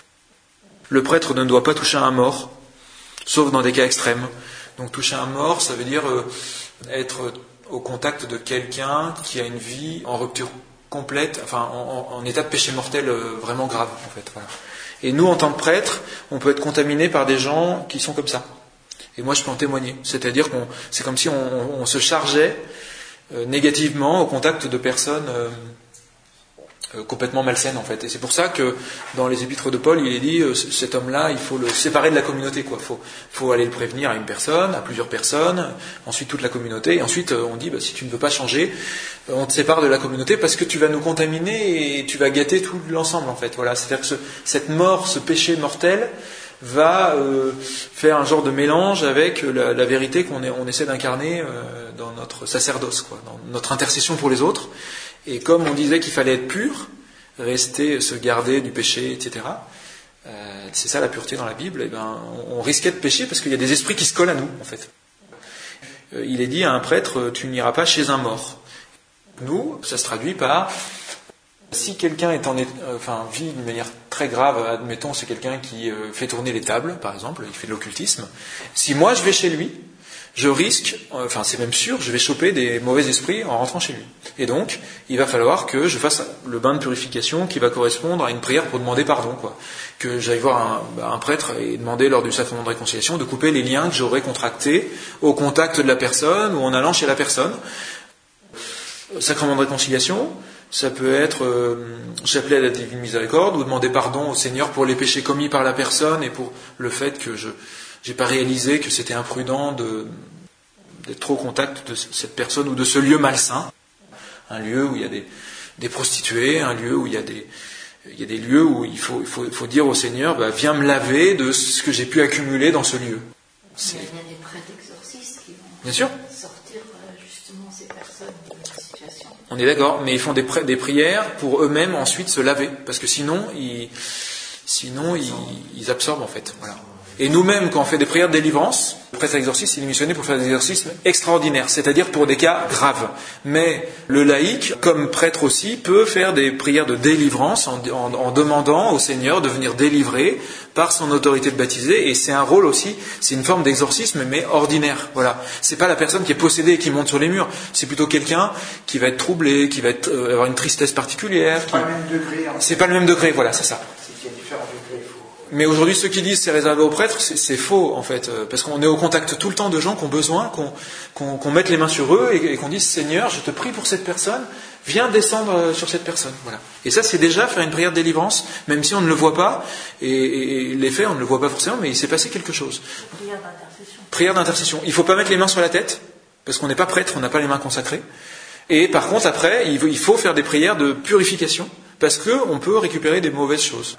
Le prêtre ne doit pas toucher à un mort, sauf dans des cas extrêmes. Donc toucher à un mort, ça veut dire être au contact de quelqu'un qui a une vie en rupture complète, en état de péché mortel vraiment grave, en fait. Voilà. Et nous, en tant que prêtres, on peut être contaminé par des gens qui sont comme ça. Et moi, je peux en témoigner. C'est-à-dire c'est comme si on se chargeait négativement au contact de personnes complètement malsaines, en fait. Et c'est pour ça que dans les épîtres de Paul, il est dit cet homme-là, il faut le séparer de la communauté, quoi. Faut aller le prévenir à une personne, à plusieurs personnes, ensuite toute la communauté. Et ensuite, on dit si tu ne veux pas changer, on te sépare de la communauté parce que tu vas nous contaminer et tu vas gâter tout l'ensemble, en fait. Voilà. C'est-à-dire que cette mort, ce péché mortel, va faire un genre de mélange avec la vérité qu'on essaie d'incarner dans notre sacerdoce, quoi, dans notre intercession pour les autres. Et comme on disait qu'il fallait être pur, se garder du péché, etc., c'est ça la pureté dans la Bible, et on risquait de pécher parce qu'il y a des esprits qui se collent à nous, en fait. Il est dit à un prêtre, tu n'iras pas chez un mort. Nous, ça se traduit par... Si quelqu'un vit d'une manière très grave, admettons c'est quelqu'un qui fait tourner les tables, par exemple, il fait de l'occultisme, si moi je vais chez lui, je risque, enfin c'est même sûr, je vais choper des mauvais esprits en rentrant chez lui. Et donc, il va falloir que je fasse le bain de purification qui va correspondre à une prière pour demander pardon, quoi. Que j'aille voir un prêtre et demander lors du sacrement de réconciliation de couper les liens que j'aurais contractés au contact de la personne ou en allant chez la personne. Sacrement de réconciliation, ça peut être j'appeler à la divine miséricorde ou demander pardon au Seigneur pour les péchés commis par la personne et pour le fait que j'ai pas réalisé que c'était imprudent d'être trop au contact de cette personne ou de ce lieu malsain, un lieu où il y a des prostituées, un lieu où il y a des lieux où il faut dire au Seigneur, viens me laver de ce que j'ai pu accumuler dans ce lieu. Il y a des prêtres exorcistes qui vont Bien sûr. sortir justement ces personnes de la situation. On est d'accord, mais ils font des prières pour eux-mêmes ensuite se laver, parce que sinon ils absorbent en fait. Voilà. Et nous-mêmes, quand on fait des prières de délivrance, le prêtre exorciste, il est missionné pour faire des exorcismes extraordinaires, c'est-à-dire pour des cas graves. Mais le laïc, comme prêtre aussi, peut faire des prières de délivrance en demandant au Seigneur de venir délivrer par son autorité de baptisé. Et c'est un rôle aussi, c'est une forme d'exorcisme, mais ordinaire. Voilà. C'est pas la personne qui est possédée et qui monte sur les murs. C'est plutôt quelqu'un qui va être troublé, qui va avoir une tristesse particulière. C'est pas le même degré. C'est pas le même degré, voilà, c'est ça. C'est qu'il y a différents degrés. Mais aujourd'hui, ceux qui disent c'est réservé aux prêtres, c'est faux en fait, parce qu'on est au contact tout le temps de gens qui ont besoin, qu'on mette les mains sur eux et qu'on dise Seigneur, je te prie pour cette personne, viens descendre sur cette personne. Voilà. Et ça, c'est déjà faire une prière de délivrance, même si on ne le voit pas, et les faits, on ne le voit pas forcément, mais il s'est passé quelque chose. Prière d'intercession. Prière d'intercession. Il ne faut pas mettre les mains sur la tête, parce qu'on n'est pas prêtre, on n'a pas les mains consacrées. Et par contre, après, il faut faire des prières de purification, parce qu'on peut récupérer des mauvaises choses.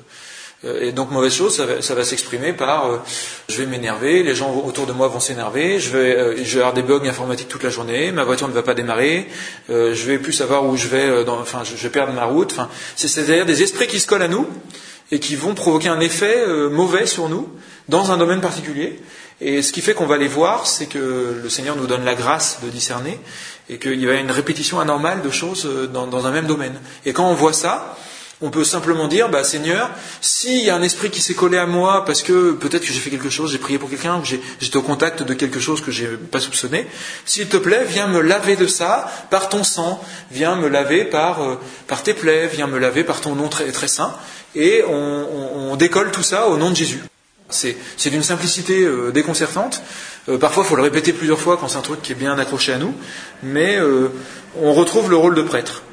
Et donc mauvaise chose, ça va s'exprimer par je vais m'énerver, les gens autour de moi vont s'énerver, je vais avoir des bugs informatiques toute la journée, ma voiture ne va pas démarrer, je vais plus savoir où je vais, je vais perdre ma route. Enfin, c'est-à-dire des esprits qui se collent à nous et qui vont provoquer un effet mauvais sur nous dans un domaine particulier. Et ce qui fait qu'on va les voir, c'est que le Seigneur nous donne la grâce de discerner et qu'il y a une répétition anormale de choses dans un même domaine. Et quand on voit ça, on peut simplement dire, Seigneur, s'il y a un esprit qui s'est collé à moi, parce que peut-être que j'ai fait quelque chose, j'ai prié pour quelqu'un, ou j'étais au contact de quelque chose que j'ai pas soupçonné, s'il te plaît, viens me laver de ça par ton sang, viens me laver par tes plaies, viens me laver par ton nom très, très saint, et on décolle tout ça au nom de Jésus. C'est d'une simplicité déconcertante. Parfois, il faut le répéter plusieurs fois quand c'est un truc qui est bien accroché à nous, mais on retrouve le rôle de prêtre.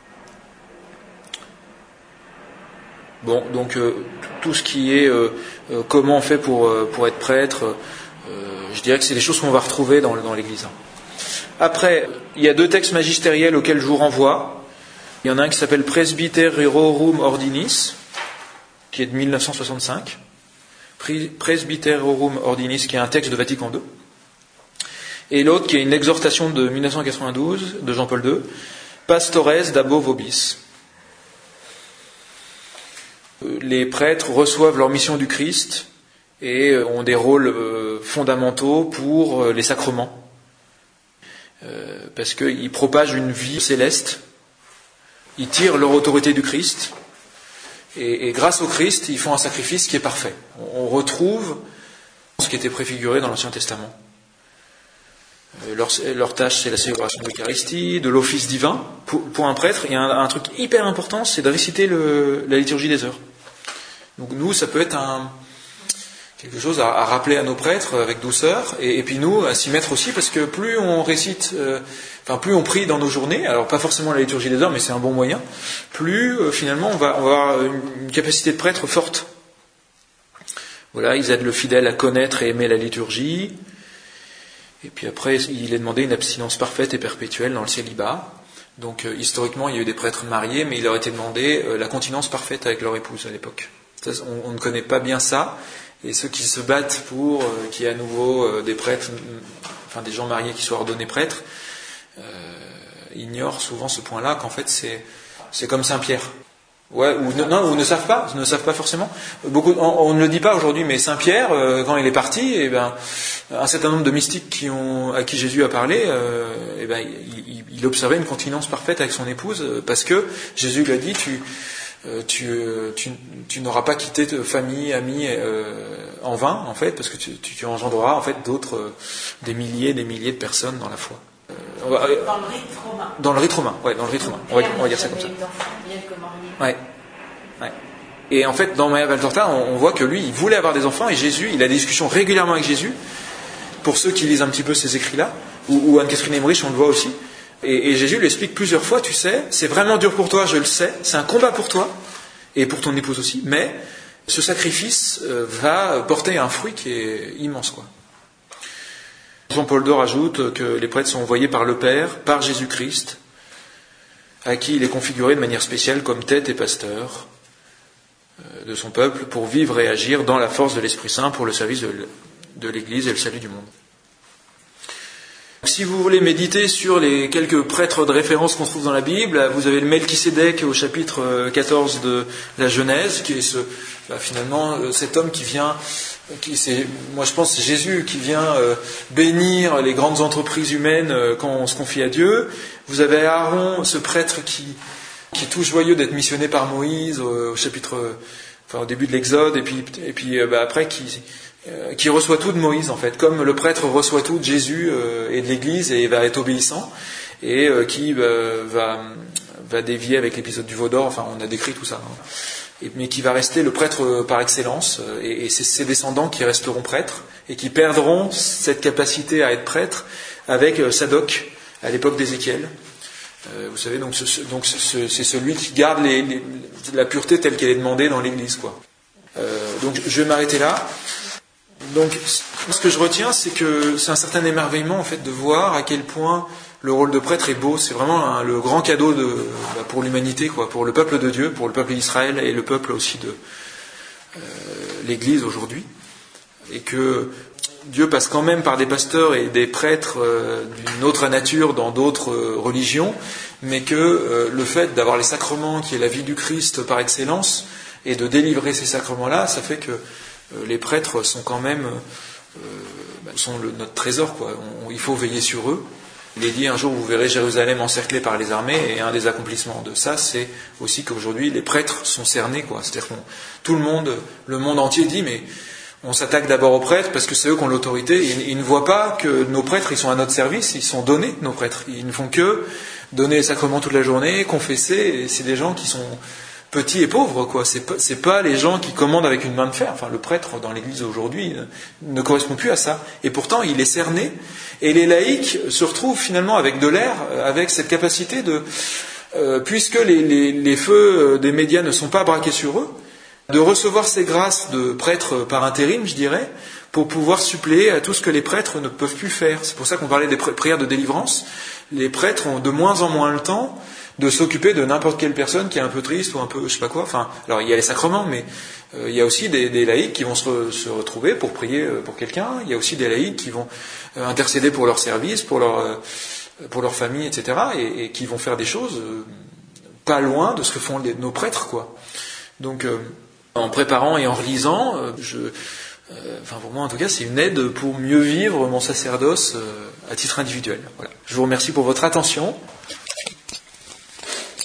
Bon, donc tout ce qui est comment on fait pour être prêtre, je dirais que c'est des choses qu'on va retrouver dans l'Église. Après, il y a 2 textes magistériels auxquels je vous renvoie. Il y en a un qui s'appelle Presbyterorum Ordinis, qui est de 1965. Presbyterorum Ordinis, qui est un texte de Vatican II. Et l'autre qui est une exhortation de 1992 de Jean-Paul II, Pastores dabo vobis. Les prêtres reçoivent leur mission du Christ et ont des rôles fondamentaux pour les sacrements. Parce qu'ils propagent une vie céleste, ils tirent leur autorité du Christ, et grâce au Christ, ils font un sacrifice qui est parfait. On retrouve ce qui était préfiguré dans l'Ancien Testament. Leur tâche, c'est la célébration de l'Eucharistie, de l'office divin. Pour un prêtre, il y a un truc hyper important, c'est de réciter la liturgie des heures. Donc nous, ça peut être quelque chose à rappeler à nos prêtres avec douceur, et puis nous, à s'y mettre aussi, parce que plus on récite, plus on prie dans nos journées, alors pas forcément la liturgie des heures, mais c'est un bon moyen, plus finalement on va avoir une capacité de prêtre forte. Voilà, ils aident le fidèle à connaître et aimer la liturgie. Et puis après, il est demandé une abstinence parfaite et perpétuelle dans le célibat. Donc historiquement, il y a eu des prêtres mariés, mais il leur était demandé la continence parfaite avec leur épouse à l'époque. Ça, on ne connaît pas bien ça. Et ceux qui se battent pour qu'il y ait à nouveau des prêtres, des gens mariés qui soient ordonnés prêtres, ignorent souvent ce point-là, qu'en fait c'est comme Saint-Pierre. Ouais, ou ne savent pas forcément. On ne le dit pas aujourd'hui, mais Saint-Pierre, quand il est parti, un certain nombre de mystiques à qui Jésus a parlé, il observait une continence parfaite avec son épouse, parce que Jésus lui a dit tu n'auras pas quitté ta famille, amis, en vain, en fait, parce que tu engendreras en fait d'autres, des milliers de personnes dans la foi. Dans le rite romain. Dans le rite romain, ouais, dans le rite romain. On va dire ça comme ça. Bien que marié. Ouais. Ouais. Et en fait, dans Maria Valtorta, on voit que lui, il voulait avoir des enfants, et Jésus, il a des discussions régulièrement avec Jésus, pour ceux qui lisent un petit peu ces écrits-là, ou Anne-Catherine Emmerich, on le voit aussi. Et Jésus lui explique plusieurs fois, tu sais, c'est vraiment dur pour toi, je le sais, c'est un combat pour toi, et pour ton épouse aussi, mais ce sacrifice va porter un fruit qui est immense, quoi. Jean-Paul II rajoute que les prêtres sont envoyés par le Père, par Jésus-Christ, à qui il est configuré de manière spéciale comme tête et pasteur de son peuple, pour vivre et agir dans la force de l'Esprit Saint pour le service de l'Église et le salut du monde. Si vous voulez méditer sur les quelques prêtres de référence qu'on trouve dans la Bible, vous avez le Melchisédek au chapitre 14 de la Genèse, qui est finalement cet homme qui vient, moi je pense c'est Jésus qui vient bénir les grandes entreprises humaines quand on se confie à Dieu. Vous avez Aaron, ce prêtre qui est tout joyeux d'être missionné par Moïse au début de l'Exode, et puis après qui reçoit tout de Moïse, en fait, comme le prêtre reçoit tout de Jésus et de l'Église et va être obéissant, et qui va dévier avec l'épisode du veau d'or, enfin on a décrit tout ça, hein. Mais qui va rester le prêtre par excellence, et c'est ses descendants qui resteront prêtres, et qui perdront cette capacité à être prêtre avec Sadoc à l'époque d'Ézéchiel. Vous savez, donc c'est celui qui garde la pureté telle qu'elle est demandée dans l'Église, quoi. Donc je vais m'arrêter là. Donc, ce que je retiens, c'est que c'est un certain émerveillement en fait de voir à quel point le rôle de prêtre est beau. C'est vraiment le grand cadeau pour l'humanité, quoi, pour le peuple de Dieu, pour le peuple d'Israël et le peuple aussi de l'Église aujourd'hui. Et que Dieu passe quand même par des pasteurs et des prêtres d'une autre nature dans d'autres religions, mais que le fait d'avoir les sacrements, qui est la vie du Christ par excellence, et de délivrer ces sacrements-là, ça fait que les prêtres sont quand même notre trésor, quoi. Il faut veiller sur eux. Il est dit un jour vous verrez Jérusalem encerclée par les armées, et un des accomplissements de ça, c'est aussi qu'aujourd'hui les prêtres sont cernés, quoi. C'est-à-dire que tout le monde entier dit mais on s'attaque d'abord aux prêtres parce que c'est eux qui ont l'autorité. Ils ne voient pas que nos prêtres ils sont à notre service, ils sont donnés, nos prêtres. Ils ne font que donner les sacrements toute la journée, confesser, et c'est des gens qui sont petits et pauvres, quoi. C'est pas les gens qui commandent avec une main de fer. Enfin, le prêtre dans l'Église aujourd'hui ne correspond plus à ça. Et pourtant, il est cerné. Et les laïcs se retrouvent finalement avec de l'air, avec cette capacité puisque les feux des médias ne sont pas braqués sur eux, de recevoir ces grâces de prêtres par intérim, je dirais, pour pouvoir suppléer à tout ce que les prêtres ne peuvent plus faire. C'est pour ça qu'on parlait des prières de délivrance. Les prêtres ont de moins en moins le temps de s'occuper de n'importe quelle personne qui est un peu triste ou un peu je sais pas quoi. Enfin, alors il y a les sacrements, mais il y a aussi des laïcs qui vont se retrouver pour prier pour quelqu'un. Il y a aussi des laïcs qui vont intercéder pour leur service, pour leur famille, etc. Et qui vont faire des choses pas loin de ce que font nos prêtres, quoi. Donc, en préparant et en relisant, pour moi en tout cas, c'est une aide pour mieux vivre mon sacerdoce à titre individuel. Voilà. Je vous remercie pour votre attention.